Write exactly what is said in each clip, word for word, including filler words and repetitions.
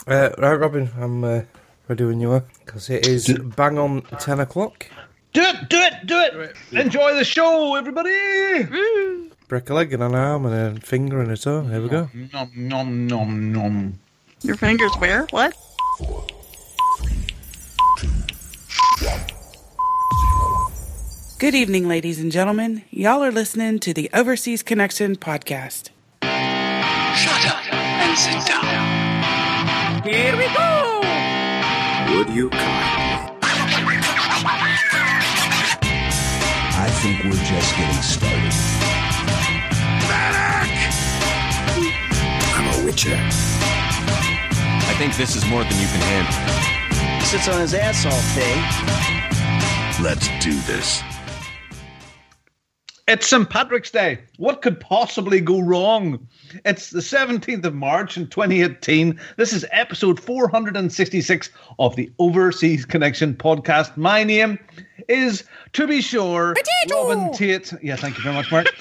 Uh, right, Robin, I'm uh, ready when you are, because it is do- bang on ten o'clock. Do it, do it, do it! Right. Enjoy the show, everybody! Woo. Break a leg and an arm and a finger and a toe. Here we go. Nom, nom, nom, nom. Your fingers where? What? Good evening, ladies and gentlemen. Y'all are listening to the Overseas Connection podcast. Shut up and sit down. Here we go! Would you kindly? I think we're just getting started. Medic! I'm a witcher. I think this is more than you can handle. He sits on his ass all day. Let's do this. It's Saint Patrick's Day. What could possibly go wrong? It's the seventeenth of March in twenty eighteen. This is episode four hundred sixty-six of the Overseas Connection podcast. My name is, to be sure, Potato! Robin Tate. Yeah, thank you very much, Mark.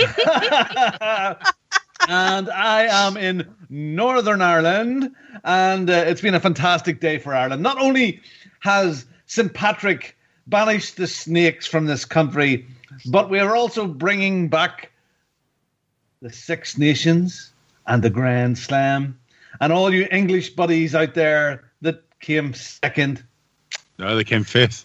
And I am in Northern Ireland, and uh, it's been a fantastic day for Ireland. Not only has Saint Patrick banished the snakes from this country, but we are also bringing back the Six Nations and the Grand Slam, and all you English buddies out there that came second. No, they came fifth.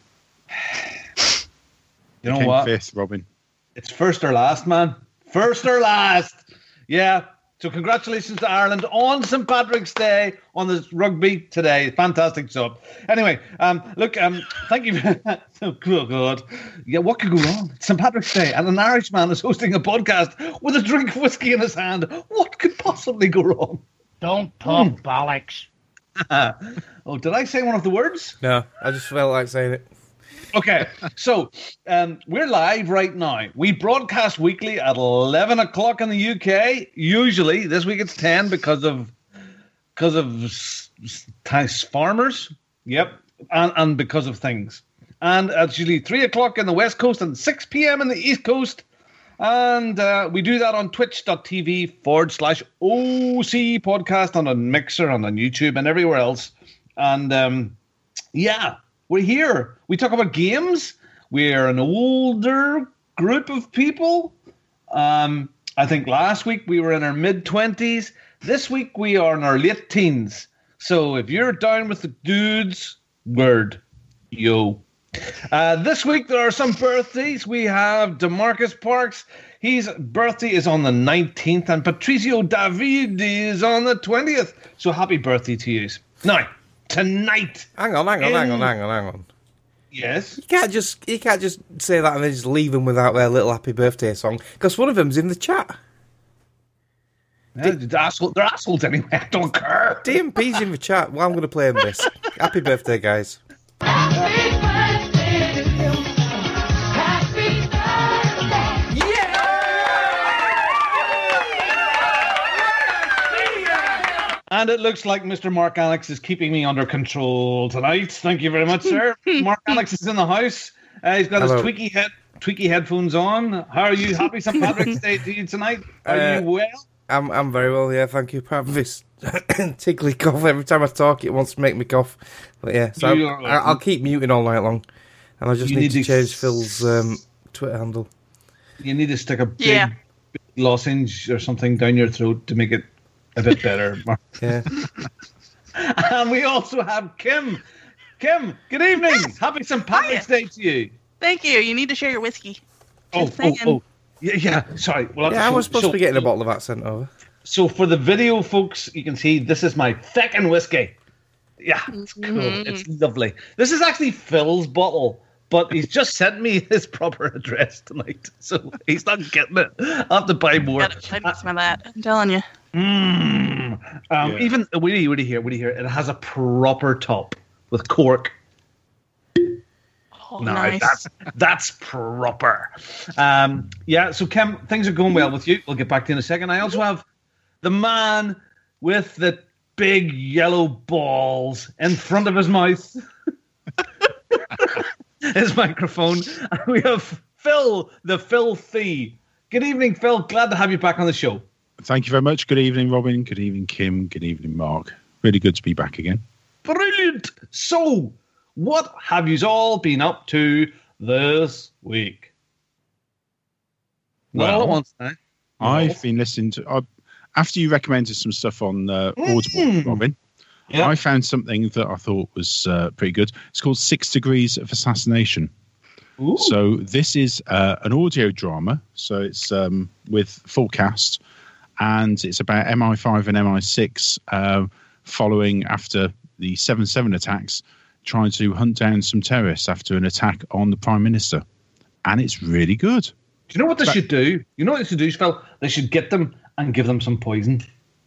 You know came what? Fifth, Robin. It's first or last, man. First or last. Yeah. So congratulations to Ireland on Saint Patrick's Day on the rugby today. Fantastic job. Anyway, um, look, um, thank you. Oh, God. Yeah, what could go wrong? It's Saint Patrick's Day, and an Irishman is hosting a podcast with a drink of whiskey in his hand. What could possibly go wrong? Don't talk mm. bollocks. Oh, did I say one of the words? No, I just felt like saying it. Okay, so um, we're live right now. We broadcast weekly at eleven o'clock in the U K. Usually, this week it's ten because of because of s- s- farmers. Yep, and, and because of things. And it's usually three o'clock in the West Coast and six p.m. in the East Coast. And uh, we do that on twitch.tv forward slash OC podcast, and on Mixer, and on YouTube, and everywhere else. And um, yeah. We're here. We talk about games. We're an older group of people. Um, I think last week we were in our mid-twenties. This week we are in our late teens. So if you're down with the dudes, word, yo. Uh, this week there are some birthdays. We have DeMarcus Parks. His birthday is on the nineteenth, and Patricio David is on the twentieth. So happy birthday to you. Now, tonight. Hang on, hang on, in... hang on, hang on, hang on. Yes. You can't just you can't just say that and then just leave them without their little happy birthday song, because one of them's in the chat. Yeah, they're, asshole, they're assholes anyway. I don't care. D M P's in the chat. Well, I'm going to play him this. Happy birthday, guys. Happy birthday to you. Happy birthday. Yeah! And it looks like Mister Mark Alex is keeping me under control tonight. Thank you very much, sir. Mark Alex is in the house. Uh, he's got Hello. his tweaky head, tweaky headphones on. How are you? Happy Saint Patrick's Day to you tonight. Are uh, you well? I'm I'm very well, yeah, thank you. Apart from this tickly cough, every time I talk it wants to make me cough. But yeah, so I'll, I'll keep muting all night long. And I just need, need to change to... Phil's um, Twitter handle. You need to stick a big, yeah. big lozenge or something down your throat to make it a bit better, Mark. Yeah. And we also have Kim. Kim, good evening. Yes. Happy Saint Patrick's Day to you. Thank you. You need to share your whiskey. Oh, oh, oh. Yeah, yeah, sorry. Well, yeah, so, I was supposed so, to be getting a bottle of that sent over. So for the video, folks, you can see this is my feckin' whiskey. Yeah, it's cool. Mm-hmm. It's lovely. This is actually Phil's bottle, but he's just sent me his proper address tonight, so he's not getting it. I'll have to buy more. I need some of that. I'm telling you. Mm. Um, yeah. Even, what do you hear? What do you hear? It has a proper top with cork. Oh, no, nice. that's that's proper. Um, yeah, so Kim, things are going well with you. We'll get back to you in a second. I also have the man with the big yellow balls in front of his mouth, his microphone. And we have Phil, the filthy. Good evening, Phil. Glad to have you back on the show. Thank you very much. Good evening, Robin. Good evening, Kim. Good evening, Mark. really good to be back again. Brilliant. So, what have you all been up to this week? Not Well, all at once now. I've been listening to... Uh, after you recommended some stuff on uh, Audible, Mm. Robin, Yeah. I found something that I thought was uh, pretty good. It's called Six Degrees of Assassination. Ooh. So this is uh, an audio drama. So it's um, with full cast, and it's about M I five and M I six uh, following after the seven seven attacks, trying to hunt down some terrorists after an attack on the Prime Minister. And it's really good. Do you know what they But- should do? You know what they should do, Phil? They should get them and give them some poison.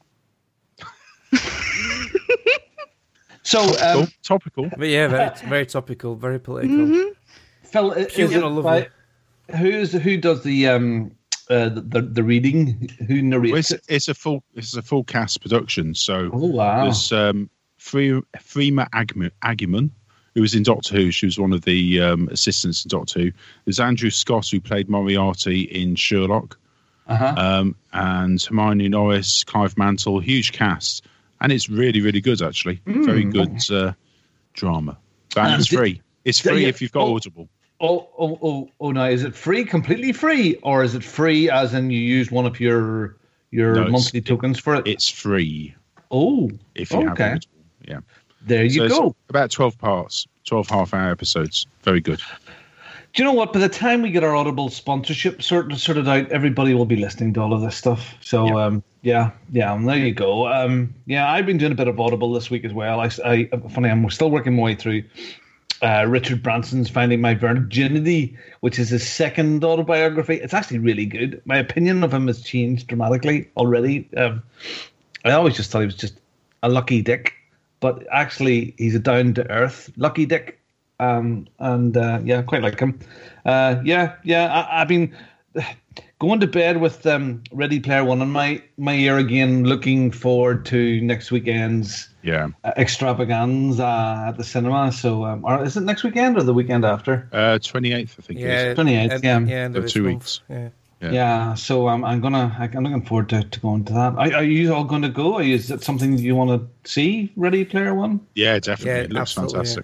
So, Topical. um, topical. But yeah, very, very topical, very political. Mm-hmm. Phil, is She's it gonna love by, who's who does the um uh, the, the the reading? Who Well, narrates it's, it? it's a full it's a full cast production. So Oh wow! there's um, Fre- Freema Agman, Agyeman, who was in Doctor Who. She was one of the um, assistants in Doctor Who. There's Andrew Scott, who played Moriarty in Sherlock, Uh-huh. um, and Hermione Norris, Clive Mantle. Huge cast, and it's really, really good actually. Very good uh, drama. And And it's di- free. It's di- free yeah, if you've got oh. Audible. Oh, oh, oh, oh! Now, is it free, completely free, or is it free as in you used one of your your No, it's- monthly tokens for it? It's free Oh, if you have okay. Audible. Yeah. There you So it's go. about twelve parts, twelve half-hour episodes. Very good. Do you know what? By the time we get our Audible sponsorship sorted sorted out, everybody will be listening to all of this stuff. So, Yeah. um, yeah, yeah, and there you go. Um, yeah, I've been doing a bit of Audible this week as well. I, I funny, I'm still working my way through uh, Richard Branson's Finding My Virginity, which is his second autobiography. It's actually really good. My opinion of him has changed dramatically already. Um, I always just thought he was just a lucky dick, but actually he's a down to earth lucky dick. Um, and uh, yeah, quite like him. Uh, yeah, yeah. I, I've been going to bed with um, Ready Player One in my my ear again, looking forward to next weekend's Yeah. uh, extravaganza at the cinema. So, um, or is it next weekend or the weekend after? Uh, twenty-eighth, I think it Yeah, is. twenty-eighth, end- yeah. end of So this two month, weeks. Yeah. Yeah. Yeah. So um, I'm gonna. I'm looking forward to, to going to that. Are, are you all going to go? Are you, is it something you want to see? Ready Player One? Yeah, definitely. Yeah, it looks absolutely, fantastic.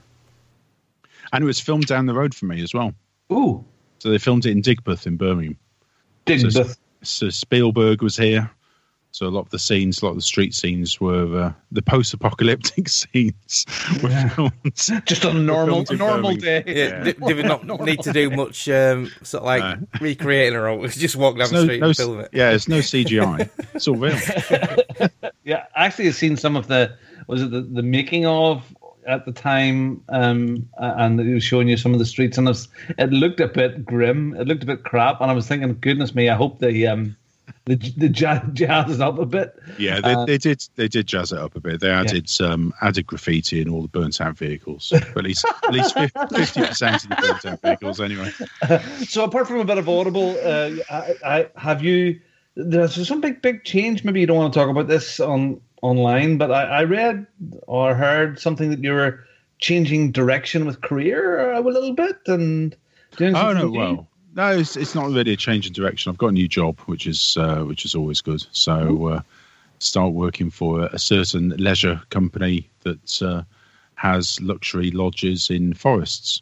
And it was filmed down the road from me as well. Ooh, So they filmed it in Digbeth in Birmingham. Digbeth. So, so Spielberg was here. So a lot of the scenes, a lot of the street scenes were uh, the post-apocalyptic scenes were Yeah. filmed. Just on a normal filmed in normal Birmingham. day. Yeah, did, did we not need to do much um, sort of like No. recreating a role? We just walk down There's the no, street no, and film it. yeah, there's no C G I. It's all real. Yeah, actually, I've seen some of the was it the, the making of at the time, um, and it was showing you some of the streets, and it, was, it looked a bit grim. It looked a bit crap, and I was thinking, goodness me, I hope they um the the jazz, jazz up a bit. Yeah, they, Uh, they did. They did jazz it up a bit. They added um, added graffiti in all the burnt out vehicles. But at least at least fifty percent of the burnt out vehicles, anyway. So apart from a bit of Audible, uh, I, I, have you? There's some big big change. Maybe you don't want to talk about this on online, but I, I read or heard something that you were changing direction with career a little bit and doing Oh something no, new. well, no, it's it's not really a change in direction. I've got a new job, which is uh, which is always good. So uh, start working for a certain leisure company that uh, has luxury lodges in forests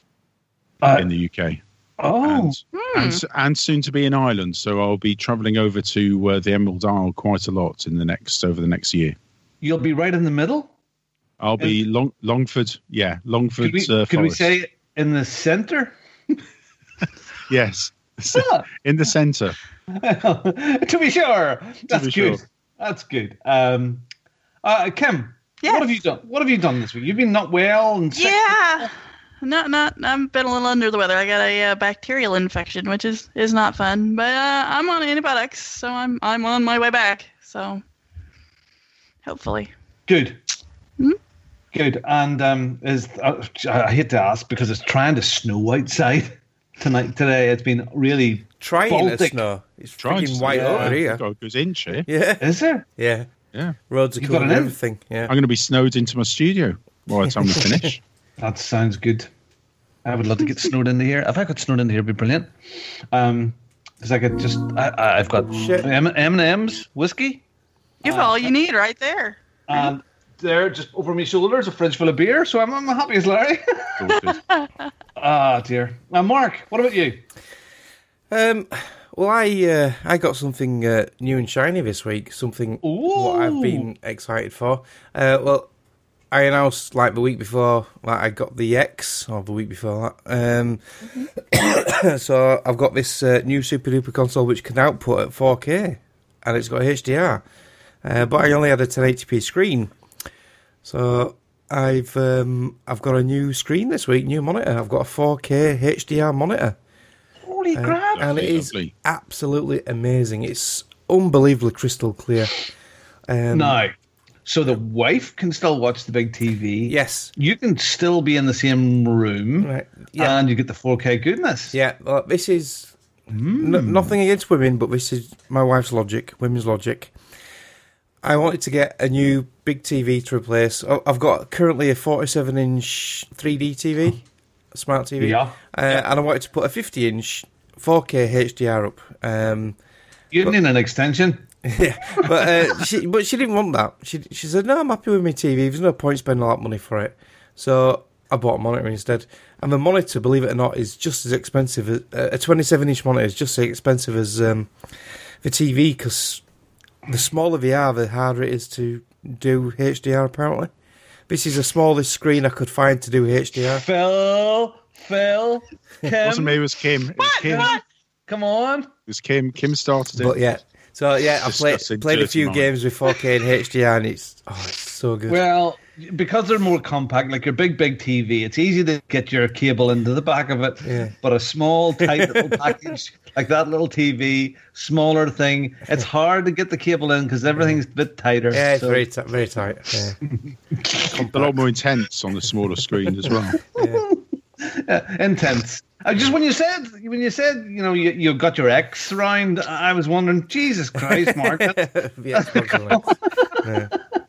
Uh, in the U K. Oh, and, and and soon to be in Ireland. So I'll be travelling over to uh, the Emerald Isle quite a lot in the next over the next year. you'll be right in the middle. I'll be Long, Longford, yeah, Longford. Could we, uh, could we Forest. say in the center? Yes, Ah. in the centre. To be sure, that's be good. sure. That's good. Um, uh, Kim, Yes. what have you done? What have you done this week? You've been not well and sick. Yeah. Not, not. I've been a little under the weather. I got a uh, bacterial infection, which is, is not fun. But uh, I'm on antibiotics, so I'm I'm on my way back. So hopefully, Good. Hmm? Good. And um, is uh, I hate to ask because it's trying to snow outside tonight. Today it's been really Trying to Baltic. snow. It's Trying freaking to- white yeah. over here. Got a good inch here. Yeah, Is there? yeah. Yeah, Roads are You've covered got and an in? everything. Yeah. I'm going to be snowed into my studio by the time we finish. That sounds good. I would love to get snowed into here. If I got snowed into here, it'd be brilliant. Um, because I could just, I, I- I've got Shit. M and M's whiskey you have all you need right there. and there, just over my shoulders, a fridge full of beer. So I'm, I'm happy as Larry. Ah, dear. Now, Mark, what about you? Um, well, I uh, I got something uh, new and shiny this week. Something what I've been excited for. Uh, well, I announced like the week before, like I got the X, or the week before that. Um, mm-hmm. So I've got this uh, new super duper console which can output at four K, and it's got H D R. Uh, but I only had a ten eighty p screen, so I've um, I've got a new screen this week, new monitor. I've got a four K H D R monitor. Holy uh, crap! And it is absolutely amazing. It's unbelievably crystal clear. Um, no. So the wife can still watch the big T V. Yes. You can still be in the same room. Right. Yeah. And you get the four K goodness. Yeah. Well, this is mm. n- nothing against women, but this is my wife's logic, women's logic. I wanted to get a new big T V to replace. I've got currently a forty-seven inch three D T V, a smart T V. Yeah. Uh, yeah. And I wanted to put a fifty inch four K H D R up. Um, you but, need an extension. Yeah, but uh, she but she didn't want that. She she said, no, I'm happy with my T V. There's no point spending all that money for it. So I bought a monitor instead. And the monitor, believe it or not, is just as expensive. As, uh, a twenty-seven inch monitor is just as expensive as um, the T V, because the smaller they are, the harder it is to do H D R, apparently. This is the smallest screen I could find to do H D R. Phil, Phil, Kim. It wasn't me, it was Kim. It was What? Kim. What? Come on. It was Kim. Kim started it. But yeah. So yeah, I played Discussing played a dirty few mind. games with four K and H D R, and it's oh, it's so good. Well, because they're more compact, like your big, big T V, it's easy to get your cable into the back of it. Yeah. But a small, tight little package like that little T V, smaller thing, it's hard to get the cable in because everything's a bit tighter. Yeah, it's so. very t- very tight. Yeah. A lot more intense on the smaller screen as well. Yeah. Yeah, intense. I just when you said when you said you know you, you got your X round, I was wondering, Jesus Christ, Mark. That's, yeah.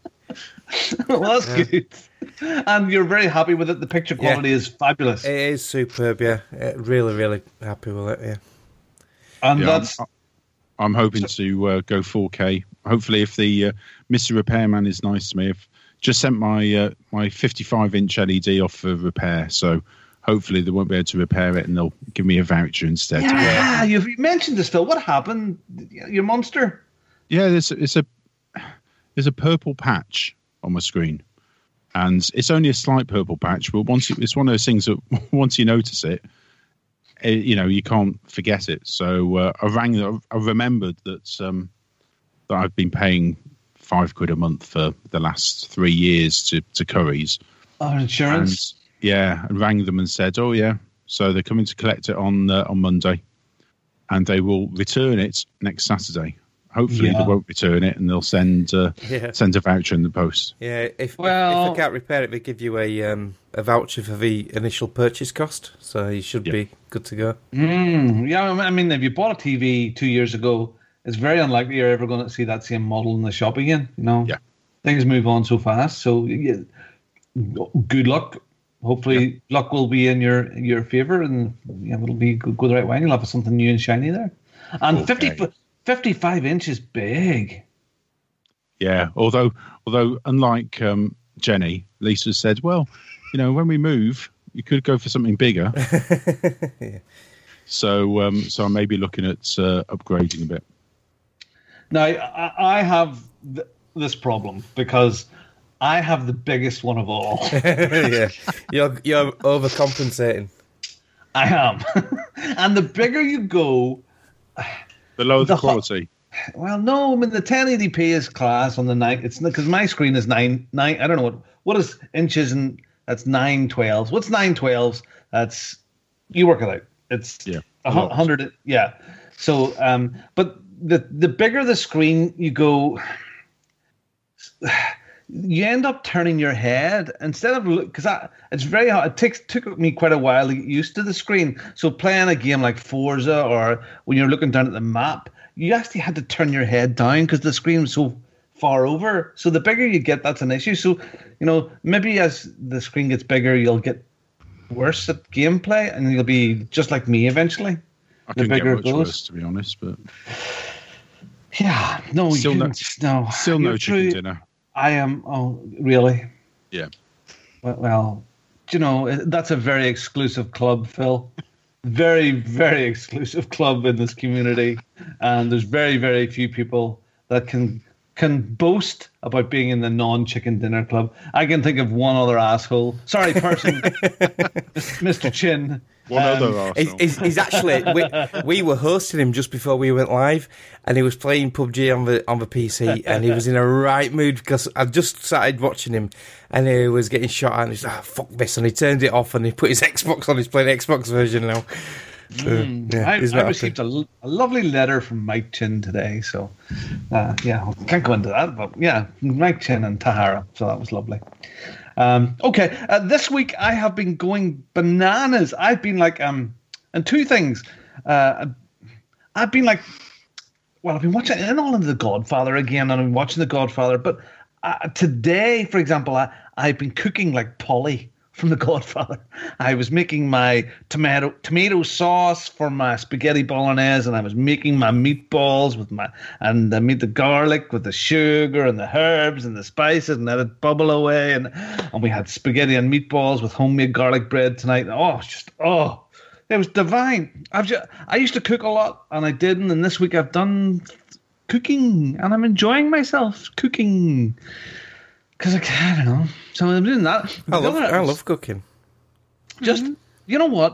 well, that's yeah. good. And you're very happy with it. The picture quality yeah. is fabulous. It is superb. Yeah, really, really happy with it. Yeah. And yeah, that's. I'm, I'm hoping to uh, go four K. Hopefully, if the uh, Mister Repairman is nice to me, I've just sent my uh, my fifty-five inch L E D off for repair, so. Hopefully they won't be able to repair it and they'll give me a voucher instead. Yeah, you've you mentioned this, Phil. What happened? Your monster? Yeah, there's it's a there's a purple patch on my screen, and it's only a slight purple patch. But once you, it's one of those things that once you notice it, it you know you can't forget it. So uh, I rang. I remembered that um, that I've been paying five quid a month for the last three years to to Curry's. Oh, insurance. And, yeah, and rang them and said, "Oh yeah." So they're coming to collect it on uh, on Monday, and they will return it next Saturday. Hopefully, yeah. they won't return it, and they'll send uh, yeah. send a voucher in the post. Yeah, if well, if they can't repair it, they give you a um, a voucher for the initial purchase cost, so you should yeah. be good to go. Mm, yeah, I mean, if you bought a T V two years ago, it's very unlikely you're ever going to see that same model in the shop again. You know, yeah, things move on so fast. So, yeah, good luck. Hopefully, yeah. luck will be in your your favor, and yeah, it'll be go, go the right way. And you'll have something new and shiny there. And okay. fifty, fifty-five inches big. Yeah, although although unlike um, Jenny, Lisa said, well, you know, when we move, you could go for something bigger. yeah. So um, so I may be looking at uh, upgrading a bit. Now I, I have th- this problem because. I have the biggest one of all. yeah, you're you're overcompensating. I am, and the bigger you go, the lower the, the quality. Ho- well, no, I mean the ten eighty p is class on the nine. It's because my screen is nine nine. I don't know what what is inches and that's nine twelves. What's nine twelves? That's you work it out. It's yeah, a hundred. Yeah. So, um, but the the bigger the screen you go. You end up turning your head instead of because it's very hard. It takes took me quite a while to get used to the screen. So playing a game like Forza or when you're looking down at the map, you actually had to turn your head down because the screen was so far over. So the bigger you get, that's an issue. So you know maybe as the screen gets bigger, you'll get worse at gameplay, and you'll be just like me eventually. I the can bigger get much it goes. worse, to be honest, but yeah, no, still you no, no, still no You're chicken true. dinner. I am. Oh, really? Yeah. Well, well, you know, that's a very exclusive club, Phil. Very, very exclusive club in this community, and there's very, very few people that can can boast about being in the non-chicken dinner club. I can think of one other asshole. Sorry, person, Mister Chin. One um, other asshole. He's, he's actually we, we were hosting him just before we went live, and he was playing P U B G on the on the P C, and he was in a right mood because I just started watching him, and he was getting shot at, and he's like, oh, "Fuck this!" and he turned it off, and he put his Xbox on. He's playing the Xbox version now. So, mm, yeah, I, he's I not received a, happy. a lovely letter from Mike Chin today, so uh, yeah, I can't go into that, but yeah, Mike Chin and Tahara, so that was lovely. Um, okay, uh, this week I have been going bananas. I've been like, um, and two things. Uh, I've been like, well, I've been watching and all into The Godfather again, and I'm watching The Godfather. But uh, today, for example, I, I've been cooking like Polly from The Godfather. I was making my tomato tomato sauce for my spaghetti bolognese, and I was making my meatballs with my and I made the garlic with the sugar and the herbs and the spices, and let it bubble away. And and we had spaghetti and meatballs with homemade garlic bread tonight. Oh, it's just oh, it was divine. I've just, I used to cook a lot, and I didn't. And this week I've done cooking, and I'm enjoying myself cooking. Because I, I don't know. So I'm doing that. I love, I love cooking. Just, you know what?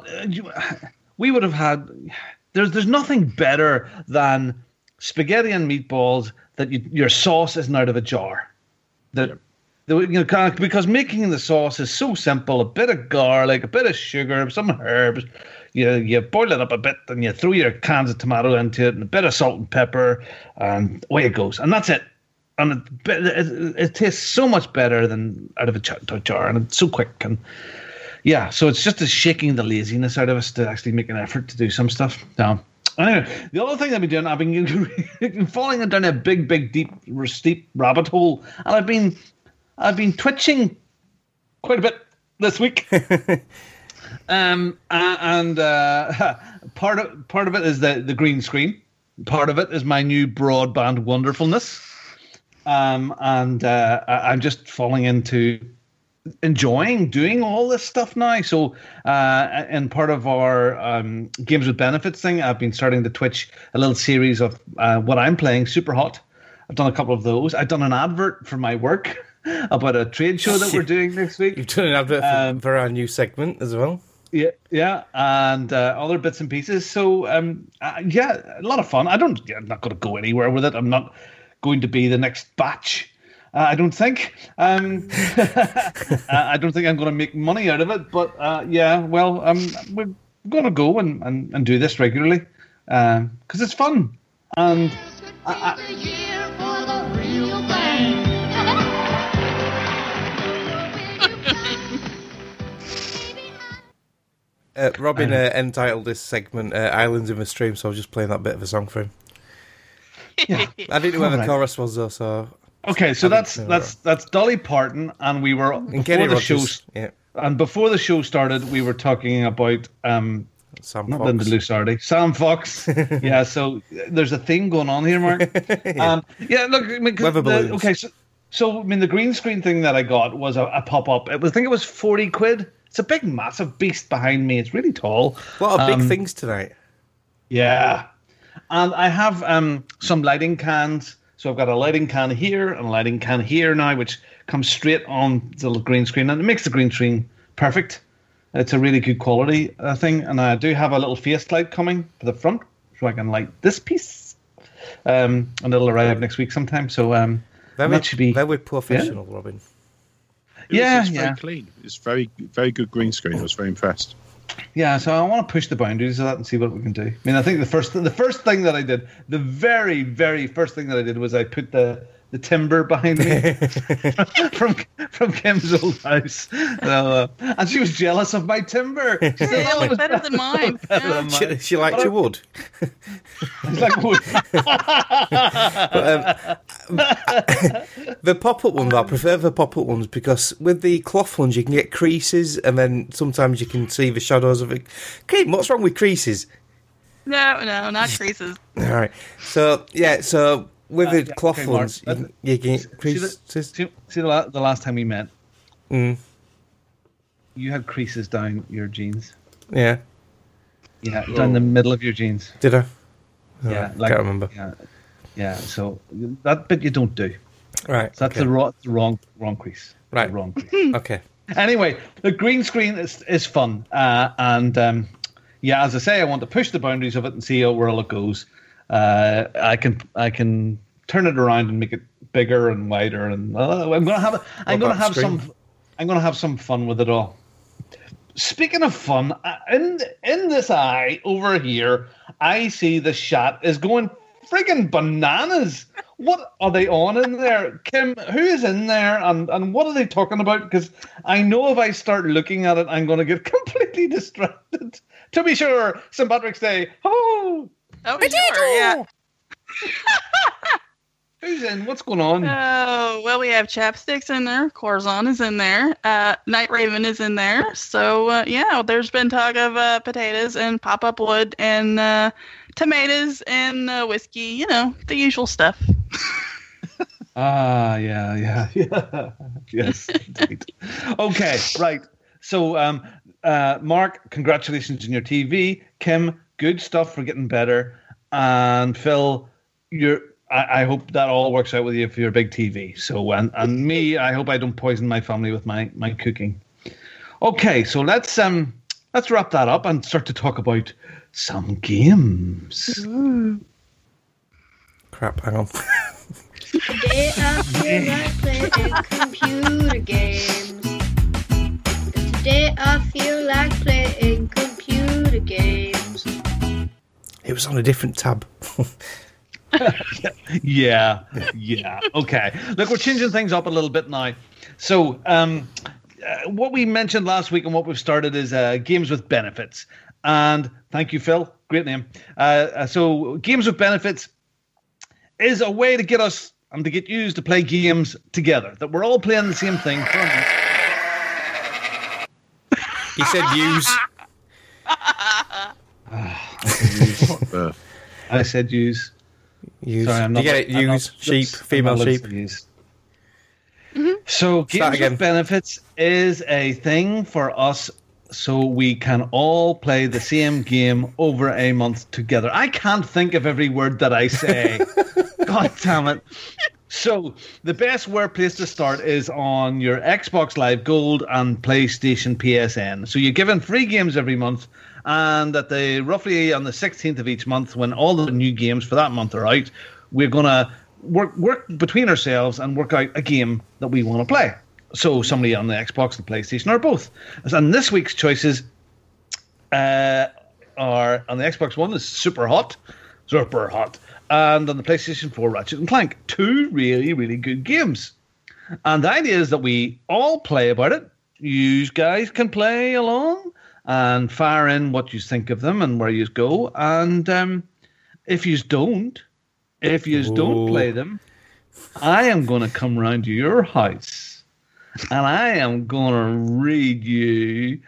We would have had... There's there's nothing better than spaghetti and meatballs that you, your sauce isn't out of a jar. That, yep. the, you know, kind of, because making the sauce is so simple. A bit of garlic, a bit of sugar, some herbs. You, you boil it up a bit, and you throw your cans of tomato into it, and a bit of salt and pepper, and away it goes. And that's it. And it, it, it tastes so much better than out of a jar, and it's so quick. And yeah, so it's just a shaking the laziness out of us to actually make an effort to do some stuff. Now, anyway, the other thing I've been doing, I've been falling down a big, big, deep, steep rabbit hole, and I've been, I've been twitching quite a bit this week. um, and uh, part of part of it is the the green screen. Part of it is my new broadband wonderfulness. Um, and uh, I'm just falling into enjoying doing all this stuff now. So, uh, in part of our um, Games with Benefits thing, I've been starting to Twitch a little series of uh, what I'm playing, Super Hot. I've done a couple of those. I've done an advert for my work about a trade show that we're doing next week. You've done an advert for, um, for our new segment as well. Yeah, yeah, and uh, other bits and pieces. So, um, uh, yeah, a lot of fun. I don't. Yeah, I'm not going to go anywhere with it. I'm not going to be the next batch. Uh, I don't think. Um, I don't think I'm going to make money out of it. But uh, yeah, well, um, we're going to go and, and, and do this regularly because um, it's fun. And I, I, uh, Robin uh, entitled this segment uh, "Islands in the Stream," so I was just playing that bit of a song for him. Yeah. I didn't know where the right. chorus was though, so okay. So that's that's that's Dolly Parton, and we were and before Kenny the Rogers, show. yeah. And before the show started, we were talking about um, Sam not Fox. Linda Lusardi, Sam Fox. Yeah, so there's a thing going on here, Mark. yeah. Um, yeah, look, I mean, Weather balloons. The, okay, so so I mean, the green screen thing that I got was a, a pop up. I think it was forty quid. It's a big, massive beast behind me. It's really tall. What are big um, things tonight? Yeah. And I have um, some lighting cans. So I've got a lighting can here and a lighting can here now, which comes straight on the little green screen. And it makes the green screen perfect. It's a really good quality uh, thing. And I do have a little face light coming for the front, so I can light this piece. Um, and it'll arrive next week sometime. So um, very, that should be very professional, yeah. Robin. It yeah, was, it's yeah. very clean. It's very, very good green screen. I was very impressed. Yeah, so I want to push the boundaries of that and see what we can do. I mean, I think the first the first thing that I did, the very, very first thing that I did was I put the, the timber behind me from from Kim's old house. So, uh, and she was jealous of my timber. She said, Yeah, "Oh, it was better than mine." better Yeah. than She, mine." she liked your wood. It's like wood. But, um, the pop-up ones, I prefer the pop-up ones because with the cloth ones you can get creases and then sometimes you can see the shadows of it. Kim, what's wrong with creases? No, no, not creases. All right. So, yeah, so with uh, the yeah, cloth okay, ones, Mark, you, you can see crease. the, see, see the, la- the last time we met, Mm, you had creases down your jeans. yeah. Yeah, down the middle of your jeans. Did I? Oh, Yeah, I like, can't remember. Yeah, yeah. So that bit you don't do. Right. So that's okay. the, wrong, the wrong, wrong crease. Right. The wrong crease. Okay. Anyway, the green screen is is fun, uh, and um, yeah, as I say, I want to push the boundaries of it and see where all it goes. Uh, I can I can turn it around and make it bigger and wider, and uh, I'm gonna have a, I'm What gonna about have screen? some I'm gonna have some fun with it all. Speaking of fun, uh, in in this eye over here, I see the shot is going friggin' bananas. What are they on in there? Kim, who is in there and, and what are they talking about? Because I know if I start looking at it, I'm going to get completely distracted. To be sure, Saint Patrick's Day. Oh, Oh, sure, yeah. who's in? What's going on? Oh, well, we have Chapsticks in there. Corazon is in there. Uh, Night Raven is in there. So, uh, yeah, there's been talk of uh, potatoes and pop-up wood and uh, tomatoes and uh, whiskey. You know, the usual stuff. Ah, yeah, yeah, yeah. Yes, indeed. Okay, right. So, um, uh, Mark, congratulations on your T V. Kim, good stuff for getting better. And Phil, you're. I, I hope that all works out with you for your big T V. So, and, and me, I hope I don't poison my family with my, my cooking. Okay, so let's um let's wrap that up and start to talk about some games. Ooh. Crap, hang on. Today I feel like playing computer games. Today I feel like playing computer games. It was on a different tab. yeah, yeah. Okay. Look, we're changing things up a little bit now. So, um, uh, what we mentioned last week and what we've started is uh, games with benefits. And thank you, Phil. Great name. Uh, uh, so, games with benefits is a way to get us and to get you to play games together. That we're all playing the same thing. For a month. He said use. I said use. Use. Sorry, I'm not, you get it? I'm Use. not- Sheep. I'm Female not sheep. listening to use. So, Start games again. with benefits is a thing for us so we can all play the same game over a month together. I can't think of every word that I say. God damn it. So, the best where place to start is on your Xbox Live Gold and PlayStation P S N. So, you're given free games every month, and at the roughly on the sixteenth of each month, when all the new games for that month are out, we're going to work work between ourselves and work out a game that we want to play. So, somebody on the Xbox and PlayStation or both. And this week's choices uh, are on the Xbox One is Super Hot, Super Hot, and on the PlayStation four, Ratchet and Clank. Two really, really good games. And the idea is that we all play about it. You guys can play along and fire in what you think of them and where you go. And um, if you don't, if you don't play them, I am going to come round to your house and I am going to read you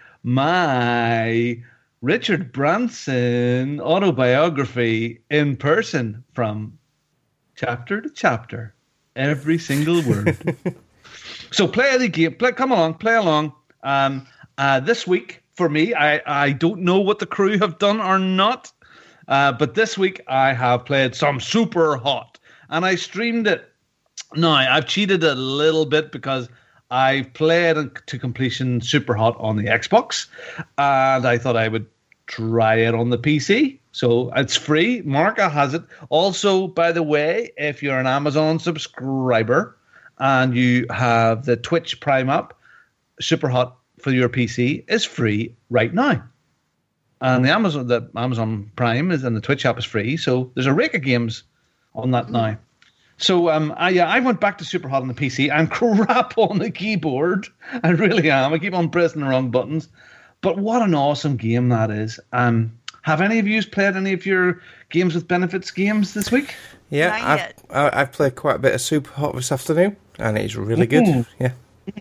my Richard Branson autobiography in person from chapter to chapter, every single word. So play the game. Play, come along, play along. Um, uh, this week, for me, I, I don't know what the crew have done or not, uh, but this week I have played some Super Hot, and I streamed it. Now, I've cheated a little bit because I played to completion Super Hot on the Xbox, and I thought I would try it on the P C. So it's free. Marka has it. Also, by the way, if you're an Amazon subscriber and you have the Twitch Prime app, Super Hot for your P C is free right now. And the Amazon the Amazon Prime is and the Twitch app is free. So there's a rake of games on that now. So um, I, yeah, I went back to Super Hot on the P C. I'm crap on the keyboard. I really am. I keep on pressing the wrong buttons. But what an awesome game that is. Um, have any of you played any of your games with benefits games this week? Yeah, Not I've, yet. I- I've played quite a bit of Super Hot this afternoon, and it's really good. Ooh. Yeah.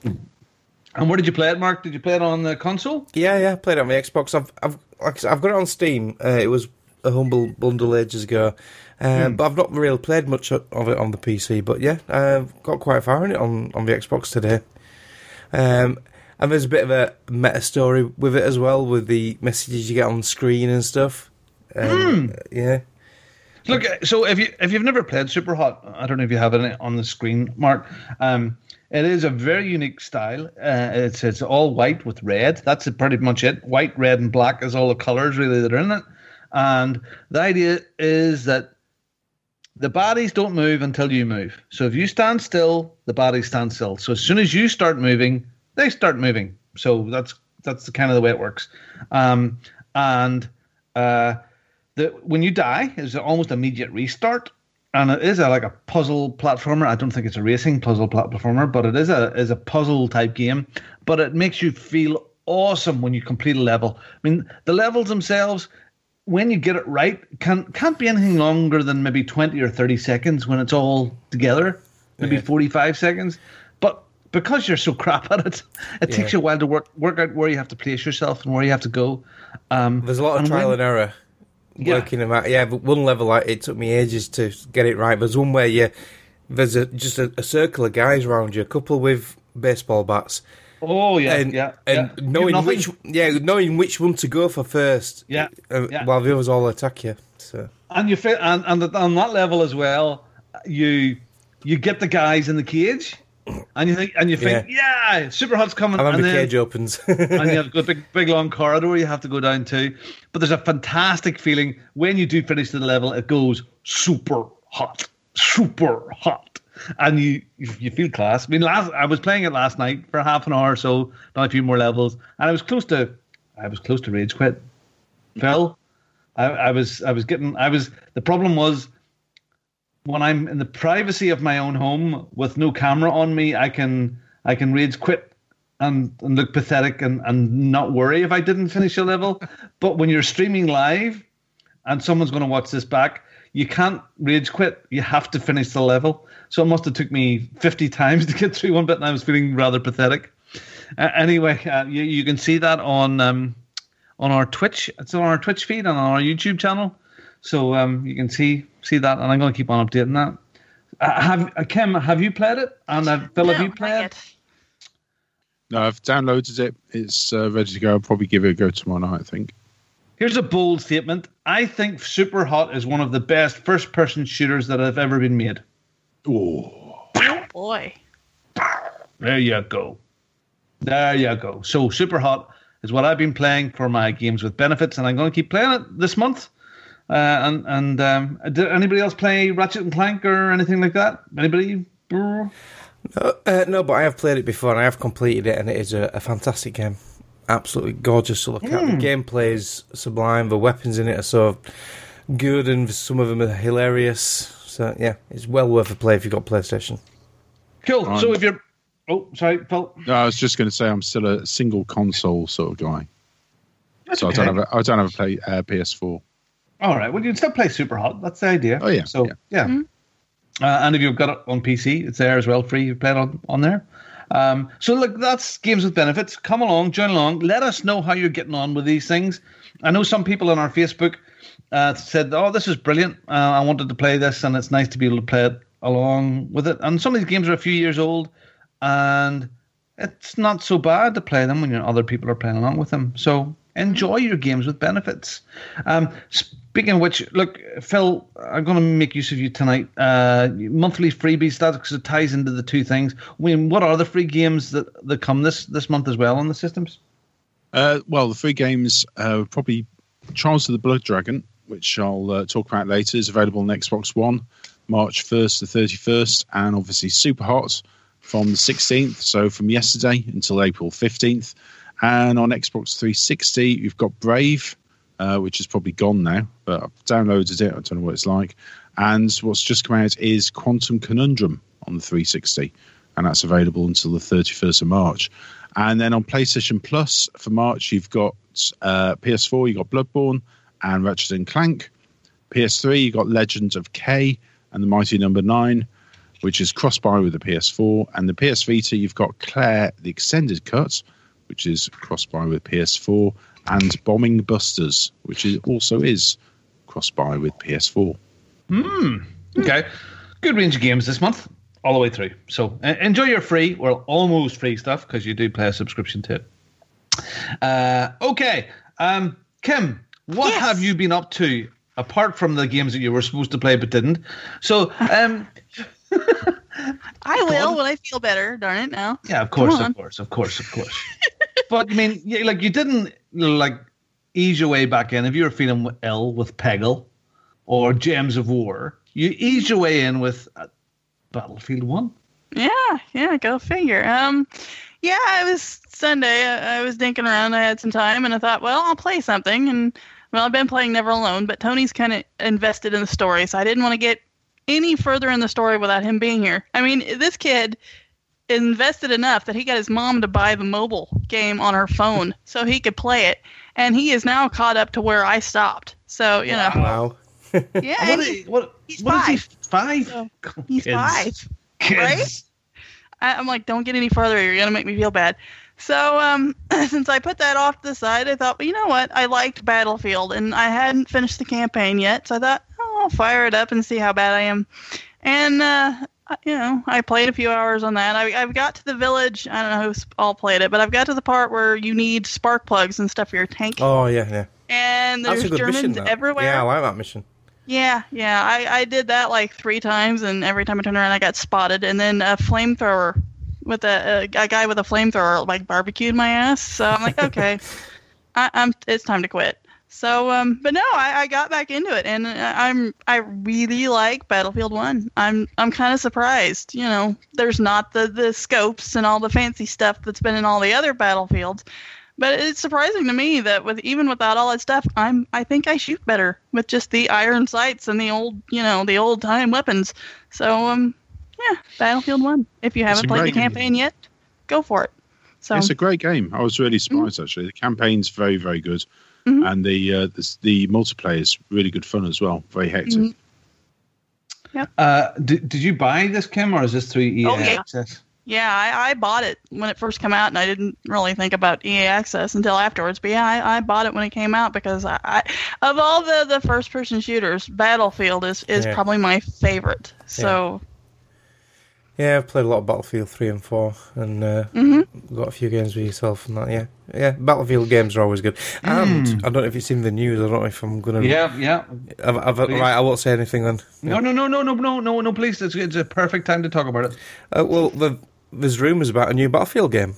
And where did you play it, Mark? Did you play it on the console? Yeah, yeah, I played it on my Xbox. I've, I've, like I said, I've got it on Steam. Uh, it was a humble bundle ages ago, um, Mm. but I've not really played much of it on the P C. But yeah, I've got quite far in it on, on the Xbox today. Um, and there's a bit of a meta story with it as well, with the messages you get on the screen and stuff. Um, Mm. Yeah. Look, so if you if you've never played Super Hot, I don't know if you have it on the screen, Mark. Um, it is a very unique style. Uh, it's it's all white with red. That's pretty much it. White, red, and black is all the colors really that are in it. And the idea is that the bodies don't move until you move. So if you stand still, the bodies stand still. So as soon as you start moving, they start moving. So that's that's the kind of the way it works. Um, and uh, the when you die, it's an almost immediate restart. And it is a, like a puzzle platformer. I don't think it's a racing puzzle platformer, but it is a is a puzzle type game. But it makes you feel awesome when you complete a level. I mean, the levels themselves, when you get it right, can, can't be anything longer than maybe twenty or thirty seconds when it's all together, maybe yeah. forty-five seconds. But because you're so crap at it, it yeah. takes you a while to work work out where you have to place yourself and where you have to go. Um, There's a lot of and trial when, and error. Working them out, yeah. But one level, like, it took me ages to get it right. There's one where you, there's a, just a, a circle of guys around you, a couple with baseball bats. Oh yeah, and, yeah. And yeah. knowing which, yeah, knowing which one to go for first. Yeah, uh, yeah. While the others all attack you. So. And you feel, and and on that level as well, you you get the guys in the cage. And you think, and you think, yeah, yeah Super Hot's coming. And then the cage opens, and you have a big, big long corridor you have to go down to. But there's a fantastic feeling when you do finish the level. It goes super hot, super hot, and you you feel class. I mean, last I was playing it last night for half an hour or so, done a few more levels, and I was close to, I was close to rage quit. Phil, I, I was, I was getting, I was. The problem was, when I'm in the privacy of my own home with no camera on me, I can I can rage quit and, and look pathetic and, and not worry if I didn't finish a level. But when you're streaming live and someone's going to watch this back, you can't rage quit. You have to finish the level. So it must have took me fifty times to get through one bit, and I was feeling rather pathetic. Uh, anyway, uh, you, you can see that on um, on our Twitch. It's on our Twitch feed and on our YouTube channel. So um, you can see see that, and I'm going to keep on updating that. Uh, have uh, Kim, have you played it? And uh, Phil, no, have you played it? No, I've downloaded it. It's uh, ready to go. I'll probably give it a go tomorrow night, I think. Here's a bold statement. I think Super Hot is one of the best first-person shooters that have ever been made. Oh, oh boy. There you go. There you go. So Super Hot is what I've been playing for my games with benefits, and I'm going to keep playing it this month. Uh, and and um, did anybody else play Ratchet and Clank or anything like that? Anybody? No, uh, no, but I have played it before and I have completed it, and it is a, a fantastic game. Absolutely gorgeous to look mm. at. The gameplay is sublime. The weapons in it are so good, and some of them are hilarious. So yeah, it's well worth a play if you've got PlayStation. Cool. Um, so if you're, oh, sorry, Phil. No, I was just going to say I'm still a single console sort of guy. That's so okay. I don't have a, I don't have a play, uh, P S four. All right. Well, you can still play Super Hot. That's the idea. Oh, yeah. So, yeah. yeah. Mm-hmm. Uh, and if you've got it on P C, it's there as well, free. You play it on, on there. Um, so, look, that's Games with Benefits. Come along, join along. Let us know how you're getting on with these things. I know some people on our Facebook uh, said, oh, this is brilliant. Uh, I wanted to play this, and it's nice to be able to play it along with it. And some of these games are a few years old, and it's not so bad to play them when you're, other people are playing along with them. So enjoy your Games with Benefits. Um, speaking of which, look, Phil, I'm going to make use of you tonight. Uh, monthly freebies, that because it ties into the two things. I mean, what are the free games that, that come this, this month as well on the systems? Uh, well, the free games uh, probably Trials of the Blood Dragon, which I'll uh, talk about later, is available on Xbox One, March first to thirty-first, and obviously Super Hot from the sixteenth, so from yesterday until April fifteenth. And on Xbox three sixty, you've got Brave, uh, which is probably gone now, but I've downloaded it. I don't know what it's like. And what's just come out is Quantum Conundrum on the three sixty, and that's available until the thirty-first of March. And then on PlayStation Plus for March, you've got uh, P S four, you've got Bloodborne and Ratchet and Clank. P S three, you've got Legends of K and the Mighty Number Nine, which is cross-buy with the P S four. And the P S Vita, you've got Claire, the Extended Cut, which is cross-buy with P S four, and Bombing Busters, which is also is cross-buy with P S four. Hmm. Okay. Good range of games this month, all the way through. So uh, enjoy your free, or almost free stuff, because you do play a subscription to it. Uh, okay. Um, Kim, what yes. have you been up to, apart from the games that you were supposed to play but didn't? So... Um, I will when I feel better, darn it, now. Yeah, of course, of course, of course, of course. But, I mean, yeah, like, you didn't, like, ease your way back in. If you were feeling ill with Peggle or Gems of War, you ease your way in with uh, Battlefield one. Yeah, yeah, go figure. Um, yeah, it was Sunday. I, I was dinking around. I had some time, and I thought, well, I'll play something. And, well, I've been playing Never Alone, but Tony's kind of invested in the story, so I didn't want to get any further in the story without him being here. I mean, this kid invested enough that he got his mom to buy the mobile game on her phone so he could play it, and he is now caught up to where I stopped. So, you know. Wow. Yeah, what, he, what, he's what five. Is he, five? So he's Kids. five. Kids. Right? I, I'm like, don't get any further. You're going to make me feel bad. So um, since I put that off to the side, I thought, well, you know what? I liked Battlefield, and I hadn't finished the campaign yet. So I thought, oh, I'll fire it up and see how bad I am. And, uh, you know, I played a few hours on that. I, I've got to the village. I don't know who's all played it, but I've got to the part where you need spark plugs and stuff for your tank. Oh, yeah, yeah. And there's That's a good Germans mission, everywhere. Yeah, I like that mission. Yeah, yeah. I, I did that like three times, and every time I turned around, I got spotted. And then a flamethrower with a, a, a guy with a flamethrower like barbecued my ass. So I'm like, okay, I, I'm it's time to quit. So, um, but no, I, I got back into it, and I'm I really like Battlefield One. I'm I'm kind of surprised. You know, there's not the, the scopes and all the fancy stuff that's been in all the other Battlefields, but it's surprising to me that with even without all that stuff, I'm I think I shoot better with just the iron sights and the old you know the old time weapons. So, um, yeah, Battlefield One. If you haven't played the campaign yet, go for it. So it's a great game. I was really surprised mm-hmm. actually. The campaign's very very good. Mm-hmm. And the, uh, the the multiplayer is really good fun as well. Very hectic. Mm-hmm. Yep. Uh, did, did you buy this, Kim, or is this through E A oh, yeah. Access? Yeah, I, I bought it when it first came out, and I didn't really think about E A Access until afterwards. But yeah, I, I bought it when it came out because I, I of all the, the first-person shooters, Battlefield is, is yeah. probably my favorite. So. Yeah. Yeah, I've played a lot of Battlefield three and four, and uh, mm-hmm. got a few games with yourself and that, yeah. Yeah, Battlefield games are always good. And mm. I don't know if it's in the news, I don't know if I'm going to... Yeah, yeah. I've, I've, right, I won't say anything then. No, yeah. no, no, no, no, no, no, no, please. It's, it's a perfect time to talk about it. Uh, well, the, there's rumours about a new Battlefield game.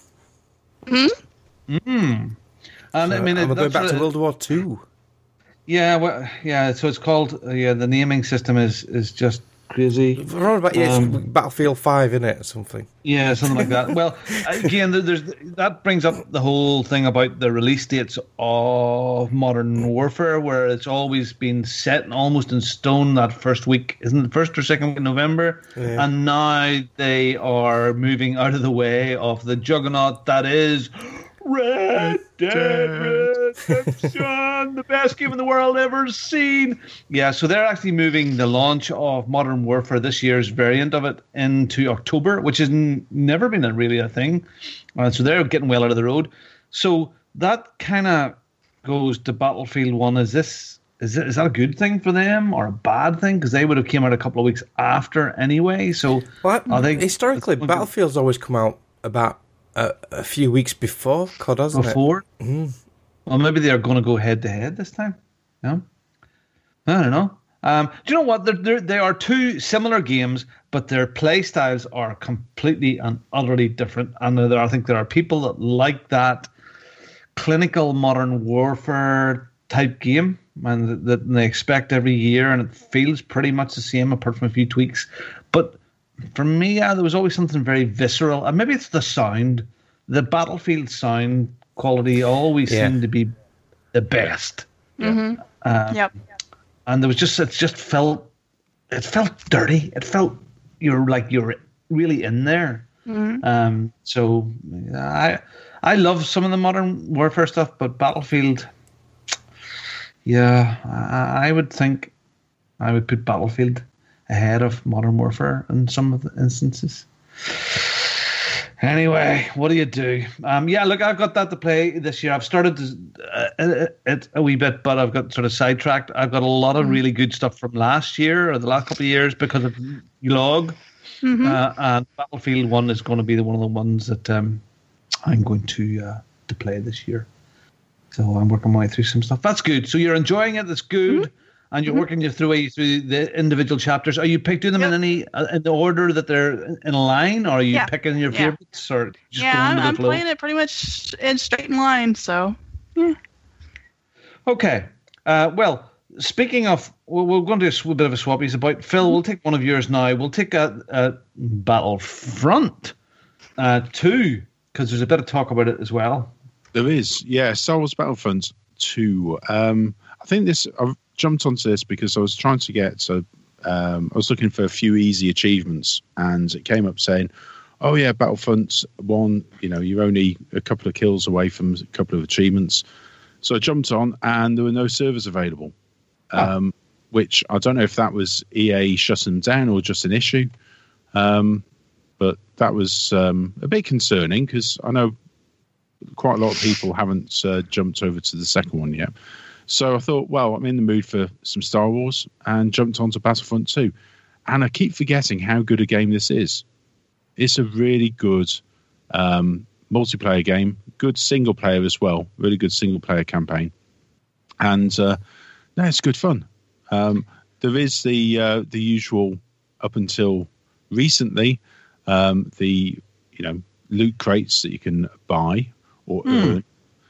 Mm-hmm. Mm. And so, I mean... And we're going back to World War Two. Yeah, well, yeah, so it's called... Uh, yeah, the naming system is, is just... crazy. About, yeah, um, Battlefield five, isn't it, or something? Yeah, something like that. Well, again, there's that brings up the whole thing about the release dates of Modern Warfare, where it's always been set almost in stone that first week, isn't it, first or second week in November? Yeah. And now they are moving out of the way of the juggernaut that is Red Dead Redemption, the best game in the world ever seen. Yeah, so they're actually moving the launch of Modern Warfare, this year's variant of it, into October, which has n- never been a, really a thing. Uh, so they're getting well out of the road. So that kind of goes to Battlefield one. Is this is it, is that a good thing for them or a bad thing? Because they would have came out a couple of weeks after anyway. So well, are they, historically, Battlefield's always come out about A, a few weeks before C O D, hasn't before? it? Mm. Well, maybe they're going to go head to head this time. No, I don't know. Um, do you know what? They're, they're, they are two similar games, but their play styles are completely and utterly different. And there, I think there are people that like that clinical Modern Warfare type game, and that, that they expect every year, and it feels pretty much the same apart from a few tweaks. But for me, yeah, there was always something very visceral. And maybe it's the sound. The Battlefield sound quality always yeah. seemed to be the best. Mm-hmm. Uh, yep. And there was just, it just felt, it felt dirty. It felt you're like you're really in there. Mm-hmm. Um, so I, I love some of the Modern Warfare stuff, but Battlefield, yeah, I, I would think I would put Battlefield ahead of Modern Warfare in some of the instances. Anyway, what do you do? Um, yeah, look, I've got that to play this year. I've started to, uh, it a wee bit, but I've got sort of sidetracked. I've got a lot of really good stuff from last year or the last couple of years because of Log. Mm-hmm. Uh, and Battlefield One is going to be the one of the ones that um, I'm going to uh, to play this year. So I'm working my way through some stuff. That's good. So you're enjoying it. That's good. Mm-hmm. And you're mm-hmm. working your through through the individual chapters. Are you picking them yep. in any uh, in the order that they're in line, or are you yeah. picking your yeah. favorites, or just yeah? going with I'm the flow? playing it pretty much in straight in line. So yeah. Okay. Uh, well, speaking of, we're, we're going to do a bit of a swappies about Phil. Mm-hmm. We'll take one of yours now. We'll take a, a Battlefront uh, two because there's a bit of talk about it as well. There is, yeah. Star Wars Battlefront two. Um, I think this. I've jumped onto this because I was trying to get. So um, I was looking for a few easy achievements, and it came up saying, "Oh yeah, Battlefront one. You know, you're only a couple of kills away from a couple of achievements." So I jumped on, and there were no servers available. Um, oh. Which I don't know if that was E A shutting them down or just an issue. Um, but that was um, a bit concerning because I know quite a lot of people haven't uh, jumped over to the second one yet. So I thought, well, I'm in the mood for some Star Wars and jumped onto Battlefront two. And I keep forgetting how good a game this is. It's a really good um, multiplayer game, good single player as well, really good single player campaign. And uh, no, it's good fun. Um, there is the uh, the usual, up until recently, um, the you know loot crates that you can buy or mm. earn.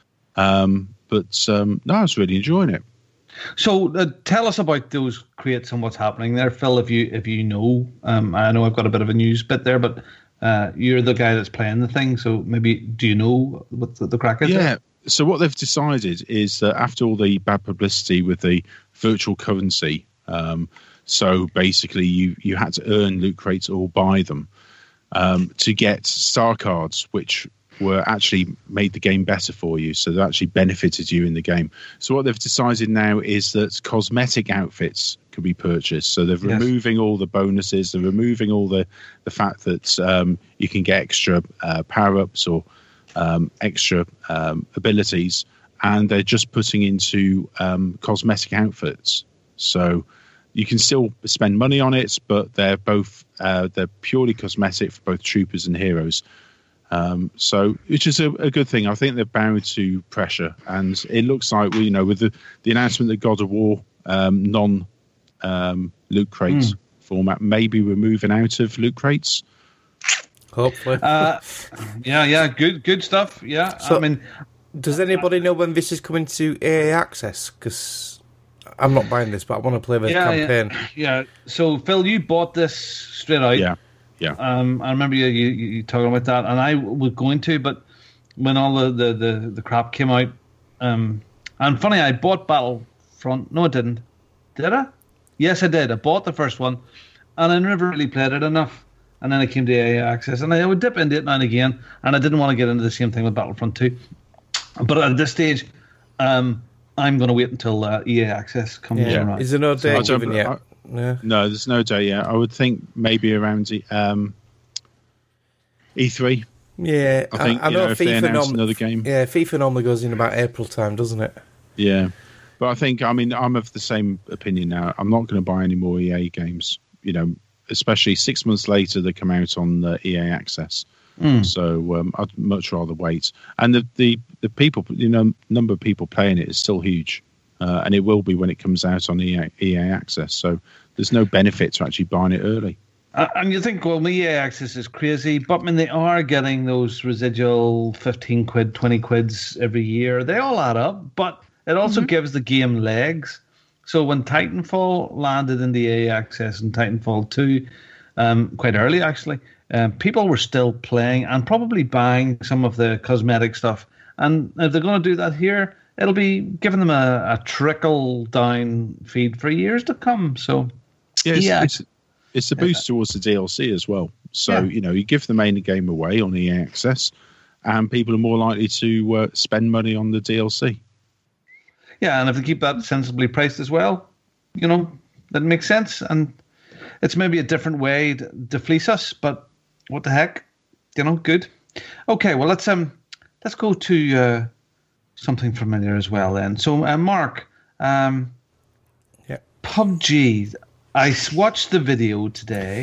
Um, but um, no, I was really enjoying it. So uh, tell us about those crates and what's happening there, Phil. If you if you know, um, I know I've got a bit of a news bit there, but uh, you're the guy that's playing the thing. So maybe do you know what the, the crack is? Yeah. There? So what they've decided is that after all the bad publicity with the virtual currency, um, so basically you, you had to earn loot crates or buy them um, to get star cards, which were actually made the game better for you. So they actually benefited you in the game. So what they've decided now is that cosmetic outfits can be purchased. So they're yes. removing all the bonuses. They're removing all the, the fact that um, you can get extra uh, power-ups or Um, extra um, abilities, and they're just putting into um, cosmetic outfits. So you can still spend money on it, but they're both uh, they're purely cosmetic for both troopers and heroes. Um, so which is a, a good thing. I think they're bound to pressure, and it looks like we, you know, with the, the announcement that God of War um, non um, loot crates mm. format may be removing out of loot crates. Hopefully. Uh, yeah, yeah, good good stuff. Yeah, so, I mean, does anybody know when this is coming to A A Access? Because I'm not buying this, but I want to play the yeah, campaign. Yeah, yeah. So, Phil, you bought this straight out. Yeah, yeah. Um, I remember you, you, you talking about that, and I was going to, but when all the, the, the, the crap came out, um, and funny, I bought Battlefront. No, I didn't. Did I? Yes, I did. I bought the first one, and I never really played it enough. And then I came to A A Access, and I would dip into it now and again, and I didn't want to get into the same thing with Battlefront two. But at this stage, um, I'm going to wait until uh, E A Access comes yeah. around. Is there no date so given yet? I, yeah. No, there's no date yet. I would think maybe around um, E three. Yeah, I think I, I you know, know if they announce norm- another game. Yeah, FIFA normally goes in about April time, doesn't it? Yeah, but I think I mean I'm of the same opinion now. I'm not going to buy any more E A games. You know. Especially six months later, they come out on uh, E A Access. Mm. So um, I'd much rather wait. And the, the, the people, you know, number of people playing it is still huge, uh, and it will be when it comes out on E A, E A Access. So there's no benefit to actually buying it early. Uh, and you think, well, E A Access is crazy, but I mean, they are getting those residual fifteen quid, twenty quids every year. They all add up, but it also mm-hmm. gives the game legs. So when Titanfall landed in the E A Access and Titanfall two, um, quite early actually, um, people were still playing and probably buying some of the cosmetic stuff. And if they're going to do that here, it'll be giving them a, a trickle down feed for years to come. So yeah, it's, yeah. it's, it's a boost yeah. towards the D L C as well. So yeah. you know, you give the main game away on E A Access, and people are more likely to uh, spend money on the D L C. Yeah, and if they keep that sensibly priced as well, you know, that makes sense. And it's maybe a different way to, to fleece us, but what the heck? You know, good. Okay, well let's um let's go to uh, something familiar as well then. So uh, Mark, um, yeah, P U B G. I watched the video today,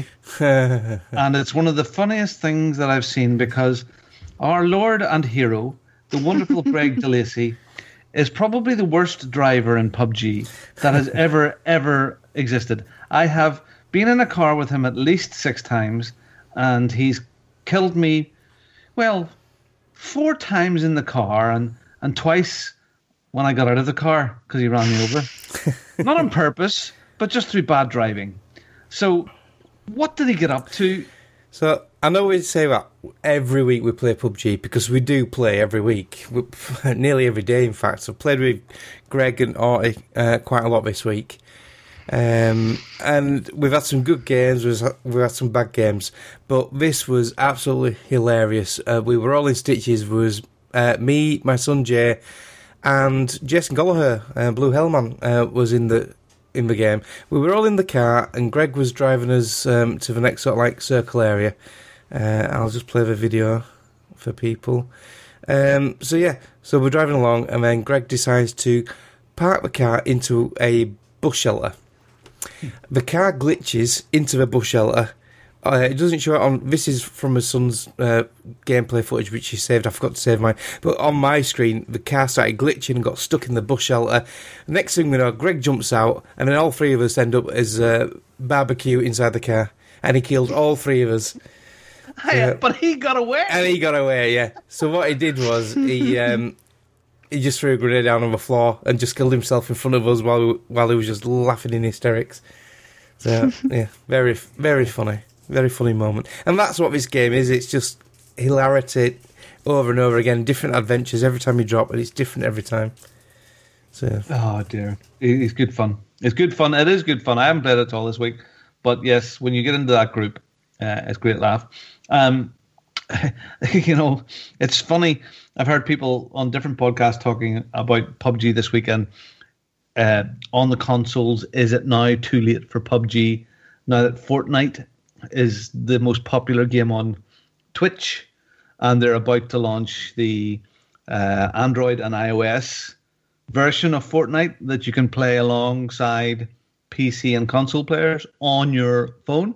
and it's one of the funniest things that I've seen because our Lord and hero, the wonderful Greg DeLacy, is probably the worst driver in P U B G that has ever, ever existed. I have been in a car with him at least six times, and he's killed me, well, four times in the car and, and twice when I got out of the car because he ran me over. Not on purpose, but just through bad driving. So, what did he get up to? So, I know we say that every week we play P U B G, because we do play every week. We, nearly every day, in fact. I've played with Greg and Artie uh, quite a lot this week. Um, and we've had some good games, we've had some bad games. But this was absolutely hilarious. Uh, we were all in stitches. It was uh, me, my son Jay, and Jason Gallagher, uh, Blue Hellman, uh, was in the... in the game. We were all in the car, and Greg was driving us um, to the next sort of like circle area. Uh, I'll just play the video for people. Um, so yeah, so we're driving along, and then Greg decides to park the car into a bus shelter. The car glitches into the bus shelter. Uh, it doesn't show it on... This is from my son's uh, gameplay footage, which he saved. I forgot to save mine. But on my screen, the car started glitching and got stuck in the bus shelter. Next thing we know, Greg jumps out, and then all three of us end up as uh, barbecue inside the car. And he killed all three of us. Uh, but he got away. And he got away, yeah. So what he did was, he um, he just threw a grenade down on the floor and just killed himself in front of us while, we, while he was just laughing in hysterics. So, yeah, very, very funny. Very funny moment. And that's what this game is. It's just hilarity over and over again. Different adventures every time you drop, and it's different every time. So. Oh, dear. It's good fun. It's good fun. It is good fun. I haven't played it at all this week. But, yes, when you get into that group, uh, it's a great laugh. Um, you know, it's funny. I've heard people on different podcasts talking about P U B G this weekend. Uh, on the consoles, is it now too late for P U B G? Now that Fortnite is the most popular game on Twitch, and they're about to launch the uh, Android and iOS version of Fortnite that you can play alongside P C and console players on your phone.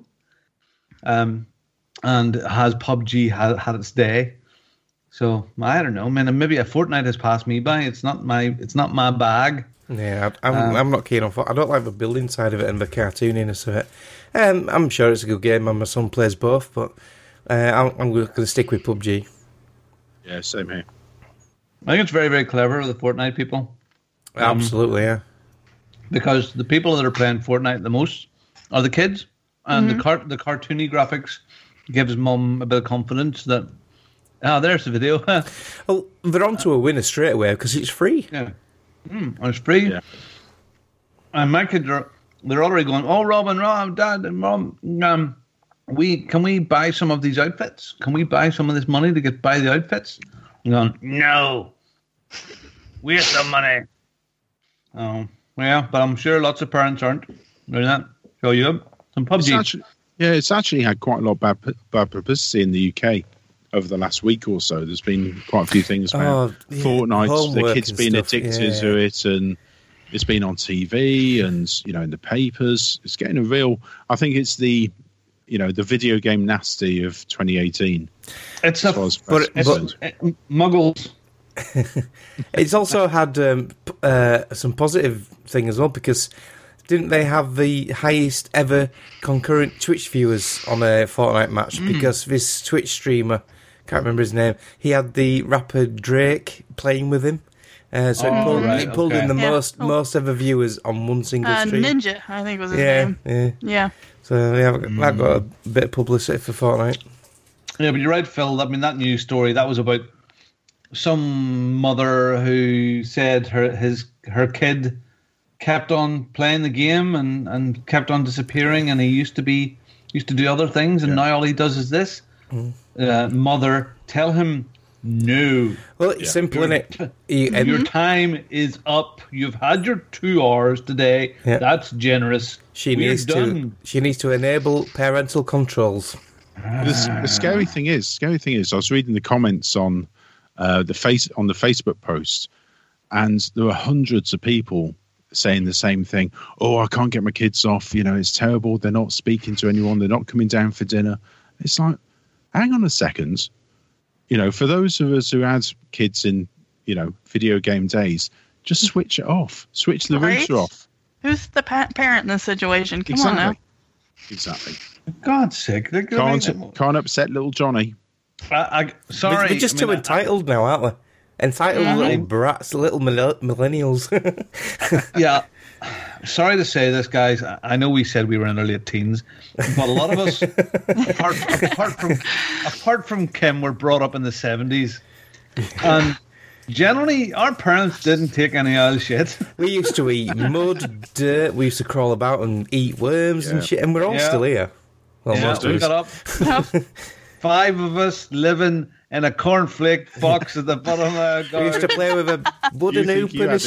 Um, and has P U B G had, had its day? So I don't know. I mean, maybe a Fortnite has passed me by. It's not my. It's not my bag. Yeah, I'm, um, I'm not keen on it. I don't like the building side of it and the cartooniness of it. Um, I'm sure it's a good game, and my son plays both, but uh, I'm, I'm going to stick with P U B G. Yeah, same here. I think it's very, very clever, the Fortnite people. Um, Absolutely, yeah. Because the people that are playing Fortnite the most are the kids, and Mm-hmm. the car- the cartoony graphics gives mum a bit of confidence that, ah, oh, there's the video. Well, they're on to a winner straight away because it's free. Yeah. Mm, it's free. Yeah. And my kids are, they're already going, oh, Robin, Rob, Dad, and Mom, um, we, can we buy some of these outfits? Can we buy some of this money to get buy the outfits? I'm going, no. Waste the money. Oh, yeah, but I'm sure lots of parents aren't doing that. So you have some P U B G. It's actually, yeah, it's actually had quite a lot of bad, bad publicity in the U K over the last week or so. There's been quite a few things about Oh, yeah, Fortnite, the homework kids and being stuff, addicted yeah. to it, and it's been on T V and, you know, in the papers. It's getting a real, I think it's the, you know, the video game nasty of twenty eighteen. It's a, but, but, it's uh, muggles. It's also had um, p- uh, some positive thing as well, because didn't they have the highest ever concurrent Twitch viewers on a Fortnite match? Mm. Because this Twitch streamer, can't remember his name, he had the rapper Drake playing with him. Uh, so Oh, it pulled, right, it pulled okay. in the Yeah. most Oh. most ever viewers on one single Uh, stream. Ninja, I think was his Yeah, name. yeah. Yeah. So yeah, that got a bit of publicity for Fortnite. Yeah, but you're right, Phil. I mean, that news story, that was about some mother who said her his her kid kept on playing the game and, and kept on disappearing, and he used to be used to do other things, and Yeah. now all he does is this. Uh, mother, tell him no. Well, it's Yeah. simple, Your- isn't it? You, and Your time is up. You've had your two hours today. Yeah. That's generous. she We're needs done. to she needs to enable parental controls. The, the scary thing is, scary thing is, I was reading the comments on uh, the face on the Facebook post, and there were hundreds of people saying the same thing. Oh, I can't get my kids off. You know, it's terrible. They're not speaking to anyone. They're not coming down for dinner. It's like, hang on a second. You know, for those of us who had kids in, you know, video game days, just switch it off. Switch the Right? router off. Who's the pa- parent in this situation? Come Exactly. on now. Exactly. For God's sake. Look, I Can't, mean, can't upset little Johnny. I, I, sorry. We're, we're just I too mean, entitled now, aren't we? Entitled Mhm. little brats, little mill- millennials. Yeah. Sorry to say this, guys. I- I know we said we were in our late teens, but a lot of us, apart, apart from apart from Kim, were brought up in the seventies, and generally our parents didn't take any old shit. We used to eat mud, dirt. We used to crawl about and eat worms and Yeah. shit, and we're all Yeah. still here. Well, Yeah, most of we us. got up. Five of us living in a cornflake box at the bottom of our We used to garden. play with a wooden You hoop think you and a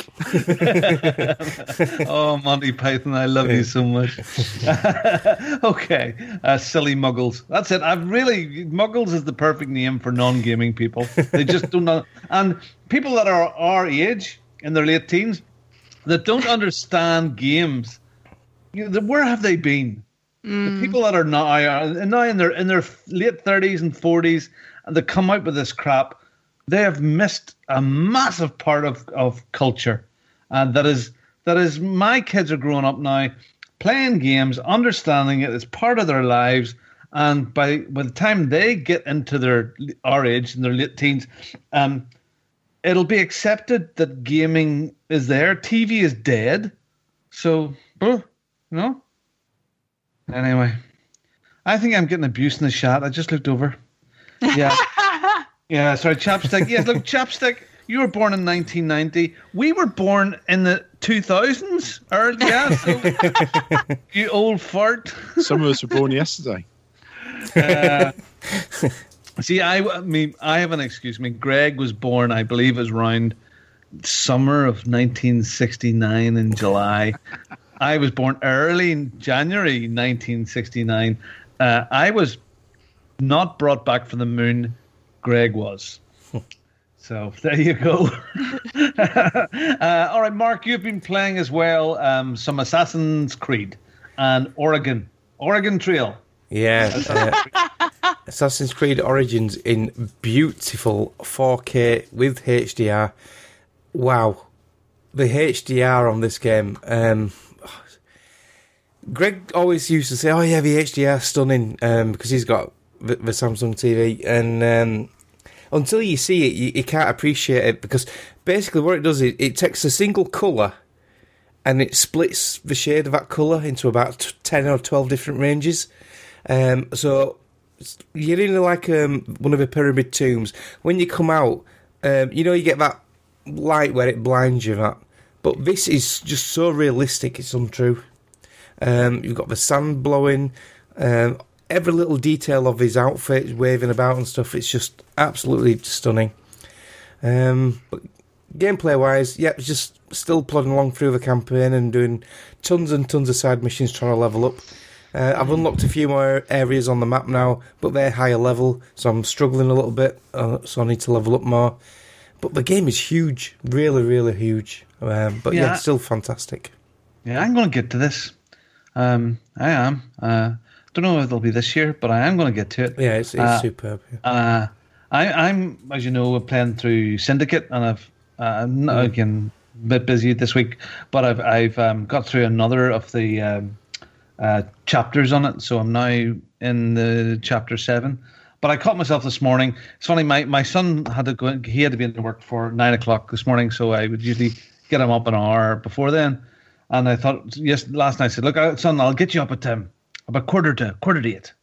had it stick. Oh, Monty Python, I love you so much. Okay, uh, silly muggles. That's it. I've really muggles is the perfect name for non-gaming people. They just don't know, and people that are our age in their late teens that don't understand games. You know, where have they been? The people that are now are now in their in their late thirties and forties, and they come out with this crap. They have missed a massive part of, of culture, and that is that is my kids are growing up now, playing games, understanding it as part of their lives, and by by the time they get into their our age in their late teens, um, it'll be accepted that gaming is there. T V is dead, so uh, no. Anyway, I think I'm getting abused in the shot. I just looked over. Yeah. Yeah, sorry, Chapstick. Yes, look, Chapstick, you were born in nineteen ninety. We were born in the two thousands. Or, yeah, so, you old fart. Some of us were born yesterday. Uh, see, I, I mean, I have an excuse. I mean, Greg was born, I believe, it was around summer of nineteen sixty-nine in July. I was born early in January nineteen sixty-nine. Uh, I was not brought back from the moon. Greg was. So there you go. uh, all right, Mark, you've been playing as well um, some Assassin's Creed and Oregon. Oregon Trail. Yeah. Uh, Assassin's Creed Origins in beautiful four K with H D R. Wow. The H D R on this game. Um, Greg always used to say, oh yeah, the H D R stunning, um, because he's got the, the Samsung T V, and um, until you see it, you, you can't appreciate it, because basically what it does is it takes a single colour and it splits the shade of that colour into about ten or twelve different ranges. Um, so you're in like um, one of the pyramid tombs. When you come out, um, you know, you get that light where it blinds you, that. But this is just so realistic, it's untrue. Um, you've got the sand blowing, um, every little detail of his outfit waving about and stuff. It's just absolutely stunning. Um, but gameplay wise, yeah, it's just still plodding along through the campaign and doing tons and tons of side missions trying to level up. Uh, I've unlocked a few more areas on the map now, but they're higher level, so I'm struggling a little bit, uh, so I need to level up more. But the game is huge, really, really huge. Um, but yeah, Yeah. it's still fantastic. Yeah, I'm going to get to this. Um, I am. Uh, don't know if it'll be this year, but I am going to get to it. Yeah, it's, it's uh, superb. Yeah. Uh, I, I'm, as you know, playing through Syndicate, and I've uh, not, Mm. again a bit busy this week, but I've I've um, got through another of the um, uh, chapters on it, so I'm now in the chapter seven. But I caught myself this morning. It's funny, my, my son had to go. He had to be into work for nine o'clock this morning, so I would usually get him up an hour before then. And I thought, yes, last night I said, look, son, I'll get you up at um, about quarter to quarter to eight.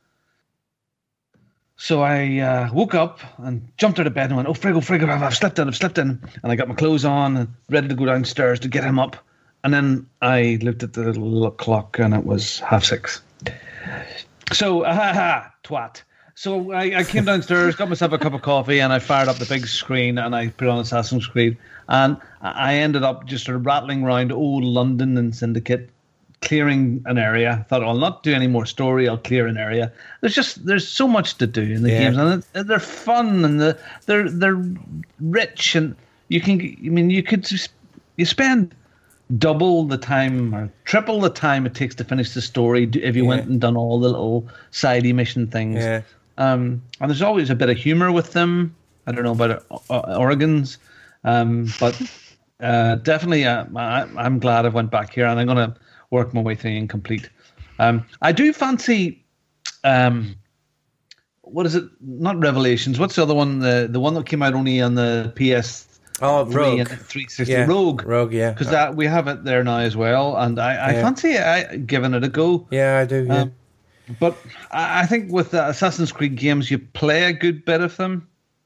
So I uh, woke up and jumped out of bed and went, oh, frig, oh, frig, I've, I've slept in, I've slept in. And I got my clothes on and ready to go downstairs to get him up. And then I looked at the little clock and it was half six. So, ah, ha, ha, twat. So I, I came downstairs, got myself a cup of coffee, and I fired up the big screen and I put on Assassin's Creed. And I ended up just sort of rattling around old London and Syndicate, clearing an area. I thought, I'll not do any more story. I'll clear an area. There's just there's so much to do in the yeah. games, and, and they're fun and the, they're they're rich, and you can. I mean, you could you spend double the time or triple the time it takes to finish the story if you yeah. went and done all the little sidey mission things. Yeah. Um, and there's always a bit of humor with them. I don't know about uh, organs, um, but uh, definitely uh, I, I'm glad I went back here, and I'm going to work my way through Incomplete. Um, I do fancy, um, what is it? Not Revelations. What's the other one? The the one that came out only on the P S Oh, Rogue. And three sixty. Yeah. Rogue. Rogue, yeah. Because that we have it there now as well, and I, I yeah. fancy I, giving it a go. Yeah, I do, yeah. Um, but I, I think with the Assassin's Creed games, you play a good bit of them,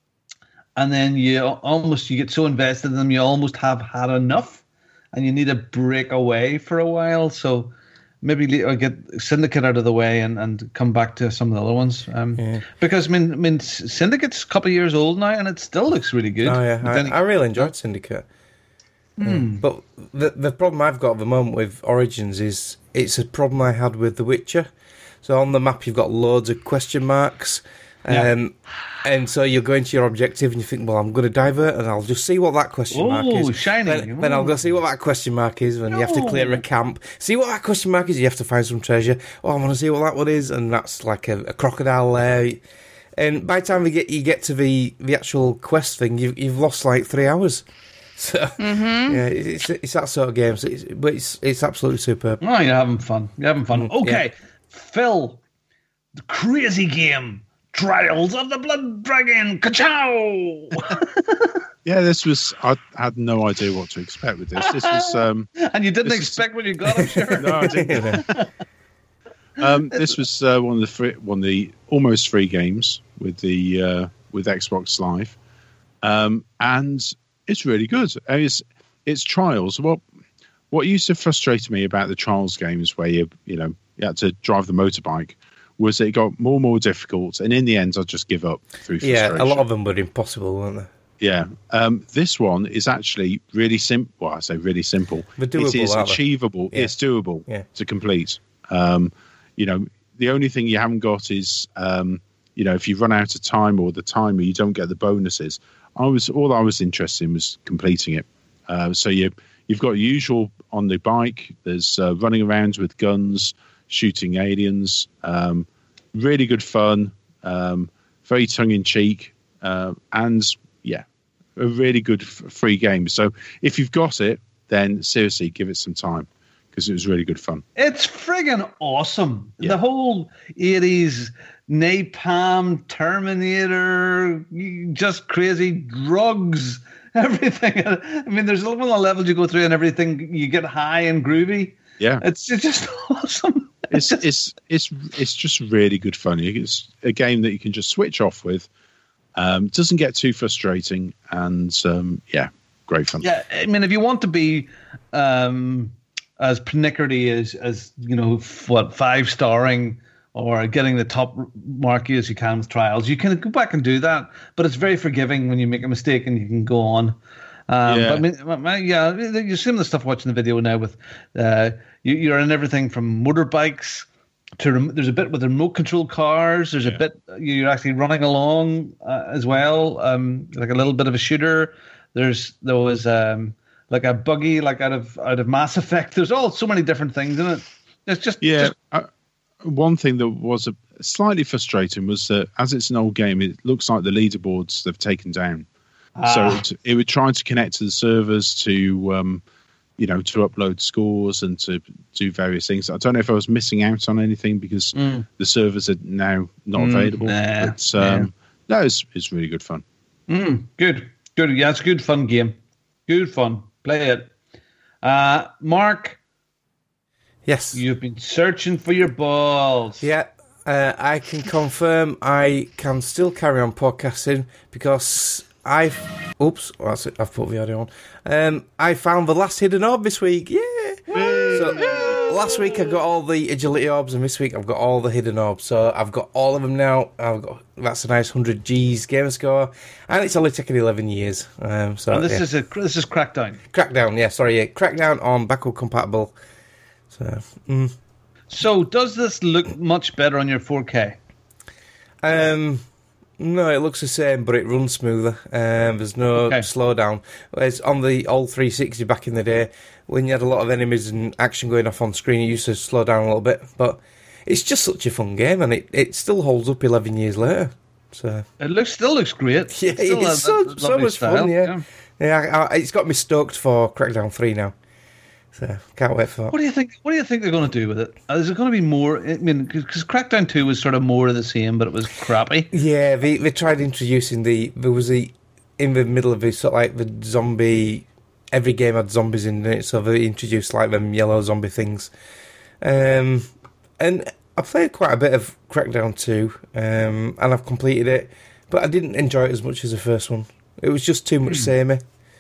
and then you almost you get so invested in them, you almost have had enough, and you need to break away for a while. So maybe I'll get Syndicate out of the way and, and come back to some of the other ones. Um, yeah. Because I mean, I mean, Syndicate's a couple of years old now, and it still looks really good. Oh yeah, I, I really enjoyed Syndicate. Mm. Um, but the the problem I've got at the moment with Origins is it's a problem I had with The Witcher. So on the map you've got loads of question marks. Yeah. Um, and so you're going to your objective and you think, well, I'm going to divert and I'll just see what that question Ooh, mark is. shiny. Then, then I'll go see what that question mark is, and no. you have to clear a camp. See what that question mark is, you have to find some treasure. Oh, I want to see what that one is, and that's like a, a crocodile there. And by the time you get you get to the, the actual quest thing, you've, you've lost like three hours. So, mm-hmm. yeah, it's, it's that sort of game, so it's, but it's, it's absolutely superb. Oh, you're having fun. You're having fun. Okay, yeah. Phil, the crazy game. Trials of the Blood Dragon, ka-chow! Yeah, this was. I had no idea what to expect with this. This was, um, and you didn't expect is, what you got, I'm sure. No, I didn't. um, this was uh, one of the free, one of the almost free games with the uh, with Xbox Live, um, and it's really good. It's it's Trials. What what used to frustrate me about the Trials games, where you you know you had to drive the motorbike, was that it got more and more difficult, and in the end, I just give up through frustration. Yeah, a lot of them were impossible, weren't they? Yeah. Um, this one is actually really simple. Well, I say really simple. But doable, it is aren't achievable. Yeah. It's doable yeah. to complete. Um, you know, the only thing you haven't got is, um, you know, if you run out of time or the timer, you don't get the bonuses. I was all I was interested in was completing it. Uh, so you you've got usual on the bike. There's uh, running around with guns, shooting aliens, um, really good fun, um, very tongue-in-cheek, uh, and yeah, a really good f- free game. So if you've got it, then seriously give it some time, because it was really good fun. It's friggin' awesome. Yeah. The whole eighties napalm, Terminator, just crazy drugs, everything. I mean, there's one of the levels you go through and everything, you get high and groovy. Yeah, it's, it's just awesome. It's it's it's it's just really good fun. It's a game that you can just switch off with. Um, doesn't get too frustrating, and um, yeah, great fun. Yeah, I mean, if you want to be um, as pernickety as as you know, f- what five starring or getting the top marquee as you can with Trials, you can go back and do that. But it's very forgiving when you make a mistake and you can go on. Um, yeah. But I mean, yeah, you're seeing the stuff watching the video now with uh, you, you're in everything from motorbikes to rem- there's a bit with remote control cars. There's yeah. a bit you're actually running along uh, as well, um, like a little bit of a shooter. There's there was um, like a buggy like out of out of Mass Effect. There's all so many different things in it. It's just yeah. Just, uh, one thing that was a, slightly frustrating was that as it's an old game, it looks like the leaderboards they've taken down. So ah. it, it would try to connect to the servers to, um, you know, to upload scores and to do various things. I don't know if I was missing out on anything because mm. the servers are now not mm, available. Nah, but um, yeah. no, it's it's really good fun. Mm, good, good. Yeah, it's a good fun game. Good fun. Play it. Uh, Mark. Yes. You've been searching for your balls. Yeah. Uh, I can confirm I can still carry on podcasting because I've... Oops, well, that's it. I've put the audio on. Um, I found the last hidden orb this week. Yeah! So, last week I got all the agility orbs, and this week I've got all the hidden orbs. So I've got all of them now. I've got That's a nice one hundred G's gamer score, and it's only taken eleven years. Um, so and this yeah. is a this is Crackdown. Crackdown, yeah, sorry. Yeah. Crackdown on backward compatible. So, mm. so does this look much better on your four K? Um, no, it looks the same, but it runs smoother. Um, there's no okay. slowdown. Whereas on the old three sixty back in the day, when you had a lot of enemies and action going off on screen, it used to slow down a little bit. But it's just such a fun game, and it, it still holds up eleven years later. So it looks still looks great. Yeah, still it's so, so much style. fun. Yeah, yeah. yeah I, I, it's got me stoked for Crackdown three now. So can't wait for that. What do you think? What do you think they're going to do with it? Is it going to be more? I mean, because Crackdown two was sort of more of the same, but it was crappy. Yeah, they they tried introducing the there was the in the middle of it sort of like the zombie. Every game had zombies in it, so they introduced like them yellow zombie things. Um, and I played quite a bit of Crackdown two, um, and I've completed it, but I didn't enjoy it as much as the first one. It was just too much mm. samey.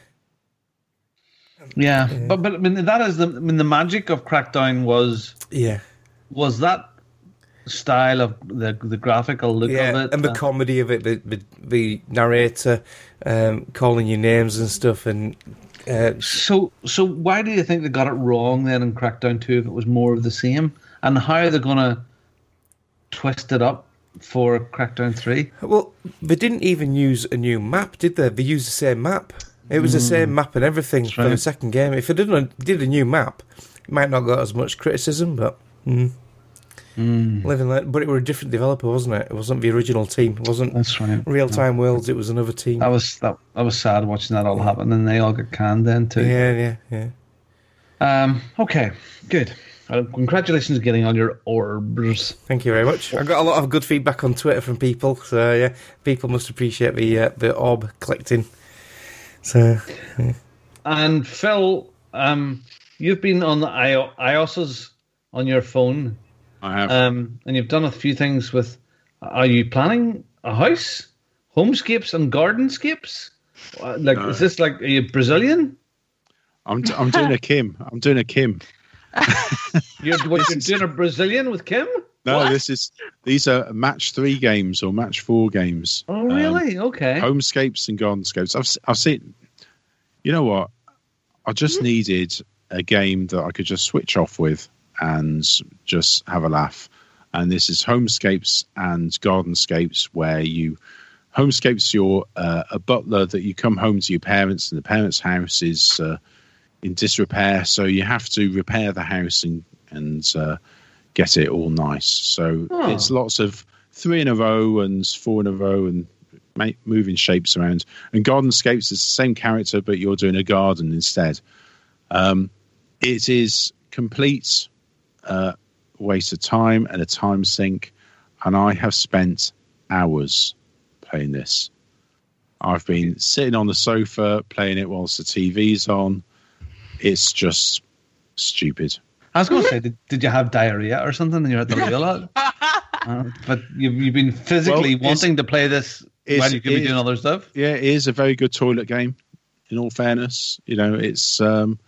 Yeah, yeah, but but I mean that is the I mean the magic of Crackdown was yeah was that style of the the graphical look yeah, of it and the uh, comedy of it, the the, the narrator um, calling you names and stuff, and uh, so so why do you think they got it wrong then in Crackdown two if it was more of the same, and how are they going to twist it up for Crackdown three? Well, they didn't even use a new map, did they? They used the same map. It was mm. the same map and everything That's for right. the second game. If it didn't did a new map, it might not got as much criticism, but mm, mm. living like, but it were a different developer, wasn't it? It wasn't the original team. It wasn't That's right. Real Time no. Worlds. It was another team. That was that. That was sad watching that all happen, and they all got canned then too. Yeah, yeah, yeah. Um. Okay. Good. Uh, congratulations on getting all your orbs. Thank you very much. I got a lot of good feedback on Twitter from people, so yeah, people must appreciate the uh, the orb collecting. So, yeah. And Phil, um, you've been on the I- iOS's on your phone. I have. Um, and you've done a few things with. Are you planning a house, homescapes, and gardenscapes? Uh, like, no. Is this like are you Brazilian? I'm t- I'm doing a Kim. I'm doing a Kim. You're what, you're doing a Brazilian with Kim? No, what? this is these are match three games or match four games. Oh, really? Um, okay. Homescapes and gardenscapes. I've I've seen. You know what? I just needed a game that I could just switch off with and just have a laugh. And this is Homescapes and Gardenscapes, where you Homescapes you're uh, a butler that you come home to your parents, and the parents' house is uh, in disrepair, so you have to repair the house and and uh, get it all nice. So oh. it's lots of three in a row and four in a row and make, moving shapes around. And Gardenscapes is the same character, but you're doing a garden instead. Um, it is complete uh, waste of time and a time sink, and I have spent hours playing this. I've been sitting on the sofa playing it whilst the T V's on. It's just stupid. I was going to say, did, did you have diarrhea or something and you're at the wheel? uh, but you've, you've been physically well, wanting to play this while you could be doing other stuff? Yeah, it is a very good toilet game, in all fairness. You know, it's, um,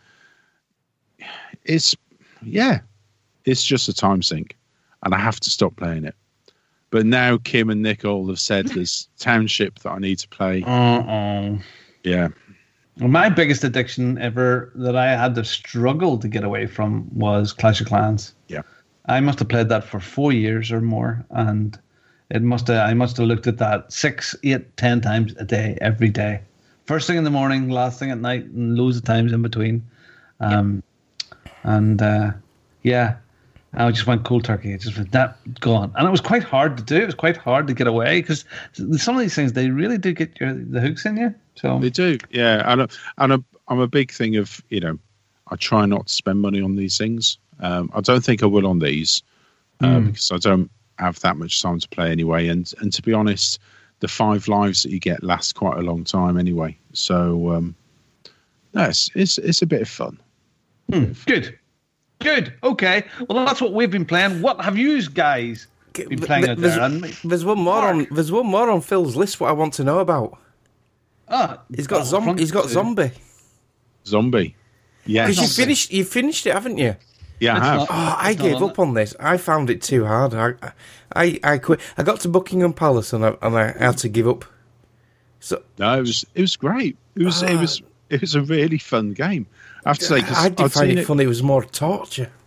it's yeah, it's just a time sink. And I have to stop playing it. But now Kim and Nicole have said there's Township that I need to play. Uh-oh. Yeah. Well, my biggest addiction ever that I had to struggle to get away from was Clash of Clans. Yeah. I must have played that for four years or more, and it must have, I must have looked at that six, eight, ten times a day, every day. First thing in the morning, last thing at night, and loads of times in between. Um, yeah. And, uh, yeah, I just went cold turkey. It just went that gone. And it was quite hard to do. It was quite hard to get away, because some of these things, they really do get your the hooks in you. So they do, yeah. And, a, and a, I'm a big thing of, you know, I try not to spend money on these things. Um, I don't think I will on these uh, mm. because I don't have that much time to play anyway. And and to be honest, the five lives that you get last quite a long time anyway. So um, no, it's, it's it's a bit of fun. Mm. Good, good. Okay, well that's what we've been playing. What have you guys been playing out there's, there? There's one more Mark. on. There's one more on Phil's list. What I want to know about. Ah, he's got zom- He's got zombie. Zombie. Yeah, because you finished. You finished it, haven't you? Yeah, I have. Not, oh, I gave up on this. I found it too hard. I, I, I quit. I got to Buckingham Palace and I, and I had to give up. So no, it was it was great. It was uh, it was it was a really fun game. I have to say, because I did find it, it funny. It was more torture.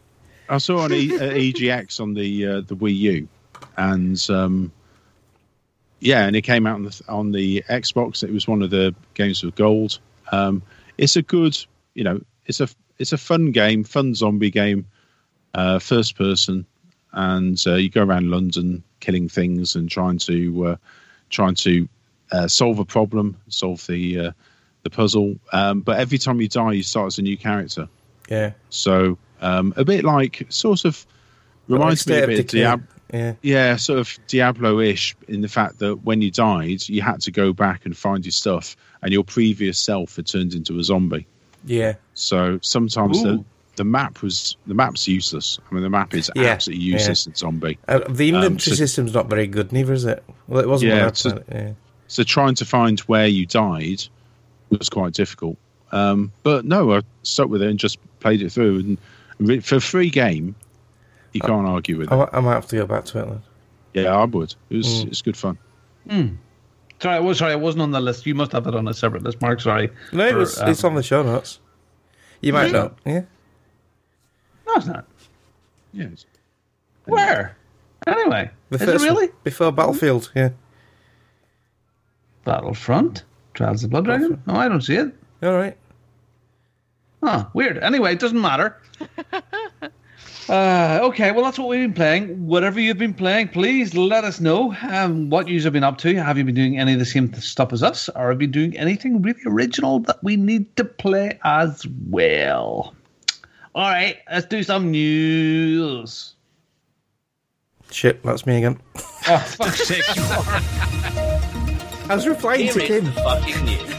I saw on e, uh, E G X on the uh, the Wii U, and um, yeah, and it came out on the on the Xbox. It was one of the games with gold. Um, it's a good, you know, it's a it's a fun game, fun zombie game, uh, first person, and uh, you go around London killing things and trying to uh, trying to uh, solve a problem, solve the uh, the puzzle. Um, but every time you die, you start as a new character. Yeah. So. Um, a bit like, sort of, reminds me a bit of Diablo. Yeah. yeah, sort of Diablo-ish in the fact that when you died, you had to go back and find your stuff, and your previous self had turned into a zombie. Yeah. So sometimes the, the map was the map's useless. I mean, the map is yeah. absolutely useless yeah. in zombie. Uh, the inventory um, so, system's not very good, neither is it? Well, it wasn't. Yeah, when I so, it, yeah. so trying to find where you died was quite difficult. Um, but no, I stuck with it and just played it through. And for a free game, you can't I, argue with I, it. I might have to go back to it then. Yeah, I would. It was mm. it's good fun. Mm. Sorry, I was sorry. I wasn't on the list. You must have it on a separate list, Mark. Sorry. No, it was, um, it's on the show notes. You might not. Yeah. No, it's not. Yes. Where? Anyway, the is first it really one, before Battlefield? Yeah. Battlefront, Trials of the Blood Dragon. Oh, I don't see it. All right. Oh, weird. Anyway, it doesn't matter. uh, okay, well, that's what we've been playing. Whatever you've been playing, please let us know um, what you have been up to. Have you been doing any of the same stuff as us? Or have you been doing anything really original that we need to play as well? All right, let's do some news. Shit, that's me again. Oh, fuck's sake. I was replying Here to Kim. is the fucking news.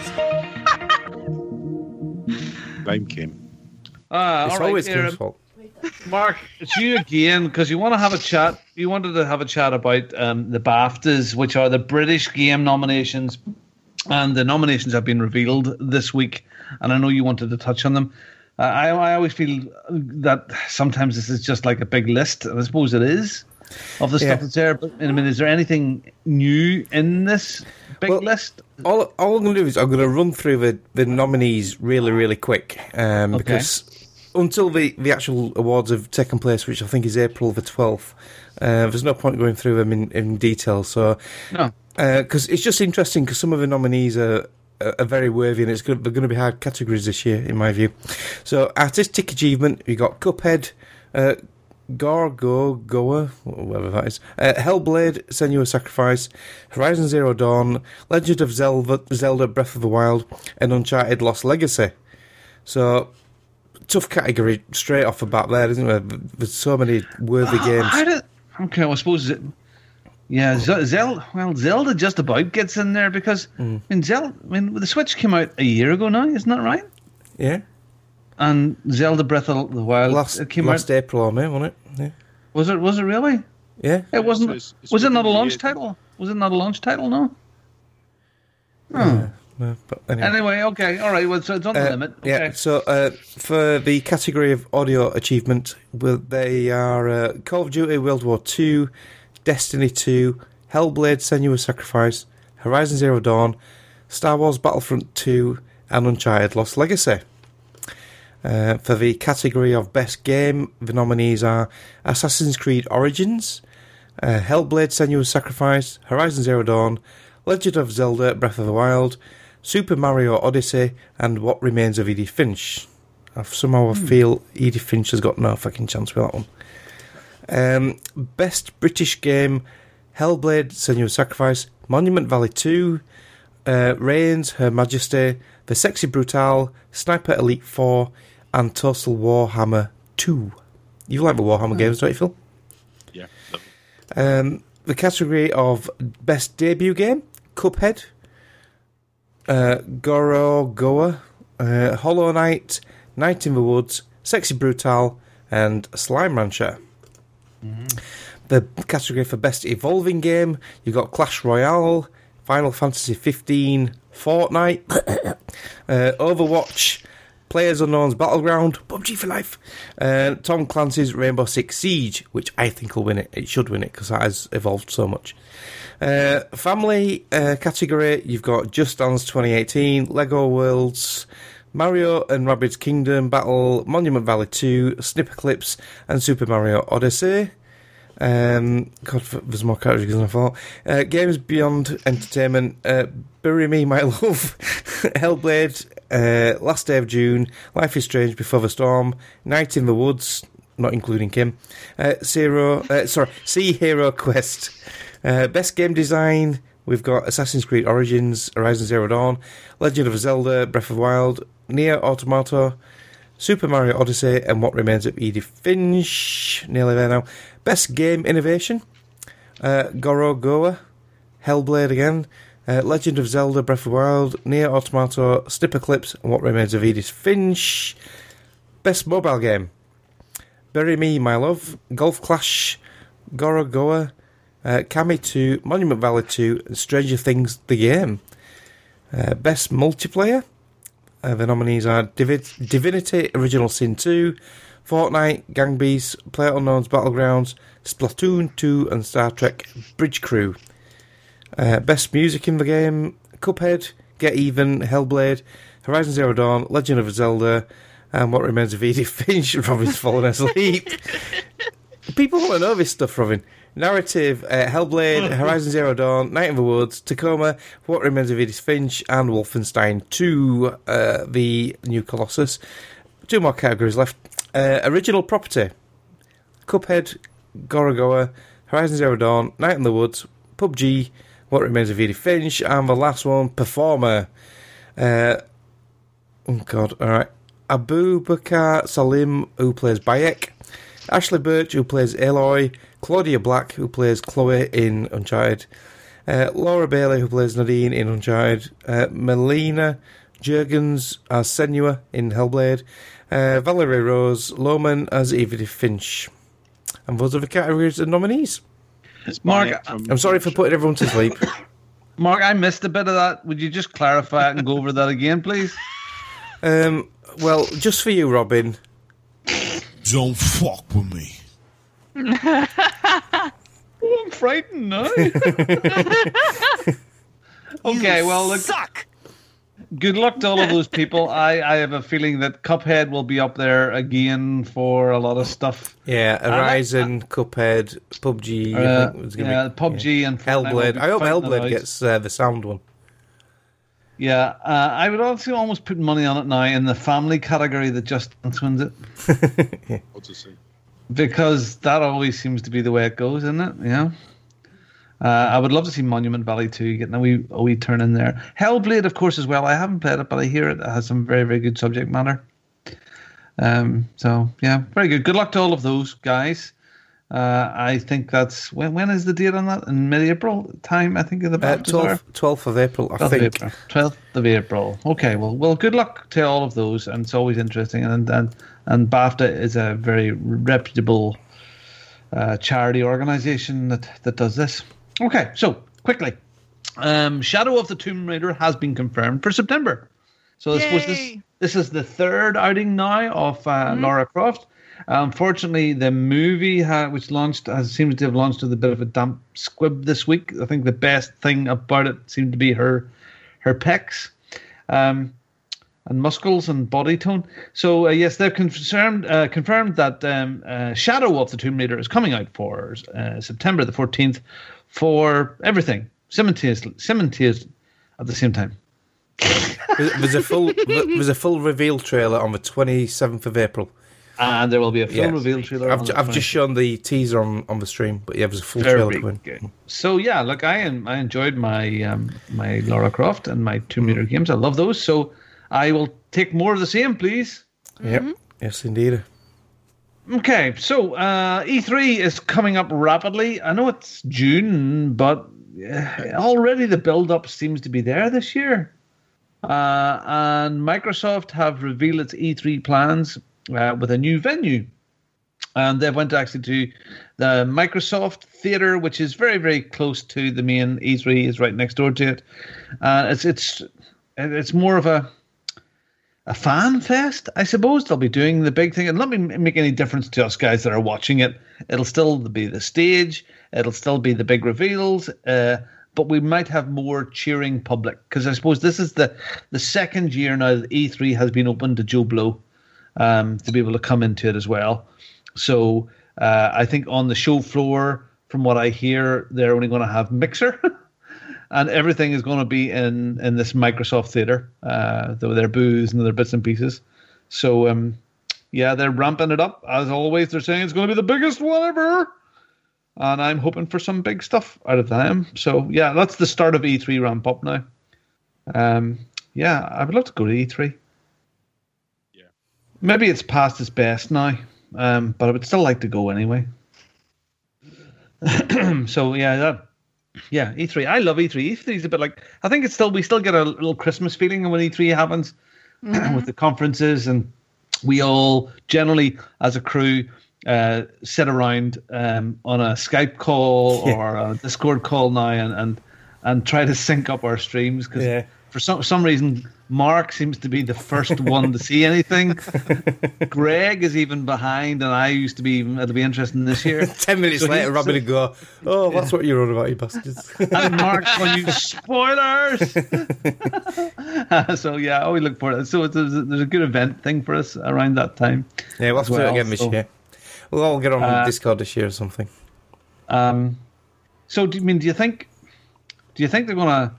Blame Kim. Uh, it's all right, always here, Kim's fault. Mark, it's you again because you want to have a chat. You wanted to have a chat about um, the BAFTAs, which are the British Game nominations, and the nominations have been revealed this week. And I know you wanted to touch on them. Uh, I, I always feel that sometimes this is just like a big list, and I suppose it is of the yeah. stuff that's there. But I mean, is there anything new in this big well, list? All, all I'm going to do is I'm going to run through the, the nominees really, really quick um, okay. because until the, the actual awards have taken place, which I think is April the twelfth, uh, there's no point going through them in, in detail. So, no, because uh, it's just interesting because some of the nominees are are very worthy, and it's good, they're going to be hard categories this year, in my view. So, artistic achievement, you got Cuphead, uh, Gorgo Goa, whatever that is, uh, Hellblade: Senua's Sacrifice, Horizon Zero Dawn, Legend of Zelda, Zelda: Breath of the Wild, and Uncharted: Lost Legacy. So, tough category straight off the bat there, isn't there? There's so many worthy oh, games. I don't, okay, well, I suppose it. Yeah, Zelda. Well, Zelda just about gets in there because mm. I mean, Zelda. I mean, the Switch came out a year ago now, isn't that right? Yeah. And Zelda: Breath of the Wild last, it came last out April or May, wasn't it? Yeah. Was it? Was it really? Yeah. It wasn't. So it's, it's was it not a launch year. title? Was it not a launch title? No. Oh. Uh, no, but anyway. anyway, okay, all right. Well, so it's on the uh, limit. Okay. Yeah. So uh, for the category of audio achievement, well, they are uh, Call of Duty World War Two, Destiny Two, Hellblade: Senua's Sacrifice, Horizon Zero Dawn, Star Wars Battlefront Two, and Uncharted: Lost Legacy. Uh, for the category of Best Game, the nominees are Assassin's Creed Origins, uh, Hellblade: Senua's Sacrifice, Horizon Zero Dawn, Legend of Zelda: Breath of the Wild, Super Mario Odyssey, and What Remains of Edith Finch. I somehow hmm. feel Edith Finch has got no fucking chance with that one. Um, Best British Game, Hellblade: Senua's Sacrifice, Monument Valley two, uh, Reigns, Her Majesty, The Sexy Brutale, Sniper Elite four, and Total Warhammer two. You like the Warhammer oh. games, don't you, Phil? Yeah. Um, the category of Best Debut Game, Cuphead, uh, Goro Goa, uh, Hollow Knight, Night in the Woods, Sexy Brutale, and Slime Rancher. Mm-hmm. The category for Best Evolving Game, you got Clash Royale, Final Fantasy fifteen, Fortnite, uh, Overwatch, PlayerUnknown's Battleground, P U B G for life, uh, Tom Clancy's Rainbow Six Siege, which I think will win it. It should win it because that has evolved so much. Uh, family uh, category, you've got Just Dance twenty eighteen, Lego Worlds, Mario and Rabbids Kingdom Battle, Monument Valley two, Snipperclips, and Super Mario Odyssey. Um, God, there's more categories than I thought. Uh, Games Beyond Entertainment, uh, Bury Me, My Love, Hellblade, uh, Last Day of June, Life is Strange Before the Storm, Night in the Woods, not including Kim, uh, Zero, uh, sorry, Sea Hero Quest. Uh, Best Game Design, we've got Assassin's Creed Origins, Horizon Zero Dawn, Legend of Zelda, Breath of the Wild, Nier Automata, Super Mario Odyssey, and What Remains of Edith Finch. Nearly there now. Best Game Innovation, uh, Goro Goa, Hellblade again, uh, Legend of Zelda, Breath of the Wild, Nier Automata, Snipperclips, and What Remains of Edith Finch. Best Mobile Game, Bury Me, My Love, Golf Clash, Goro Goa, uh, Kami two, Monument Valley two, and Stranger Things The Game. Uh, Best Multiplayer, uh, the nominees are Divi- Divinity Original Sin two, Fortnite, Gang Beasts, PlayerUnknown's Battlegrounds, Splatoon two, and Star Trek Bridge Crew. Uh, best music in the game, Cuphead, Get Even, Hellblade, Horizon Zero Dawn, Legend of Zelda, and What Remains of Edith Finch. Robin's fallen asleep. People want to know this stuff, Robin. Narrative, uh, Hellblade, Horizon Zero Dawn, Night in the Woods, Tacoma, What Remains of Edith Finch, and Wolfenstein two, uh, the new Colossus. Two more categories left. Uh, original property, Cuphead, Gorogoa, Horizon Zero Dawn, Night in the Woods, P U B G, What Remains of Edith Finch, and the last one, Performer. Uh, oh God, alright. Abu Bakr Salim, who plays Bayek, Ashley Birch, who plays Aloy, Claudia Black, who plays Chloe in Uncharted, uh, Laura Bailey, who plays Nadine in Uncharted, uh, Melina Jurgens as Senua in Hellblade, uh, Valerie Rose Lohman as Edith Finch. And those are the categories and nominees. Mark, I'm sorry for putting everyone to sleep. Mark, I missed a bit of that. Would you just clarify it and go over that again, please? Um, well, just for you, Robin. Don't fuck with me. Oh, I'm frightened now. Okay, you well, look. Suck. Good luck to all of those people. I, I have a feeling that Cuphead will be up there again for a lot of stuff. Yeah, Horizon, uh, Cuphead, P U B G. Uh, I think it was gonna yeah, be, P U B G yeah. and Hellblade. I hope Hellblade gets uh, the sound one. Yeah, uh, I would also almost put money on it now in the family category that Just Dance wins it. Yeah. What to see? Because that always seems to be the way it goes, isn't it? Yeah. Uh, I would love to see Monument Valley two getting a wee, a wee turn in there. Hellblade, of course, as well. I haven't played it, but I hear it has some very, very good subject matter. Um, so, yeah, very good. Good luck to all of those guys. Uh, I think that's... When when is the date on that? In mid-April time, I think, of the uh, twelfth, twelfth of April, I twelfth think. Of April. twelfth of April. Okay, well, well, good luck to all of those, and it's always interesting. And and, and BAFTA is a very reputable uh, charity organisation that, that does this. Okay, so, quickly. Um, Shadow of the Tomb Raider has been confirmed for September. So this was this this is the third outing now of uh, mm-hmm. Lara Croft. Unfortunately, the movie, ha- which launched, has seems to have launched with a bit of a damp squib this week. I think the best thing about it seemed to be her her pecs um, and muscles and body tone. So, uh, yes, they've confirmed, uh, confirmed that um, uh, Shadow of the Tomb Raider is coming out for uh, September the fourteenth for everything, simultaneously, simultaneously at the same time. There's a full there's a full reveal trailer on the twenty-seventh of April. And there will be a full yes. reveal trailer. I've, I've just shown the teaser on, on the stream, but yeah, there's a full Very trailer coming. Good. So yeah, look, I I enjoyed my um, my Lara Croft and my Tomb Raider games. I love those. So I will take more of the same, please. Yep. Mm-hmm. Yes, indeed. Okay, so uh, E three is coming up rapidly. I know it's June, but already the build-up seems to be there this year. Uh, and Microsoft have revealed its E three plans uh, with a new venue. And they went actually to the Microsoft Theater, which is very, very close to the main E three, is right next door to it. Uh, it's it's it's more of a a fan fest, I suppose. They'll be doing the big thing. And let me make any difference to us guys that are watching it. It'll still be the stage. It'll still be the big reveals. Uh, but we might have more cheering public, because I suppose this is the, the second year now that E three has been open to Joe Blow um, to be able to come into it as well. So uh, I think on the show floor, from what I hear, they're only going to have Mixer, and everything is going to be in, in this Microsoft Theater, uh, their booths and their bits and pieces. So, um, yeah, they're ramping it up. As always, they're saying it's going to be the biggest one ever. And I'm hoping for some big stuff out of them. So, yeah, that's the start of E three ramp up now. Um, yeah, I would love to go to E three. Yeah. Maybe it's past its best now, um, but I would still like to go anyway. So, yeah, that, yeah, E three. I love E three. E three is a bit like, I think it's still, we still get a little Christmas feeling when E three happens mm-hmm. with the conferences, and we all generally, as a crew, Uh, sit around um, on a Skype call yeah. or a Discord call now and, and, and try to sync up our streams, because yeah. for some some reason Mark seems to be the first one to see anything. Greg is even behind, and I used to be even, it'll be interesting this year. Ten minutes so later, Robin would go, "Oh, that's yeah. what you're on about, you bastards." And Mark's going, "You spoilers!" uh, so yeah, I always look for it. So it's, there's, a, there's a good event thing for us around that time. Yeah, we'll have to well, do it again this so. year. We'll all get on uh, Discord this year or something. Um, so, do you mean? Do you think? Do you think they're gonna?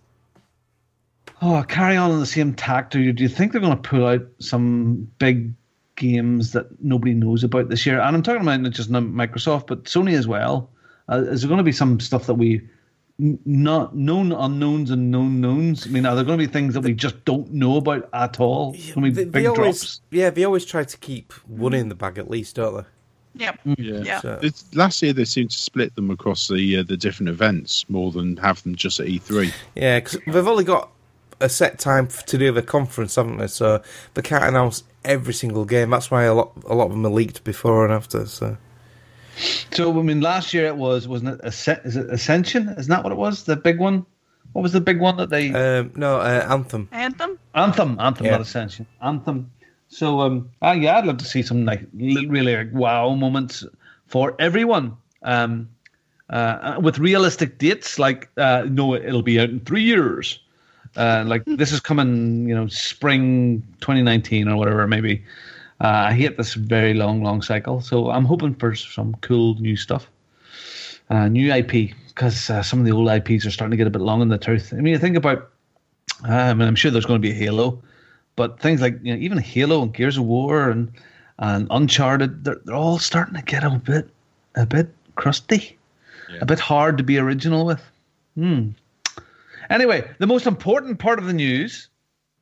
Oh, carry on in the same tact, or do you think they're gonna pull out some big games that nobody knows about this year? And I'm talking about not just Microsoft, but Sony as well. Uh, is there going to be some stuff that we n- not known unknowns and known knowns? I mean, are there going to be things that we just don't know about at all? Yeah, be they, big they always, drops. Yeah, they always try to keep one in the bag at least, don't they? Yep. Yeah. yeah. So. Last year they seemed to split them across the uh, the different events more than have them just at E three. Yeah, because they've only got a set time to do the conference, haven't they? So they can't announce every single game. That's why a lot a lot of them are leaked before and after. So, so I mean, last year it was wasn't it? Asc- is it Ascension? Isn't that what it was? The big one. What was the big one that they? Um, no, uh, Anthem. Anthem. Anthem. Anthem. Yeah. Not Ascension. Anthem. So, um, uh, yeah, I'd love to see some like really like, wow moments for everyone, um, uh, with realistic dates. Like, uh, no, it'll be out in three years. Uh, like this is coming, you know, spring twenty nineteen or whatever. Maybe uh, I hate this very long, long cycle. So I'm hoping for some cool new stuff, uh, new I P, because uh, some of the old I Ps are starting to get a bit long in the tooth. I mean, you think about. Uh, I mean, I'm sure there's going to be a Halo. But things like, you know, even Halo and Gears of War and and Uncharted, they're they're all starting to get a bit a bit crusty, yeah. a bit hard to be original with. Hmm. Anyway, the most important part of the news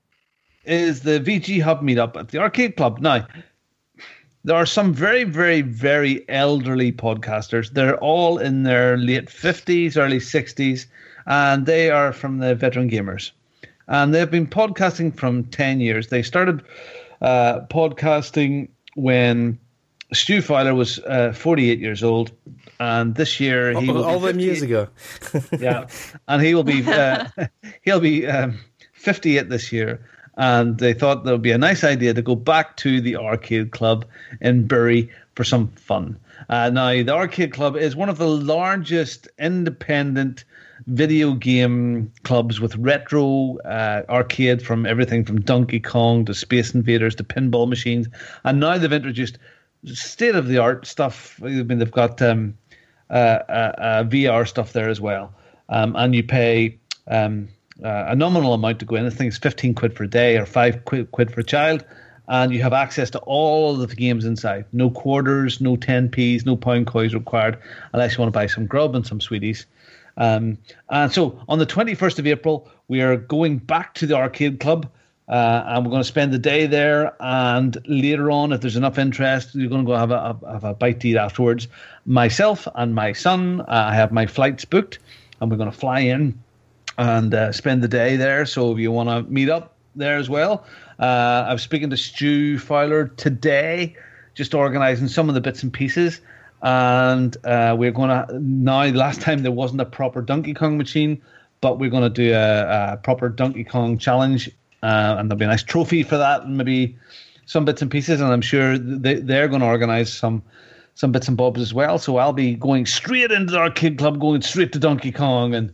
is the V G Hub meetup at the Arcade Club. Now, there are some very, very, very elderly podcasters. They're all in their late fifties, early sixties, and they are from the Veteran Gamers. And they've been podcasting from ten years. They started uh, podcasting when Stu Fowler was uh, forty-eight years old. And this year he all, will all be them years ago. Yeah, and he will be uh, he'll be um, fifty-eight this year. And they thought there would be a nice idea to go back to the Arcade Club in Bury for some fun. Uh, now, the Arcade Club is one of the largest independent video game clubs with retro uh, arcade, from everything from Donkey Kong to Space Invaders to pinball machines. And now they've introduced state-of-the-art stuff. I mean, they've got um, uh, uh, uh, V R stuff there as well. Um, and you pay um, uh, a nominal amount to go in. I think it's fifteen quid for a day or five quid, quid for a child. And you have access to all of the games inside. No quarters, no ten p's, no pound coins required, unless you want to buy some grub and some sweeties. Um, and so on the twenty-first of April, we are going back to the Arcade Club, uh, and we're going to spend the day there. And later on, if there's enough interest, we're going to go have a, have a bite to eat afterwards. Myself and my son, uh, I have my flights booked, and we're going to fly in and uh, spend the day there. So if you want to meet up there as well, uh, I was speaking to Stu Fowler today, just organising some of the bits and pieces. And uh, we're going to now. Last time there wasn't a proper Donkey Kong machine, but we're going to do a, a proper Donkey Kong challenge, uh, and there'll be a nice trophy for that, and maybe some bits and pieces. And I'm sure they, they're going to organise some some bits and bobs as well. So I'll be going straight into the Arcade Club, going straight to Donkey Kong, and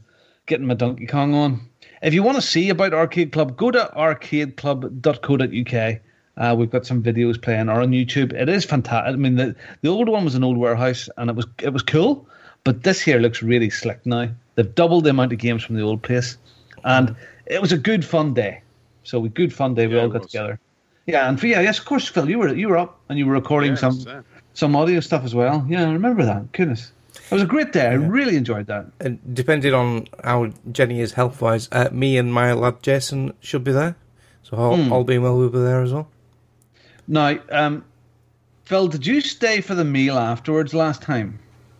getting my Donkey Kong on. If you want to see about Arcade Club, go to arcade club dot co dot uk. Uh, we've got some videos playing or on YouTube. It is fantastic. I mean, the, the old one was an old warehouse, and it was it was cool. But this here looks really slick now. They've doubled the amount of games from the old place, and it was a good fun day. So we good fun day. We yeah, all got together. Yeah, and for, yeah, yes, of course, Phil, you were you were up and you were recording yeah, some uh, some audio stuff as well. Yeah, I remember that. Goodness, it was a great day. I yeah. really enjoyed that. And depending on how Jenny is health wise, uh, me and my lad Jason should be there. So all, mm. all being well, we'll be there as well. Now, um, Phil, did you stay for the meal afterwards last time?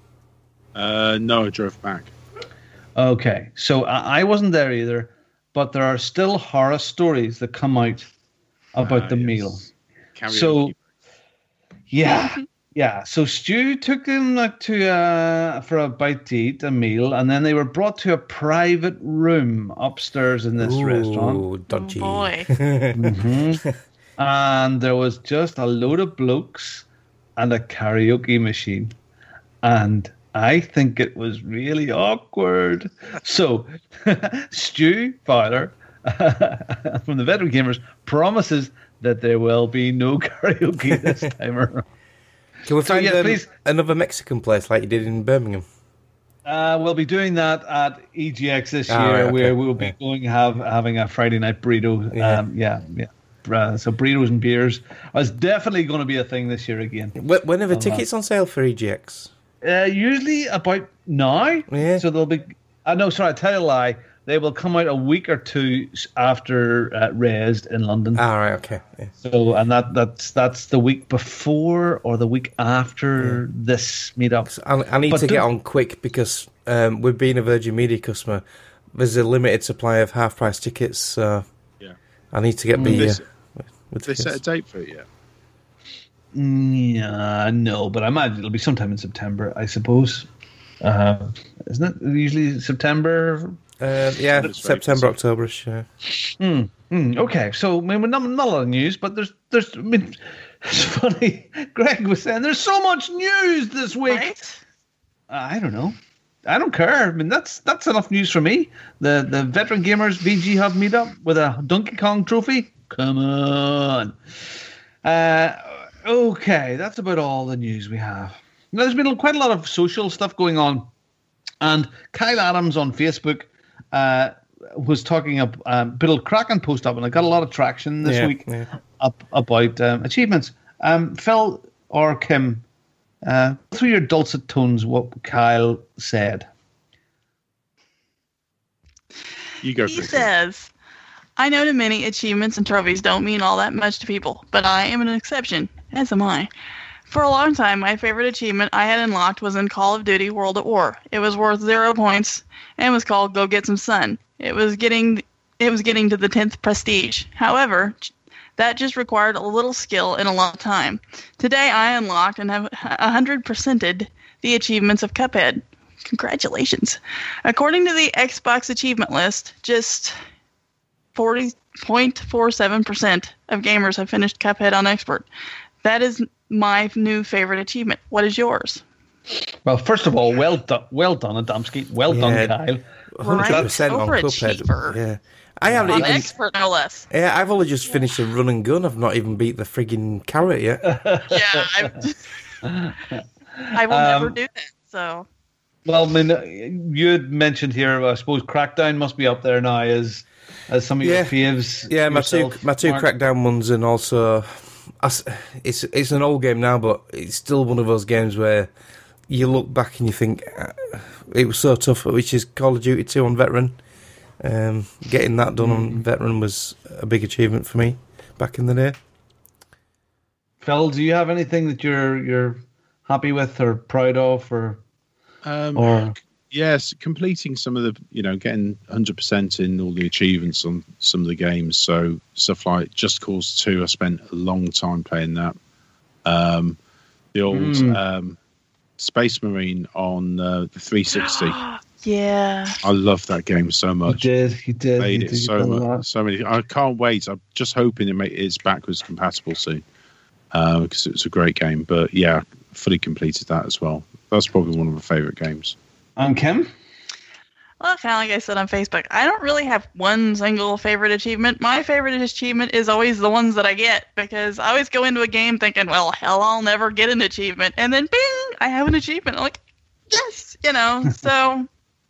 Uh, no, I drove back. Okay, so I, I wasn't there either, but there are still horror stories that come out about uh, the yes. meal. Karaoke. So, yeah, yeah. So Stu took them like, to uh, for a bite to eat, a meal, and then they were brought to a private room upstairs in this Ooh, restaurant. Dodgy. Oh boy. mm-hmm. And there was just a load of blokes and a karaoke machine. And I think it was really awkward. So, Stu Fowler from the Veteran Gamers promises that there will be no karaoke this time around. Can we find so, yeah, um, please, another Mexican place like you did in Birmingham? Uh, we'll be doing that at E G X this oh, year, right, okay. where we'll be yeah. going have having a Friday night burrito. Yeah, um, yeah. yeah. Uh, so burritos and beers is definitely going to be a thing this year again. When are the tickets on sale for E G X? Uh, usually about now. Yeah. So they'll be. Uh, no, sorry, I tell you a lie. They will come out a week or two after uh, Raised in London. Ah, right, okay. Yeah. So, and that that's that's the week before or the week after yeah. this meetup. So I, I need but to get on quick because um, with being a Virgin Media customer, there's a limited supply of half price tickets. So yeah, I need to get mm, the. They, uh, with they set a date for it yet? Yeah, no, but I imagine it'll be sometime in September, I suppose. Uh, isn't it usually September? Uh, yeah, September, October-ish. Yeah. Mm, mm, okay, so I mean, not, not a lot of news, but there's, there's. I mean, it's funny. Greg was saying there's so much news this week. Right? Uh, I don't know. I don't care. I mean, that's that's enough news for me. The the Veteran Gamers V G Hub meetup with a Donkey Kong trophy. Come on. Uh, okay, that's about all the news we have. Now, there's been quite a lot of social stuff going on, and Kyle Adams on Facebook uh, was talking up a bit of Kraken post up, and I got a lot of traction this yeah, week yeah. up about um, achievements. Um, Phil or Kim, uh, through your dulcet tones, what Kyle said. You go. He says, I know that many achievements and trophies don't mean all that much to people, but I am an exception, as am I. For a long time, my favorite achievement I had unlocked was in Call of Duty World at War. It was worth zero points and was called Go Get Some Sun. It was getting it was getting to the tenth prestige. However, that just required a little skill and a lot of time. Today, I unlocked and have one hundred percented the achievements of Cuphead. Congratulations. According to the Xbox achievement list, just forty point four seven percent of gamers have finished Cuphead on Expert. That is my new favorite achievement. What is yours? Well, first of all, well done, well done, Adamski. Well yeah, done, Kyle. one hundred percent right, on Cuphead. Yeah, I haven't on even Expert, no less. Yeah, I've only just finished a run and gun. I've not even beat the frigging carrot yet. yeah, I've, I will um, never do that. So. Well, I mean, you had mentioned here. I suppose Crackdown must be up there now as as some of yeah. your faves. Yeah, my two my two Mark. Crackdown ones, and also it's it's an old game now, but it's still one of those games where you look back and you think it was so tough. Which is Call of Duty two on Veteran. Um, getting that done mm. on Veteran was a big achievement for me back in the day. Phil, do you have anything that you're you're happy with or proud of, or? Um, or yes, completing some of the, you know, getting one hundred percent in all the achievements on some of the games. So stuff like Just Cause two, I spent a long time playing that. Um, the old mm. um, Space Marine on uh, the three sixty. Yeah, I love that game so much. You did, you did. Played you it did, so much, so many. I can't wait. I'm just hoping it make, it's backwards compatible soon because uh, it was a great game. But yeah, fully completed that as well. That's probably one of my favourite games. And Kim? Well, kind of like I said on Facebook, I don't really have one single favorite achievement. My favorite achievement is always the ones that I get, because I always go into a game thinking, well, hell, I'll never get an achievement. And then, bing, I have an achievement. I'm like, yes, you know, so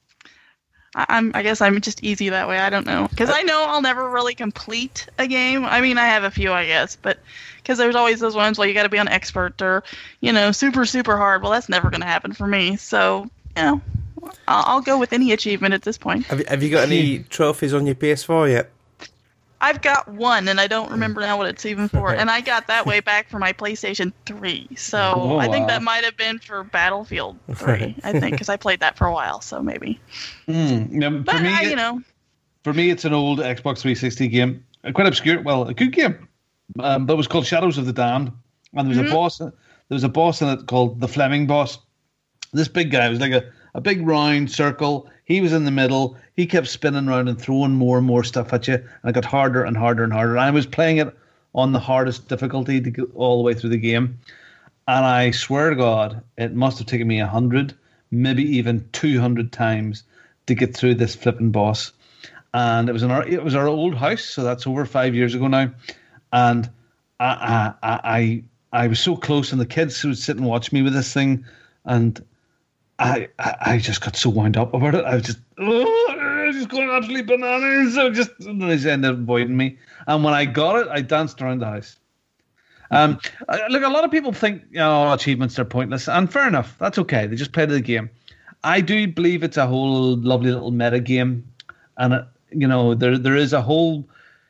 I, I'm, I guess I'm just easy that way. I don't know. Because I know I'll never really complete a game. I mean, I have a few, I guess, but because there's always those ones, well, you got to be on expert or, you know, super, super hard. Well, that's never going to happen for me. So, you know. I'll go with any achievement at this point. Have you, have you got any trophies on your P S four yet? I've got one, and I don't remember now what it's even for. And I got that way back for my PlayStation three. So oh, I think wow. that might have been for Battlefield three, I think, because I played that for a while, so maybe. Mm, now, for but, me, I, you know. For me, it's an old Xbox three sixty game. Quite obscure. Well, a good game. Um, but it was called Shadows of the Damned. And there was mm-hmm. a boss. There was a boss in it called the Fleming boss. This big guy was like a A big round circle. He was in the middle. He kept spinning around and throwing more and more stuff at you. And it got harder and harder and harder. And I was playing it on the hardest difficulty to go all the way through the game. And I swear to God, it must have taken me a hundred, maybe even two hundred times to get through this flipping boss. And it was in our it was our old house, so that's over five years ago now. And I I I, I was so close, and the kids would sit and watch me with this thing, and I, I I just got so wound up about it. I was just, oh, I was just going absolutely bananas. So just, and they ended up avoiding me. And when I got it, I danced around the house. Um, look, a lot of people think, you know, achievements are pointless, and fair enough. That's okay. They just play the game. I do believe it's a whole lovely little meta game, and it, you know, there there is a whole.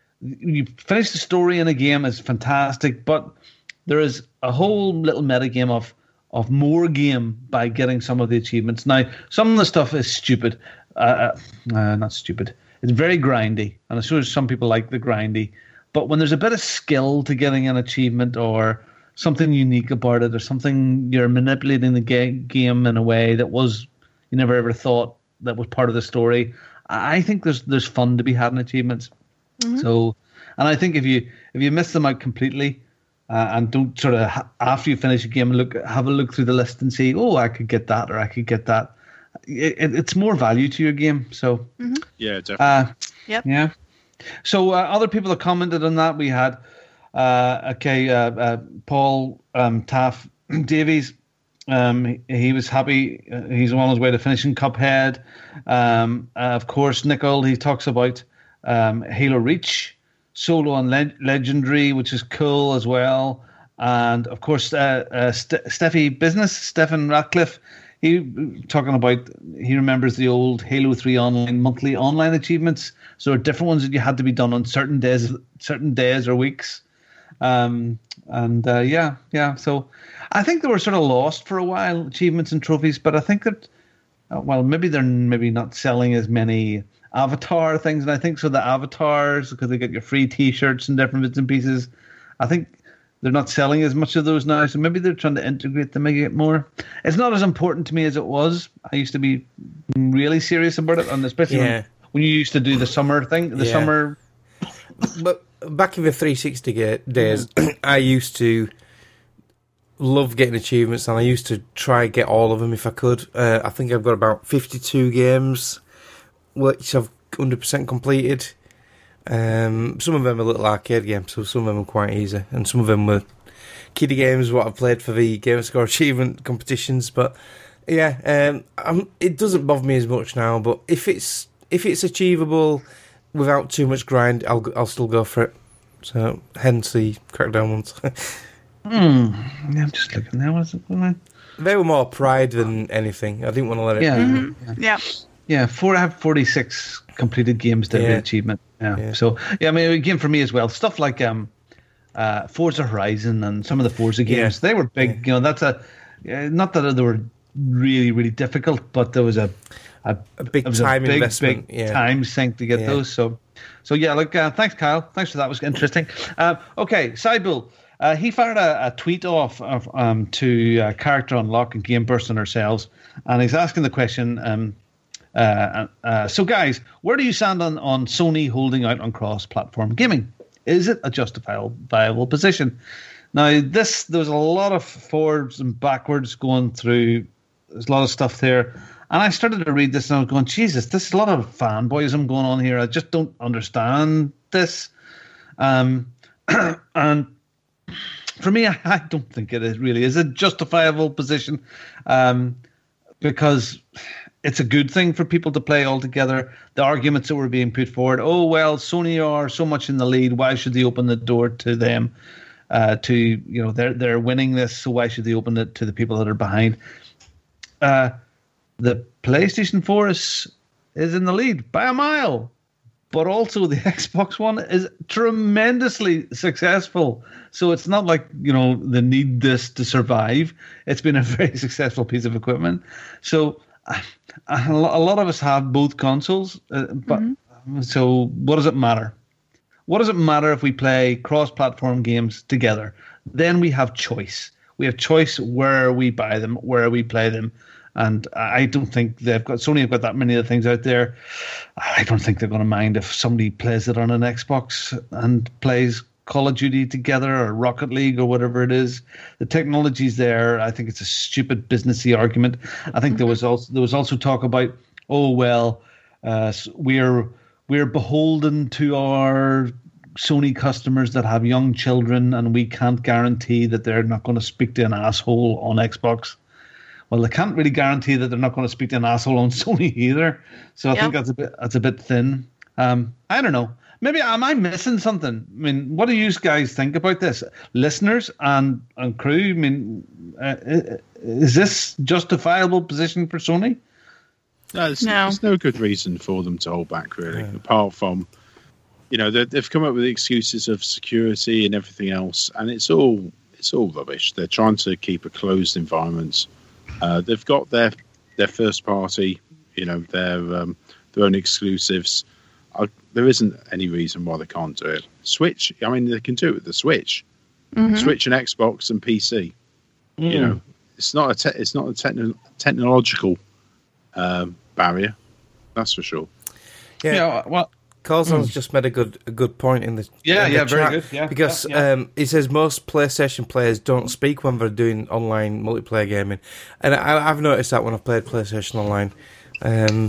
You finish the story in a game is fantastic, but there is a whole little meta game of. of more game by getting some of the achievements. Now, some of the stuff is stupid. Uh, uh, not stupid. It's very grindy. And I'm sure some people like the grindy. But when there's a bit of skill to getting an achievement or something unique about it or something you're manipulating the ga- game in a way that was you never ever thought that was part of the story, I think there's there's fun to be had in achievements. Mm-hmm. So, and I think if you if you miss them out completely, Uh, and don't sort of, ha- after you finish a game, look have a look through the list and see, oh, I could get that or I could get that. It, it, it's more value to your game. So mm-hmm. Yeah, definitely. Uh, yep. Yeah. So uh, other people have commented on that. We had, uh, okay, uh, uh, Paul um, Taff Davies. Um, he, he was happy. Uh, he's on his way to finishing Cuphead. Um, uh, of course, Nicole, he talks about um, Halo Reach. Solo on Le- Legendary, which is cool as well. And, of course, uh, uh, St- Steffi Business, Stephen Ratcliffe, he talking about, he remembers the old Halo three online monthly online achievements. So there are different ones that you had to be done on certain days, certain days or weeks. Um, and, uh, yeah, yeah. So I think they were sort of lost for a while, achievements and trophies. But I think that, uh, well, maybe they're maybe not selling as many avatar things, and I think so the avatars, because they get your free t-shirts and different bits and pieces, I think they're not selling as much of those now, so maybe they're trying to integrate them, make it more. It's not as important to me as it was. I used to be really serious about it, and especially yeah. when, when you used to do the summer thing, the yeah. summer. But back in the three sixty days, I used to love getting achievements, and I used to try get all of them if I could. Uh, I think I've got about fifty-two games which I've one hundred percent completed. Um, some of them are little arcade games, so some of them are quite easy, and some of them were kiddie games, what I've played for the Gamerscore achievement competitions. But yeah, um, I'm, it doesn't bother me as much now. But if it's if it's achievable without too much grind, I'll I'll still go for it. So hence the Crackdown ones. Hmm. Yeah, I'm just looking there. Was it? They were more pride than anything. I didn't want to let it. Yeah. Mm-hmm. Yeah. Yeah, four. I have forty-six completed games to yeah. achievement. Yeah. yeah. So yeah, I mean, again for me as well, stuff like um, uh, Forza Horizon and some of the Forza games, yeah. they were big. Yeah. You know, that's a uh, not that they were really really difficult, but there was a a, a big time a big, investment, big yeah. time sink to get yeah. those. So so yeah, look, uh, thanks Kyle, thanks for that. It was interesting. Uh, okay, Cybull. Uh, he fired a, a tweet off of, um, to uh, Character Unlock and Game Burst and ourselves, and he's asking the question. Um, Uh, uh, so, guys, where do you stand on, on Sony holding out on cross-platform gaming? Is it a justifiable viable position? Now, this there's a lot of forwards and backwards going through. There's a lot of stuff there, And I started to read this and I was going, Jesus, this is a lot of fanboyism going on here. I just don't understand this. Um, and for me, I, I don't think it is really is a justifiable position, um, because it's a good thing for people to play all together. The arguments that were being put forward, oh, well, Sony are so much in the lead. Why should they open the door to them? Uh, to, you know, they're, they're winning this, so why should they open it to the people that are behind? Uh, the PlayStation four is, is in the lead by a mile. But also the Xbox One is tremendously successful. So it's not like, you know, they need this to survive. It's been a very successful piece of equipment. So uh, a lot of us have both consoles. Uh, but mm-hmm. So what does it matter? What does it matter if we play cross-platform games together? Then we have choice. We have choice where we buy them, where we play them. And I don't think they've got Sony have got that many of the things out there. I don't think they're going to mind if somebody plays it on an Xbox and plays Call of Duty together or Rocket League or whatever it is. The technology's there. I think it's a stupid businessy argument. I think there was also there was also talk about, oh well, uh, we're we're beholden to our Sony customers that have young children, and we can't guarantee that they're not going to speak to an asshole on Xbox. Well, they can't really guarantee that they're not going to speak to an asshole on Sony either. So I yep. think that's a bit that's a bit thin. Um, I don't know. Maybe am I missing something? I mean, what do you guys think about this, listeners and and crew? I mean, uh, is this justifiable position for Sony? No, there's no, there's no good reason for them to hold back, really, yeah. apart from, you know, they've come up with excuses of security and everything else, and it's all it's all rubbish. They're trying to keep a closed environment. Uh, they've got their their first party, you know, their um, their own exclusives. I, there isn't any reason why they can't do it. Switch, I mean, they can do it with the Switch, mm-hmm. Switch and Xbox and P C. Mm. You know, it's not a te- it's not a techno- technological um, barrier, that's for sure. Yeah, yeah well. Carson's mm. just made a good a good point in the yeah in the yeah chat, very good yeah because yeah, yeah. Um, he says most PlayStation players don't speak when they're doing online multiplayer gaming, and I, I've noticed that when I've played PlayStation Online. Um,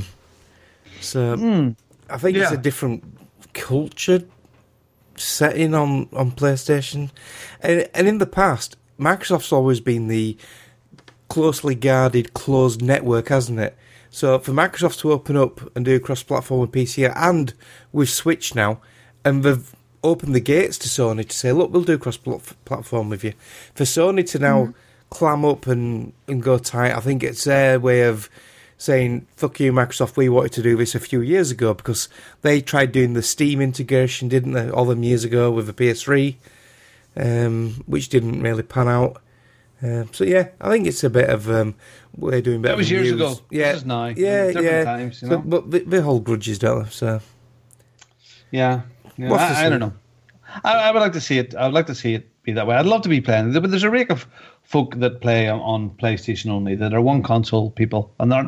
so mm. I think yeah. it's a different culture setting on, on PlayStation, and and in the past, Microsoft's always been the closely guarded, closed network, hasn't it? So for Microsoft to open up and do cross-platform with P C and with Switch now, and they've opened the gates to Sony to say, look, we'll do cross-platform with you. For Sony to now mm. clam up and, and go tight, I think it's their way of saying, fuck you, Microsoft, we wanted to do this a few years ago, because they tried doing the Steam integration, didn't they, all them years ago with the P S three, um, which didn't really pan out. Um, so yeah, I think it's a bit of um, we're doing better. That was years news. ago. Yeah, this is now. Yeah, different yeah. Times, you know? so, but they, they hold grudges, don't they? So yeah, yeah. I, I don't know. I, I would like to see it. I would like to see it be that way. I'd love to be playing, but there's a rake of folk that play on, on PlayStation only, that are one console people, and they're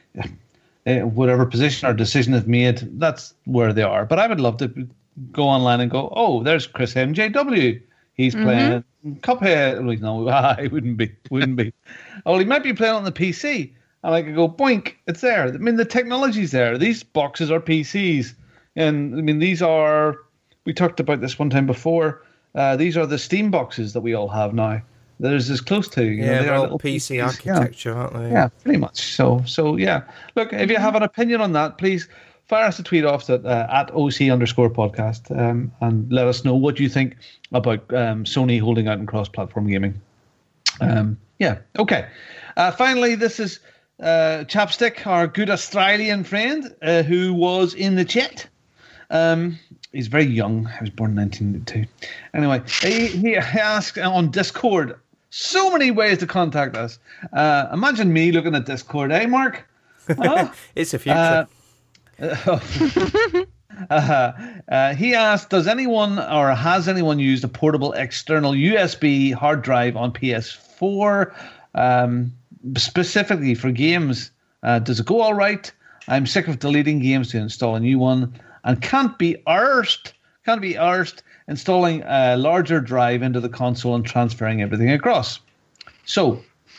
uh, whatever position or decision they've made, that's where they are. But I would love to go online and go, oh, there's Chris M J W. He's mm-hmm. playing Cuphead. Like, no, he wouldn't be. Wouldn't be. Oh, he might be playing on the P C. And I could go, boink, it's there. I mean, the technology's there. These boxes are P Cs. And, I mean, these are, we talked about this one time before, uh, these are the Steam boxes that we all have now. There's as close to. You yeah, know, they they're are all little P C P Cs. architecture, yeah. aren't they? Yeah, pretty much. So, so yeah. Look, if you have an opinion on that, please fire us a tweet off at, uh, at O C underscore podcast um, and let us know what you think about um, Sony holding out in cross-platform gaming. Um, yeah, okay. Uh, finally, this is uh, Chapstick, our good Australian friend, uh, who was in the chat. Um, he's very young. He was born in nineteen ninety-two. Anyway, he, he asked on Discord, so many ways to contact us. Uh, imagine me looking at Discord, eh, Mark? Uh, it's a future. Uh, uh, uh, he asked, does anyone or has anyone used a portable external U S B hard drive on P S four, um, specifically for games? Uh, does it go all right? I'm sick of deleting games to install a new one and can't be arsed, can't be arsed installing a larger drive into the console and transferring everything across. So,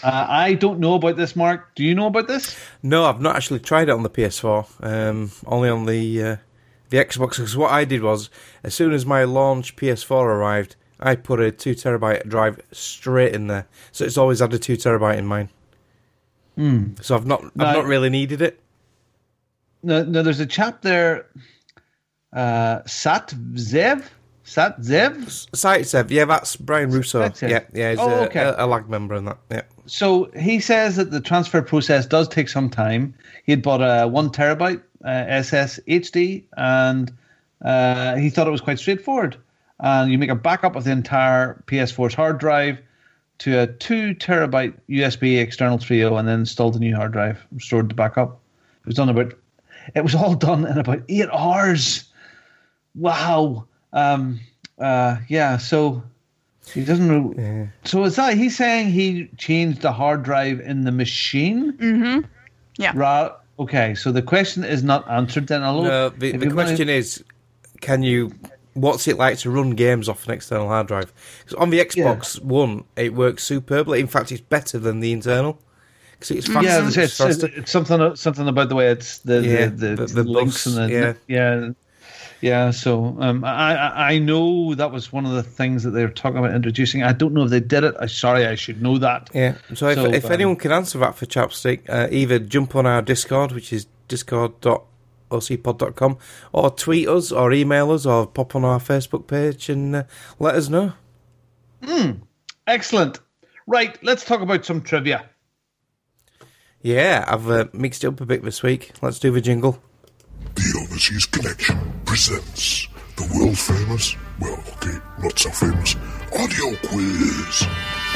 Uh, I don't know about this, Mark. Do you know about this? No, I've not actually tried it on the P S four. Um, only on the uh, the Xbox. Because what I did was, as soon as my launch P S four arrived, I put a two terabyte drive straight in there. So it's always had a two terabyte in mine. Mm. So I've not, I've now, not really needed it. No, no. There's a chap there, uh, Sat Zev. Sat Zev? Zev, yeah, that's Brian Russo. That's yeah, yeah, he's oh, a, okay. a, a lag member in that. Yeah. So he says that the transfer process does take some time. He had bought a one terabyte uh, S S H D, and uh, he thought it was quite straightforward. And you make a backup of the entire P S four's hard drive to a two terabyte U S B external three point oh, and then installed the new hard drive, restored the backup. It was done about. It was all done in about eight hours. Wow. Um, uh, yeah, so he doesn't know. Yeah. So is that he's saying he changed the hard drive in the machine? Mm-hmm. Yeah. Ra- okay, so the question is not answered then. Although, no, the, the question gonna... is, can you? What's it like to run games off an external hard drive? Because on the Xbox yeah. One, it works superbly. In fact, it's better than the internal. Because it's faster. Yeah, it's, it's, faster. it's something something about the way it's the yeah, the, the, the, the links books, and the yeah. yeah. Yeah, so um, I I know that was one of the things that they were talking about introducing. I don't know if they did it. I'm sorry, I should know that. Yeah, so if, so, if um, anyone can answer that for Chapstick, uh, either jump on our Discord, which is discord dot o c pod dot com, or tweet us, or email us, or pop on our Facebook page and uh, let us know. Mm, excellent. Right, let's talk about some trivia. Yeah, I've uh, mixed it up a bit this week. Let's do the jingle. The Overseas Connection presents the world famous, well, okay, not so famous, audio quiz.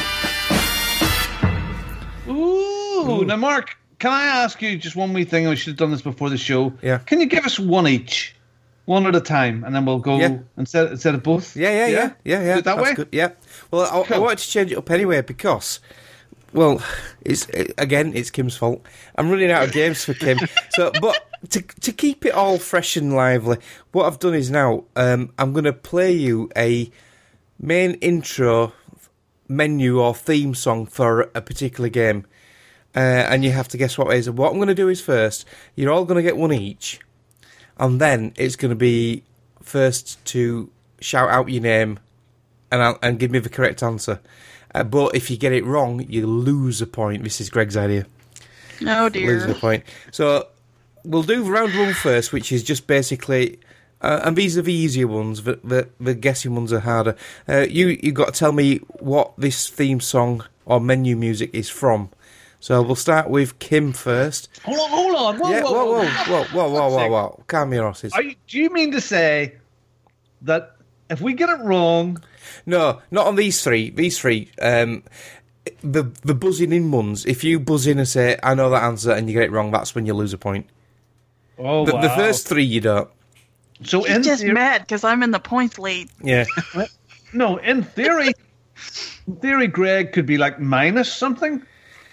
Ooh, Ooh. Now, Mark, can I ask you just one wee thing? We should have done this before the show. Yeah. Can you give us one each? One at a time, and then we'll go yeah. instead, instead of both? Yeah, yeah, yeah. Yeah, yeah. yeah. Do it that That's way? Good. Yeah. Well, I, cool. I wanted to change it up anyway because... Well, it's it, again, it's Kim's fault. I'm running out of games for Kim. So, but to to keep it all fresh and lively, what I've done is now um, I'm going to play you a main intro menu or theme song for a particular game, uh, and you have to guess what it is. And what I'm going to do is first, you're all going to get one each, and then it's going to be first to shout out your name and I'll, and give me the correct answer. Uh, but if you get it wrong, you lose a point. This is Greg's idea. Oh, dear. Lose a point. So we'll do round one first, which is just basically... Uh, and these are the easier ones. The, the, the guessing ones are harder. Uh, you, you've got to tell me what this theme song or menu music is from. So we'll start with Kim first. Hold on, hold on. Whoa, yeah, whoa, whoa, whoa, whoa, whoa, whoa, whoa, whoa, whoa. Calm your horses. Are you, do you mean to say that if we get it wrong... No, not on these three. These three, um, the the buzzing in ones. If you buzz in and say, "I know that answer," and you get it wrong, that's when you lose a point. Oh, the, wow. The first three you don't. So He's in just theory, mad because I'm in the points lead. Yeah. No, in theory, in theory, Greg could be like minus something.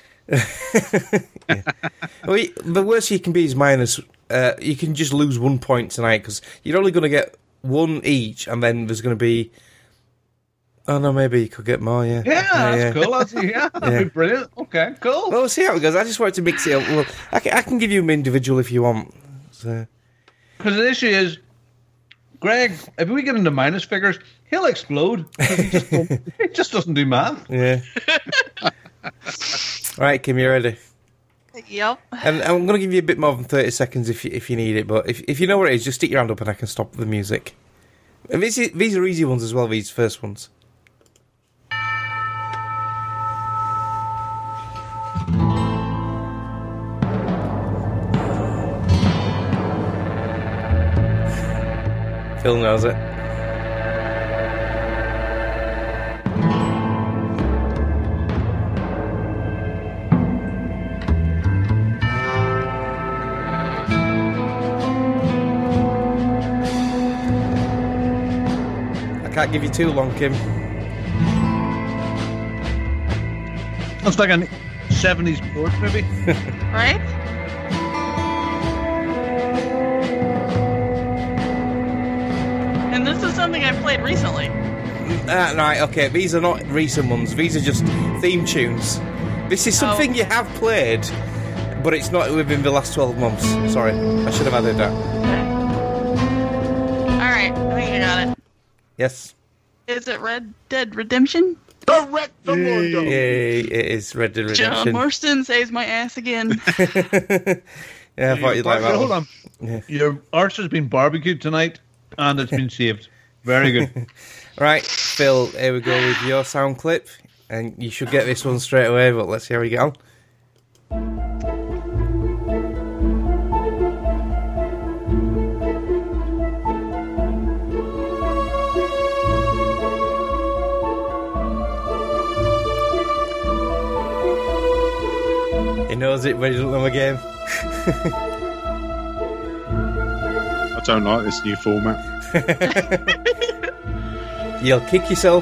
yeah. Well, the worst you can be is minus. Uh, you can just lose one point tonight because you're only going to get one each, and then there's going to be. Oh, no, maybe you could get more, yeah. Yeah, yeah that's yeah. cool. That's, yeah, that'd yeah. be brilliant. Okay, cool. Well, we'll see how it goes. I just wanted to mix it up. Well, I can, I can give you an individual if you want. So. Because the issue is, Greg, if we get into minus figures, he'll explode. He just, he just doesn't do math. Yeah. Right, Kim, you ready? Yep. And I'm going to give you a bit more than thirty seconds if you, if you need it, but if if you know what it is, just stick your hand up and I can stop the music. And these, these are easy ones as well, these first ones. Phil knows it. I can't give you too long, Kim. Looks like a seventies sports movie. Right? And this is something I've played recently. Ah, right, okay. These are not recent ones. These are just theme tunes. This is something Oh. you have played, but it's not within the last twelve months. Sorry, I should have added that. All right, I think I got it. Yes. Is it Red Dead Redemption? Correct the mundo. Yay, it is Red Dead John Redemption. Marston saves my ass again. Yeah, I thought you'd like that Hold one. on. Yeah. Your arse has been barbecued tonight, and it's been saved. Very good. Right, Phil, here we go with your sound clip. And you should get this one straight away, but let's see how we get on. He knows it, but he doesn't know the game. I don't like this new format. You'll kick yourself.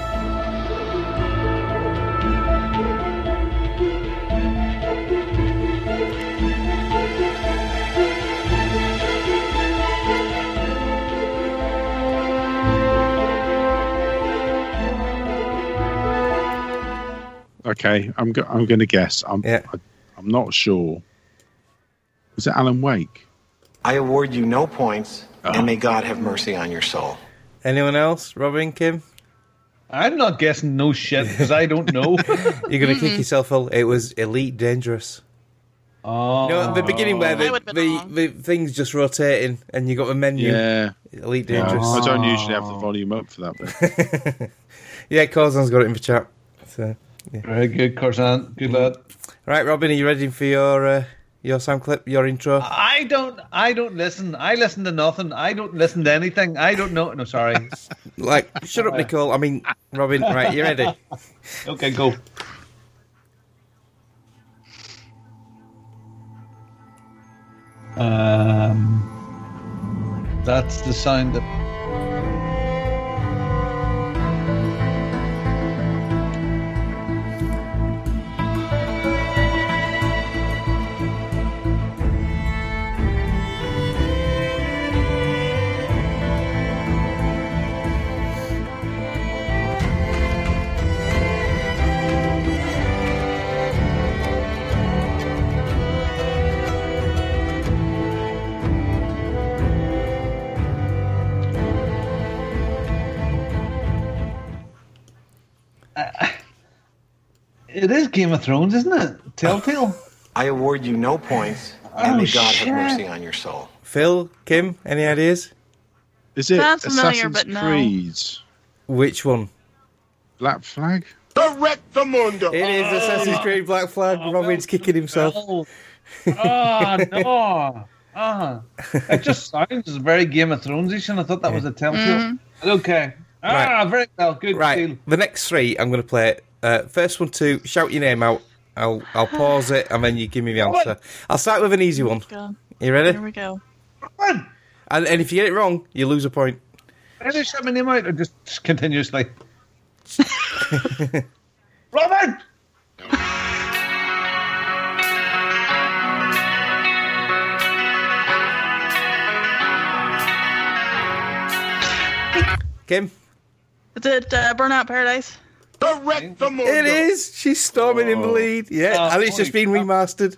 Okay, I'm go- I'm going to guess. I'm Yeah. I, I'm not sure. Was it Alan Wake? I award you no points, Oh. and may God have mercy on your soul. Anyone else? Robin, Kim? I'm not guessing no shit because I don't know. You're going to kick yourself, Phil. It was Elite Dangerous. Oh. You know, at the beginning where I the, would've been the, wrong. the thing's just rotating and you got the menu. Yeah. Elite Yeah, Dangerous. I don't usually have the volume up for that bit. Yeah, Corzan's got it in the chat. So, yeah. Very good, Corzan. Good lad. Right, Robin, are you ready for your uh, your sound clip, your intro? I don't. I don't listen. I listen to nothing. I don't listen to anything. I don't know. No, sorry. Like, shut up, Nicole. I mean, Robin. Right, you ready? Okay, go. Um, that's the sound that. It is Game of Thrones, isn't it? Telltale. I award you no points, Oh, and may God shit. have mercy on your soul. Phil, Kim, any ideas? Is it Sounds familiar, Assassin's but no. Creed? Which one? Black Flag? Correct the mundo. It is Assassin's Creed Black Flag. Robin's kicking himself. Oh, oh no. Ah, it just sounds very Game of Thrones-ish, and I thought that was a Telltale. Okay. Ah, Right. very well. Good. Right, Deal. the next three I'm going to play. Uh, first one to shout your name out. I'll I'll pause it and then you give me the answer. I'll start with an easy one. Go. You ready? Here we go. Robin, And, and if you get it wrong, you lose a point. either shout my name out or just continuously. Robin. Kim? Is it uh, Burnout Paradise? Correct the mundo. It is. She's storming in the lead. Yeah, Oh, and it's just been holy remastered.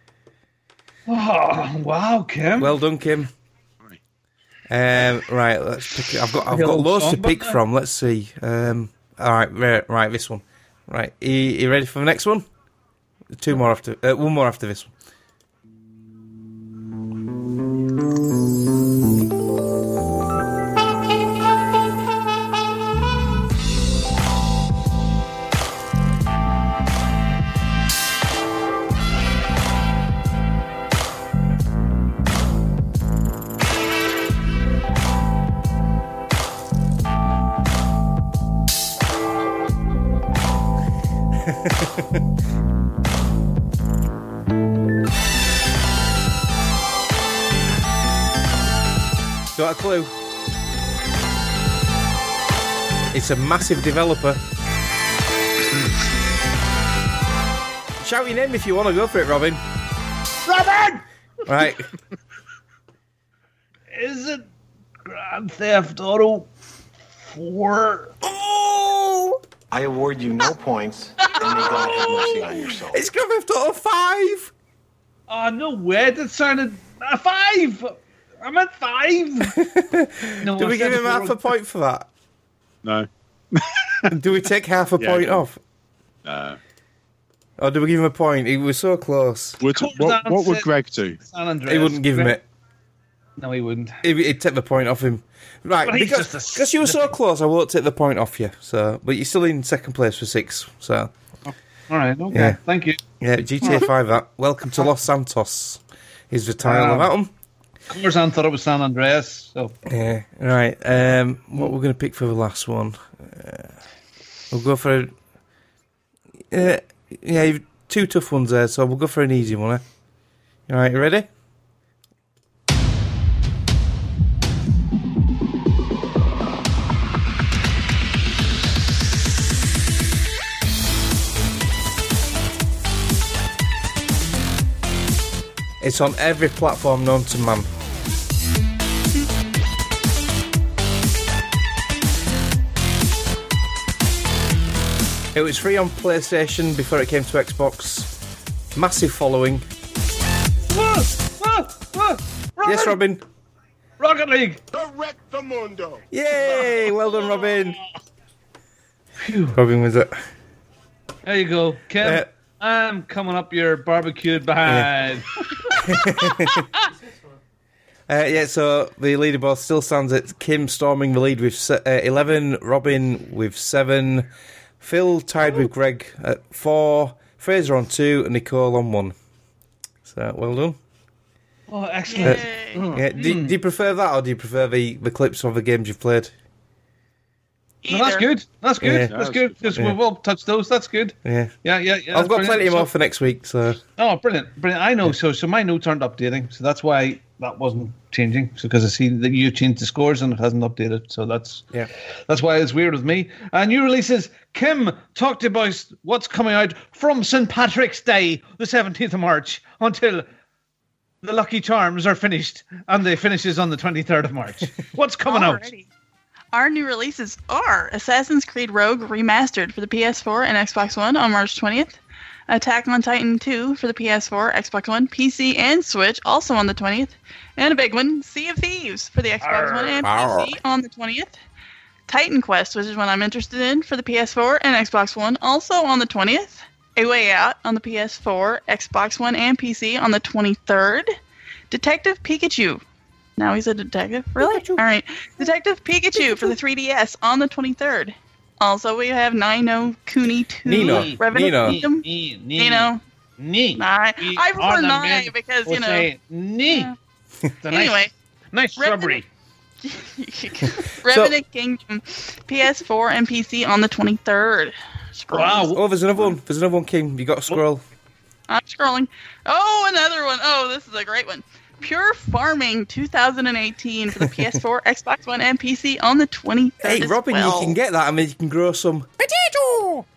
Oh, wow, Kim. Well done, Kim. Um, right, let's pick. I've got I've Your got old loads to song, pick wasn't it? from. Let's see. Um, all right, right, right, this one. Right, you, you ready for the next one? Two more after. Uh, one more after this one. Got a clue? It's a massive developer. Shout your name if you want to go for it, Robin. Robin! Right. Is it Grand Theft Auto four? Oh! I award you no points, And may God have mercy on your soul. It's Grand Theft Auto five. Oh, no way. That sounded... Uh, five! I'm at five! No, Do we I give said him half wrong. a point for that? No. Do we take half a Yeah, point go on. off? No. Or do we give him a point? He was so close. Would, Comes what down what would to Greg do? San Andreas. He wouldn't give him Greg- it. No, he wouldn't. He'd, he'd take the point off him. Right, But he's because just a because you were so snippet. close, I won't take the point off you. So, but you're still in second place for six. So, All right, okay. Yeah. Thank you. yeah, G T A five. That. Welcome to Los Santos. Is the title Um, of that one? Corzan thought it was San Andreas, so... Yeah. Right. Um, what we're going to pick for the last one? Uh, we'll go for. A, uh, yeah, you've two tough ones there, so we'll go for an easy one. Eh? All right, you ready? It's on every platform known to man. It was free on PlayStation before it came to Xbox. Massive following. Ah, ah, ah, Robin! Yes, Robin. Rocket League! Correctamundo. Yay! Well done, Robin. Robin was it? There you go. Kim, Uh, I'm coming up your barbecued behind. Uh, yeah, so the leaderboard still stands at Kim storming the lead with se- uh, eleven, Robin with seven, Phil tied with Greg at four, Fraser on two, and Nicole on one. So, well done. Oh, excellent. Uh, yeah, do, do you prefer that, or do you prefer the, the clips of the games you've played? No, that's good. That's good. Yeah. That's good. Because Yeah. we've all touched those. That's good. Yeah. Yeah, yeah, yeah. I've got that's plenty brilliant. more So- for next week, so... Oh, brilliant, brilliant! I know. So, so my notes aren't updating, so that's why that wasn't changing. So, because I see that you changed the scores and it hasn't updated, so that's Yeah. that's why it's weird with me. And new releases. Kim talked about what's coming out from Saint Patrick's Day, the seventeenth of March, until the Lucky Charms are finished, and the finishes on the twenty-third of March. What's coming out? Alrighty. Our new releases are Assassin's Creed Rogue Remastered for the P S four and Xbox One on March twentieth. Attack on Titan two for the P S four, Xbox One, P C, and Switch, also on the twentieth. And a big one, Sea of Thieves for the Xbox One and P C on the twentieth. Titan Quest, which is one I'm interested in, for the P S four and Xbox One, also on the twentieth. A Way Out on the P S four, Xbox One, and P C on the twenty-third. Detective Pikachu. Now he's a detective? Really? All right. Detective Pikachu for the three D S on the twenty-third. Also, we have Nino Kuni two. Nino. Revenant Nino. Kingdom. Knee, Nino. knee. Nine. We I prefer are the nine men because, who you know. say knee. Yeah. It's a Anyway. nice, nice shrubbery. Revenant Kingdom, P S four and P C on the twenty-third. Scroll. Wow. Oh, there's another one. There's another one, Kim. You got to scroll. I'm scrolling. Oh, another one. Oh, this is a great one. Pure Farming twenty eighteen for the P S four, Xbox One, and P C on the twenty-third. Hey, as Robin, well. you can get that. I mean, you can grow some potato.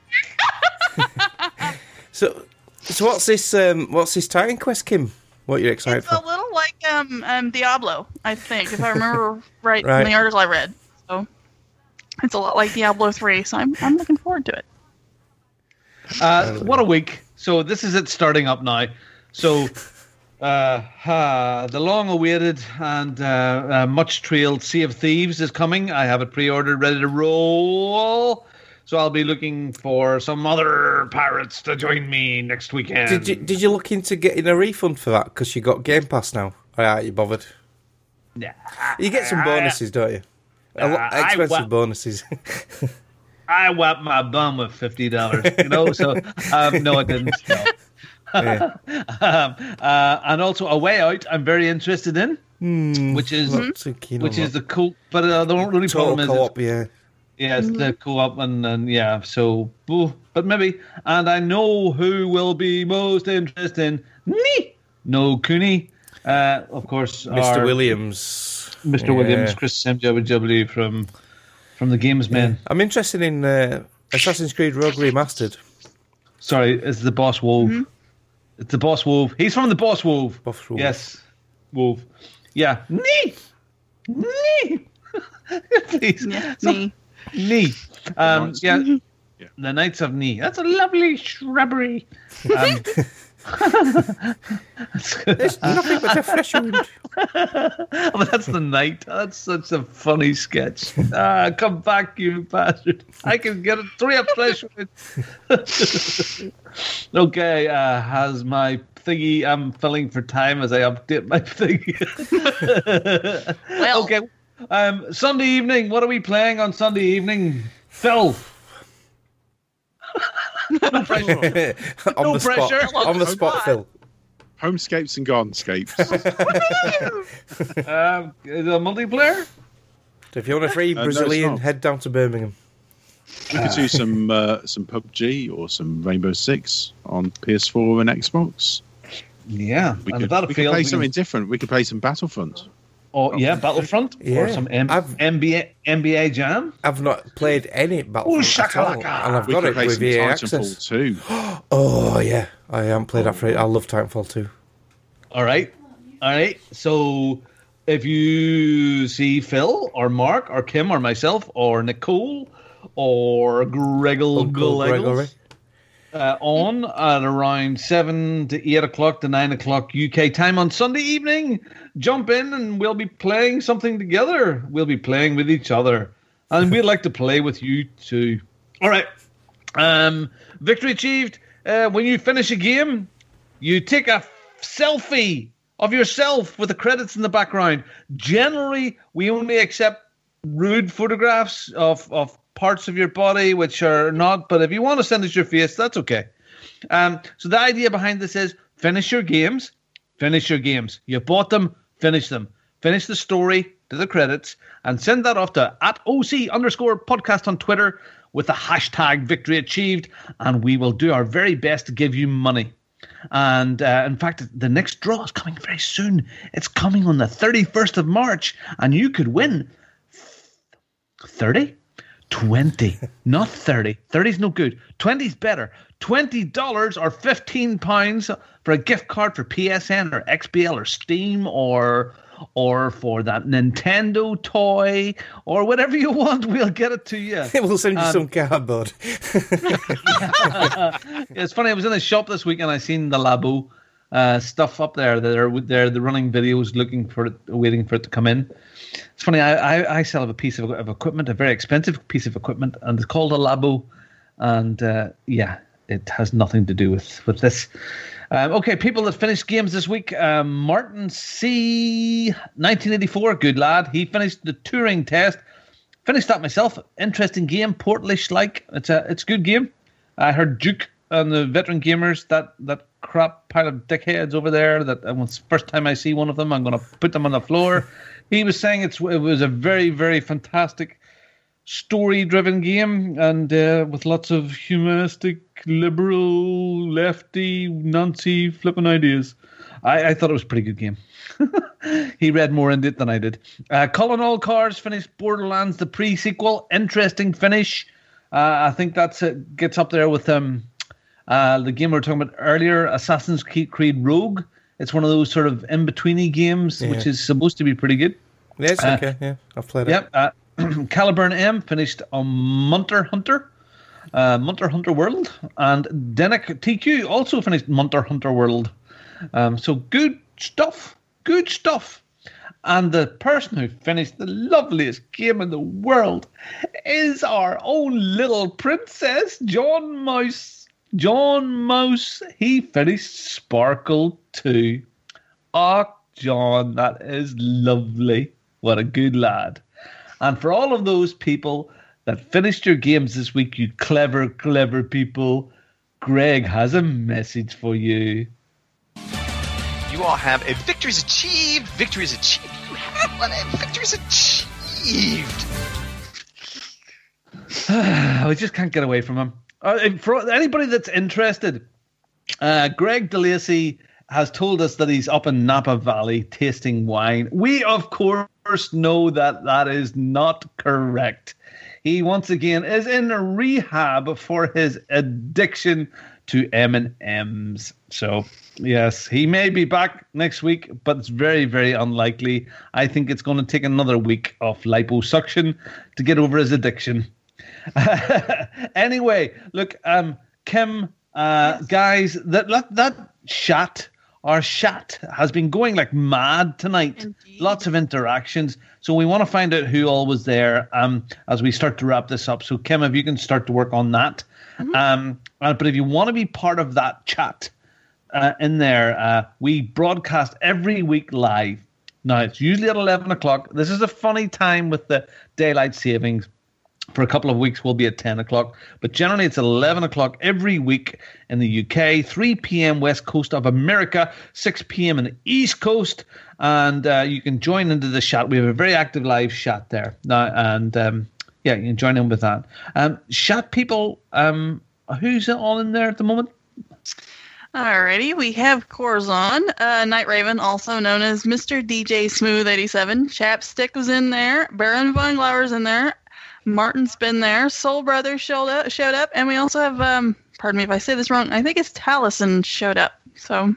so, so what's this? Um, what's this Titan Quest, Kim? What are you excited It's for? a little like um, um Diablo, I think, if I remember right, Right. from the article I read. So it's a lot like Diablo three. So I'm I'm looking forward to it. Uh, what a week. So this is it starting up now. So uh, uh, the long-awaited and uh, uh, much-trailed Sea of Thieves is coming. I have it pre-ordered, ready to roll. So I'll be looking for some other pirates to join me next weekend. Did you did you look into getting a refund for that because you got Game Pass now? Or are you bothered? Nah, You get some I- bonuses, don't you? A lot, Uh, I expensive wa- bonuses. I whapped my bum with fifty dollars, you know. So um, no, I didn't. No. Yeah. um, uh, and also A Way Out, I'm very interested in, Hmm, which is not too keen on which is that. the cool. But uh, the only Total problem is, it's- co-op, yeah. yeah, it's the co-op and, and yeah. So, boo, but maybe. And I know who will be most interested in me. No Cooney, uh, of course, Mister our- Williams. Mister Yeah. Williams, Chris Simjabajabli from from the Games Men. I'm interested in uh, Assassin's Creed Rogue Remastered. Sorry, it's the Boss Wolf. Mm-hmm. It's the Boss Wolf. He's from the Boss Wolf. Boss Wolf. Yes, Wolf. Yeah, knee, knee. Please, Yeah, So- me. knee. Um, yeah, Yeah. The Knights of Knee. That's a lovely shrubbery. Um, There's nothing but a flesh wound. But that's the night. That's such a funny sketch. Ah, come back, you bastard. I can get a three of flesh wound. Okay, uh, has my thingy, I'm filling for time as I update my thingy. Well. Okay. Um, Sunday evening, what are we playing on Sunday evening? Phil. No pressure. on no the pressure. Spot. On the spot, Phil. Homescapes and Garnscapes. um, is it a multiplayer? So if you want a free Uh, no, Brazilian, it's not. head down to Birmingham. We could do some uh, some P U B G or some Rainbow Six on P S four and Xbox. Yeah, We and could, Battlefield, we could play we something can- different. We could play some Battlefront. Oh yeah, Battlefront Yeah. or some M- I've- N B A N B A Jam. I've not played any Battlefront Ooh, at all, shakalaka. and I've We got could it play with some E A Titanfall access. two. Oh yeah, I haven't played that for it. I love Titanfall two. All right, all right. So if you see Phil or Mark or Kim or myself or Nicole or Gregor Uncle Gregory. uh, on at around seven to eight o'clock to nine o'clock U K time on Sunday evening, jump in and we'll be playing something together. We'll be playing with each other, and we'd like to play with you too. All right. Um, victory achieved. Uh, when you finish a game, you take a selfie of yourself with the credits in the background. Generally, we only accept rude photographs of, of parts of your body which are not, but if you want to send us your face, that's okay. Um, so the idea behind this is finish your games, finish your games. You bought them, finish them. Finish the story to the credits and send that off to at O C underscore podcast on Twitter with the hashtag victory achieved, and we will do our very best to give you money. And uh, in fact, the next draw is coming very soon. It's coming on the thirty-first of March, and you could win thirty? twenty, not thirty. thirty's no good. twenty's better. twenty dollars or fifteen pounds for a gift card for P S N or X B L or Steam or or for that Nintendo toy or whatever you want. We'll get it to you. We'll send you Um, some cardboard. It's funny, I was in a shop this week and I seen the Labo uh, stuff up there. They're, they're, they're running videos looking for it, waiting for it to come in. It's funny, I, I, I sell a piece of, of equipment, a very expensive piece of equipment, and it's called a Labo. And uh, yeah, it has nothing to do with, with this. Um, okay, people that finished games this week. Um, Martin C. nineteen eighty-four, good lad. He finished the Turing test. Finished that myself. Interesting game, Portalish like. It's a it's a good game. I heard Duke and the veteran gamers, that, that crap pile of dickheads over there, that uh, it's the first time I see one of them, I'm going to put them on the floor. He was saying it's it was a very, very fantastic story-driven game, and uh, with lots of humanistic, liberal, lefty, Nancy flipping ideas. I, I thought it was a pretty good game. He read more into it than I did. Uh, Colin Allcars finished Borderlands, the pre-sequel. Interesting finish. Uh, I think that's it, gets up there with um, uh, the game we were talking about earlier, Assassin's Creed Rogue. It's one of those sort of in-betweeny games, Yeah. which is supposed to be pretty good. Yeah, it's Uh, okay. Yeah, I've played it. Yep. Uh, Caliburn M finished on Munter Hunter, uh, Munter Hunter World, and Denick T Q also finished Munter Hunter World. Um, so good stuff, good stuff. And the person who finished the loveliest game in the world is our own little princess, John Mouse. John Mouse, he finished Sparkle two. Oh, John, that is lovely. What a good lad. And for all of those people that finished your games this week, you clever, clever people, Greg has a message for you. You all have a victory's achieved. Victory's achieved. You have one. A victory's achieved. I just can't get away from him. Uh, and for anybody that's interested, uh, Greg DeLacy has told us that he's up in Napa Valley tasting wine. We, of course, know that that is not correct. He, once again, is in rehab for his addiction to M and M's. So, yes, he may be back next week, but it's very, very unlikely. I think it's going to take another week of liposuction to get over his addiction. Anyway, look, um, Kim, uh, yes. guys, that, that that chat, our chat has been going like mad tonight. Indeed. Lots of interactions. So we want to find out who all was there um, as we start to wrap this up. So Kim, if you can start to work on that. Mm-hmm. Um, uh, but if you want to be part of that chat uh, in there, uh, we broadcast every week live. Now, it's usually at eleven o'clock. This is a funny time with the daylight savings. For a couple of weeks, we'll be at ten o'clock. But generally, it's eleven o'clock every week in the U K, three p.m. West Coast of America, six p.m. in the East Coast. And uh, you can join into the chat. We have a very active live chat there. Now, and um, yeah, you can join in with that. Um, chat people, um, who's all in there at the moment? Alrighty, we have Corzon, uh, Night Raven, also known as Mister D J Smooth eighty-seven. Chapstick was in there. Baron Von Glauer's in there. Martin's been there. Soul Brothers showed up, showed up, and we also have, um, pardon me if I say this wrong, I think it's Taliesin showed up. So,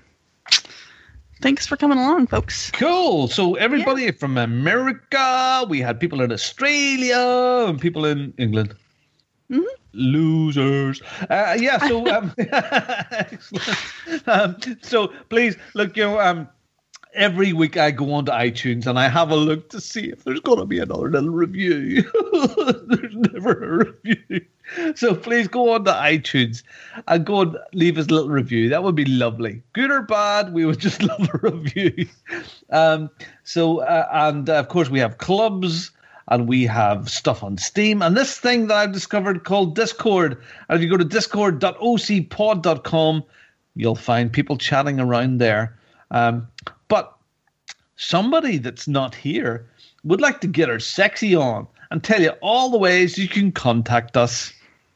thanks for coming along, folks. Cool. So, everybody yeah. from America, we had people in Australia, and people in England. Mm-hmm. Losers. Uh, yeah, so, um, excellent. Um, so, please, look, you know, um, every week I go onto iTunes and I have a look to see if there's going to be another little review. There's never a review. So please go on to iTunes and go and leave us a little review. That would be lovely. Good or bad, we would just love a review. Um, so, uh, and uh, of course we have clubs and we have stuff on Steam. And this thing that I've discovered called Discord. And if you go to discord dot o c pod dot com, you'll find people chatting around there. Um, but somebody that's not here would like to get her sexy on and tell you all the ways you can contact us.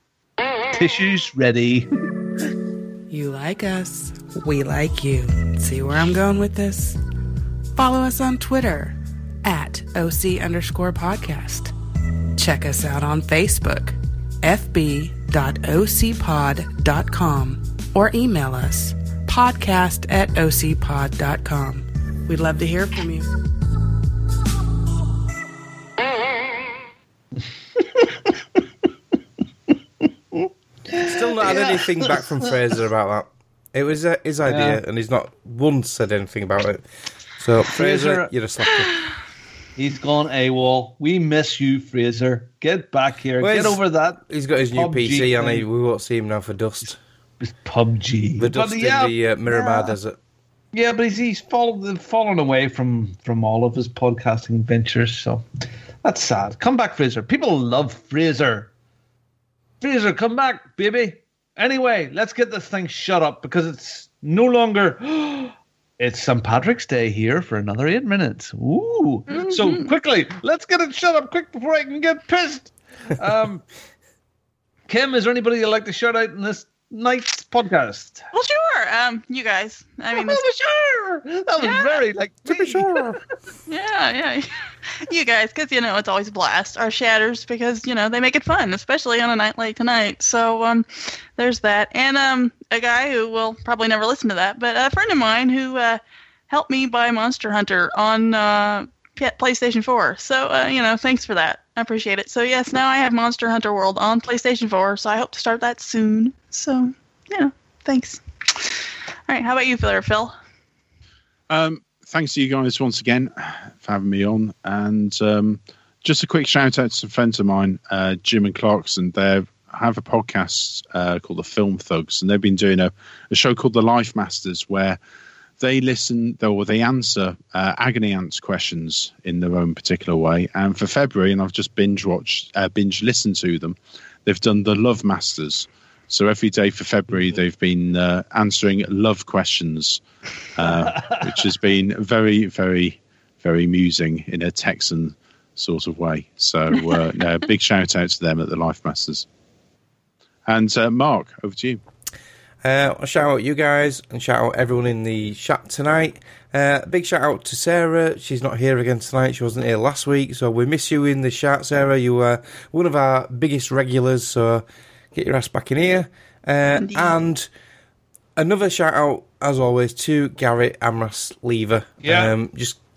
Tissues ready. You like us. We like you. See where I'm going with this? Follow us on Twitter at O C underscore podcast. Check us out on Facebook, f b dot o c pod dot com, or email us, podcast at o c pod dot com. We'd love to hear from you. Still not had yeah. anything back from Fraser about that. It was uh, his idea, yeah. and he's not once said anything about it. So, Fraser, Fraser you're a slacker. He's gone AWOL. We miss you, Fraser. Get back here. Well, Get over that. He's got his new P C, thing. and he, we won't see him now for Dust. It's P U B G. The Dust but, yeah, in the uh, Miramar yeah. Desert. Yeah, but he's, he's fallen, fallen away from, from all of his podcasting ventures, so that's sad. Come back, Fraser. People love Fraser. Fraser, come back, baby. Anyway, let's get this thing shut up because it's no longer... It's Saint Patrick's Day here for another eight minutes. Ooh. Mm-hmm. So quickly, let's get it shut up quick before I can get pissed. Um, Kim, is there anybody you'd like to shout out in this night's podcast? Well, sure. Um, you guys. I mean, oh, this... sure. That was yeah. very like to be sure. yeah, yeah. You guys, because you know it's always a blast. Our shatters, because you know they make it fun, especially on a night like tonight. So um, there's that, and um, a guy who will probably never listen to that, but a friend of mine who uh, helped me buy Monster Hunter on uh, PlayStation four. So uh, you know, thanks for that. I appreciate it. So yes, now I have Monster Hunter World on PlayStation four. So I hope to start that soon. So yeah, thanks. All right, how about you, Phil? Um, thanks to you guys once again for having me on. And um, just a quick shout out to some friends of mine, uh, Jim and Clarkson. They have a podcast uh, called The Film Thugs, and they've been doing a, a show called The Life Masters, where they listen or they answer uh, Agony Ants questions in their own particular way. And for February, and I've just binge watched, uh, binge listened to them, they've done The Love Masters. So every day for February, they've been uh, answering love questions, uh, which has been very, very, very amusing in a Texan sort of way. So uh, no, big shout out to them at the Life Masters. And uh, Mark, over to you. Uh, I'll shout out you guys and shout out everyone in the chat tonight. Uh, big shout out to Sarah. She's not here again tonight. She wasn't here last week, so we miss you in the chat, Sarah. You were one of our biggest regulars, so get your ass back in here. Uh, and another shout out, as always, to Garrett Amras Lever. Yeah. Um, just yeah. keep,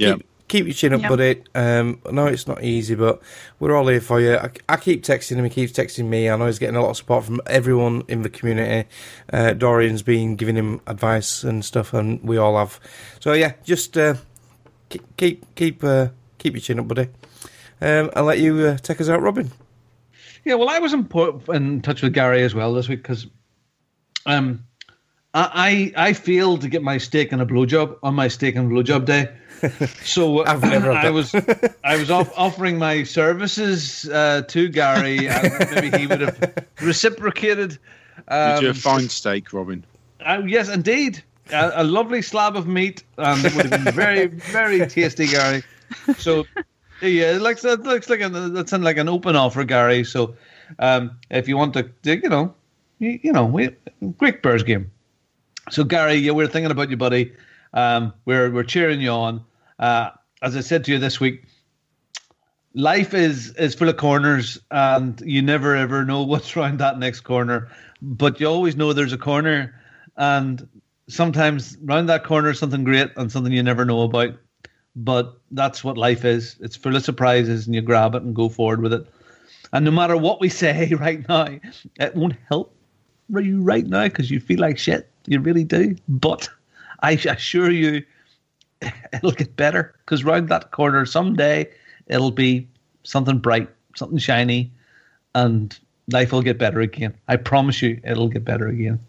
keep your chin up, Yep. buddy. Um, I know it's not easy, but we're all here for you. I, I keep texting him, he keeps texting me. I know he's getting a lot of support from everyone in the community. Uh, Dorian's been giving him advice and stuff, and we all have. So yeah, just uh, keep keep keep, uh, keep your chin up, buddy. Um, I'll let you uh, take us out, Robin. Yeah, well, I was in, in touch with Gary as well this week because um, I, I I failed to get my steak and a blowjob on my steak and blowjob day. So I've never had I that. was I was off offering my services uh, to Gary, and maybe he would have reciprocated. Um, Did you a fine steak, Robin? Uh, yes, indeed, a, a lovely slab of meat, and it would have been very, very tasty, Gary. So, yeah, it looks it looks like an that's an, like an open offer, Gary. So, um, if you want to, you know, you, you know, we great Bears game. So, Gary, yeah, we're thinking about you, buddy. Um, we're we're cheering you on. Uh, as I said to you this week, life is is full of corners, and you never ever know what's around that next corner. But you always know there's a corner, and sometimes round that corner is something great and something you never know about. But that's what life is. It's full of surprises, and you grab it and go forward with it. And no matter what we say right now, it won't help you right now because you feel like shit. You really do. But I assure you, it'll get better because round that corner someday it'll be something bright, something shiny, and life will get better again. I promise you, it'll get better again.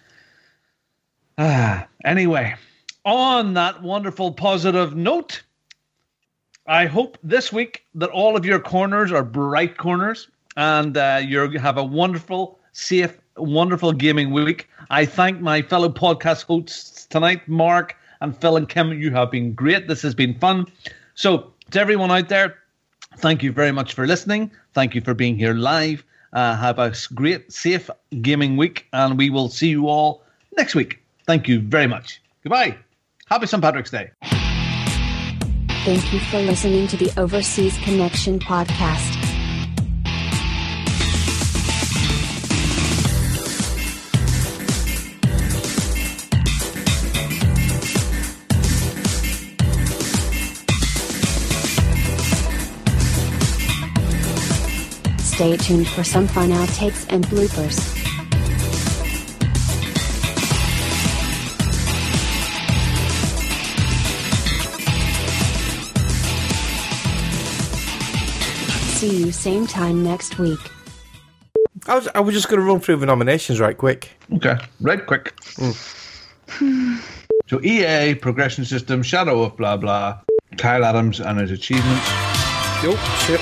Ah, anyway, on that wonderful positive note, I hope this week that all of your corners are bright corners and uh, you have a wonderful, safe, wonderful gaming week. I thank my fellow podcast hosts tonight, Mark and Phil and Kim. You have been great. This has been fun. So to everyone out there, thank you very much for listening. Thank you for being here live. Uh, have a great, safe gaming week, and we will see you all next week. Thank you very much. Goodbye. Happy Saint Patrick's Day. Thank you for listening to the Overseas Connection podcast. Stay tuned for some fun outtakes and bloopers. See you same time next week. I was I was just going to run through the nominations right quick. Okay, right quick. Mm. So E A, Progression System, Shadow of blah blah, Kyle Adams and his achievements. Yo, shit.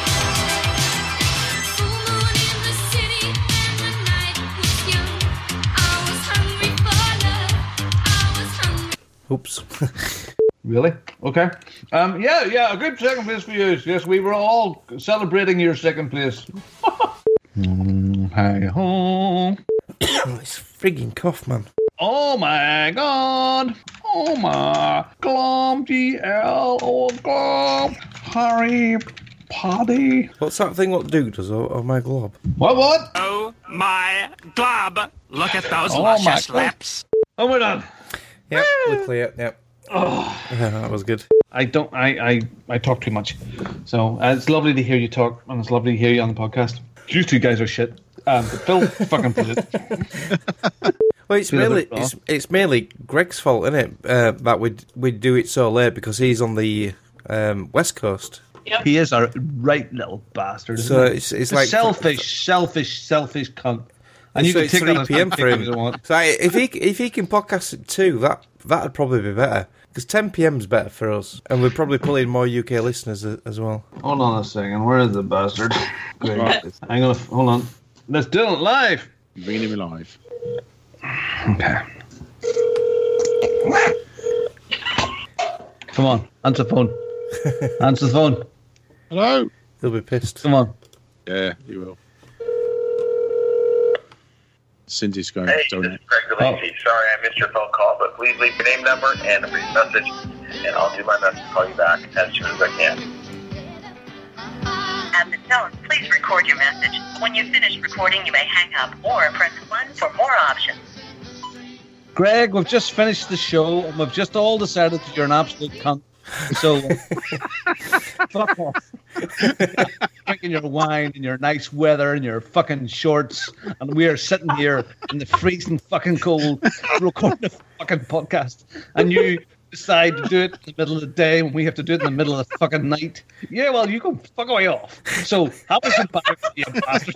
Oops. Really? Okay. Um. Yeah. Yeah. A good second place for you. Yes, we were all celebrating your second place. Hey ho! It's frigging cough, man. Oh my god! Oh my glom G L O glom Harry Potty. What's that thing? What Duke does? Oh, oh my glob. What? What? Oh my glob! Look at those Oh, luscious my- lips. Oh, we're done. Yep, we're clear. Yep. Oh. Yeah, that was good. I don't. I, I, I talk too much, so uh, it's lovely to hear you talk, and it's lovely to hear you on the podcast. You two guys are shit. Um, but Phil fucking put it. Well, it's Feel a mainly bit it's, it's mainly Greg's fault, isn't it? Uh, that we we do it so late because he's on the um, West Coast. Yep. He is a right little bastard. Isn't So he? it's it's A like selfish, selfish, selfish cunt. And you so can it's take three that as p.m. for handpicked as you him. want. So I- if he if he can podcast at two, that that'd probably be better because ten p.m. is better for us, and we're probably pulling more U K listeners a- as well. Hold on a second. Where is the bastard? Great. Hang on. Hold on. Let's do it live. Bringing him live. Okay. Come on. Answer the phone. Answer the phone. Hello. He'll be pissed. Come on. Yeah, he will. Cindy's going Hey, to this donate. is Greg DeLacy. Sorry I missed your phone call, but please leave your name, number, and a brief message, and I'll do my best to call you back as soon as I can. At the tone, please record your message. When you finish recording, you may hang up or press one for more options. Greg, we've just finished the show, and we've just all decided that you're an absolute cunt. So, fuck off. Drinking your wine in your nice weather and your fucking shorts, and we are sitting here in the freezing fucking cold recording a fucking podcast, and you decide to do it in the middle of the day when we have to do it in the middle of the fucking night. Yeah, well, you can fuck away off. So, have a some power, you bastard.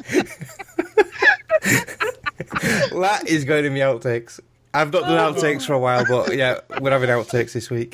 That is going in the outtakes. I've not done outtakes for a while, but yeah, we're having outtakes this week.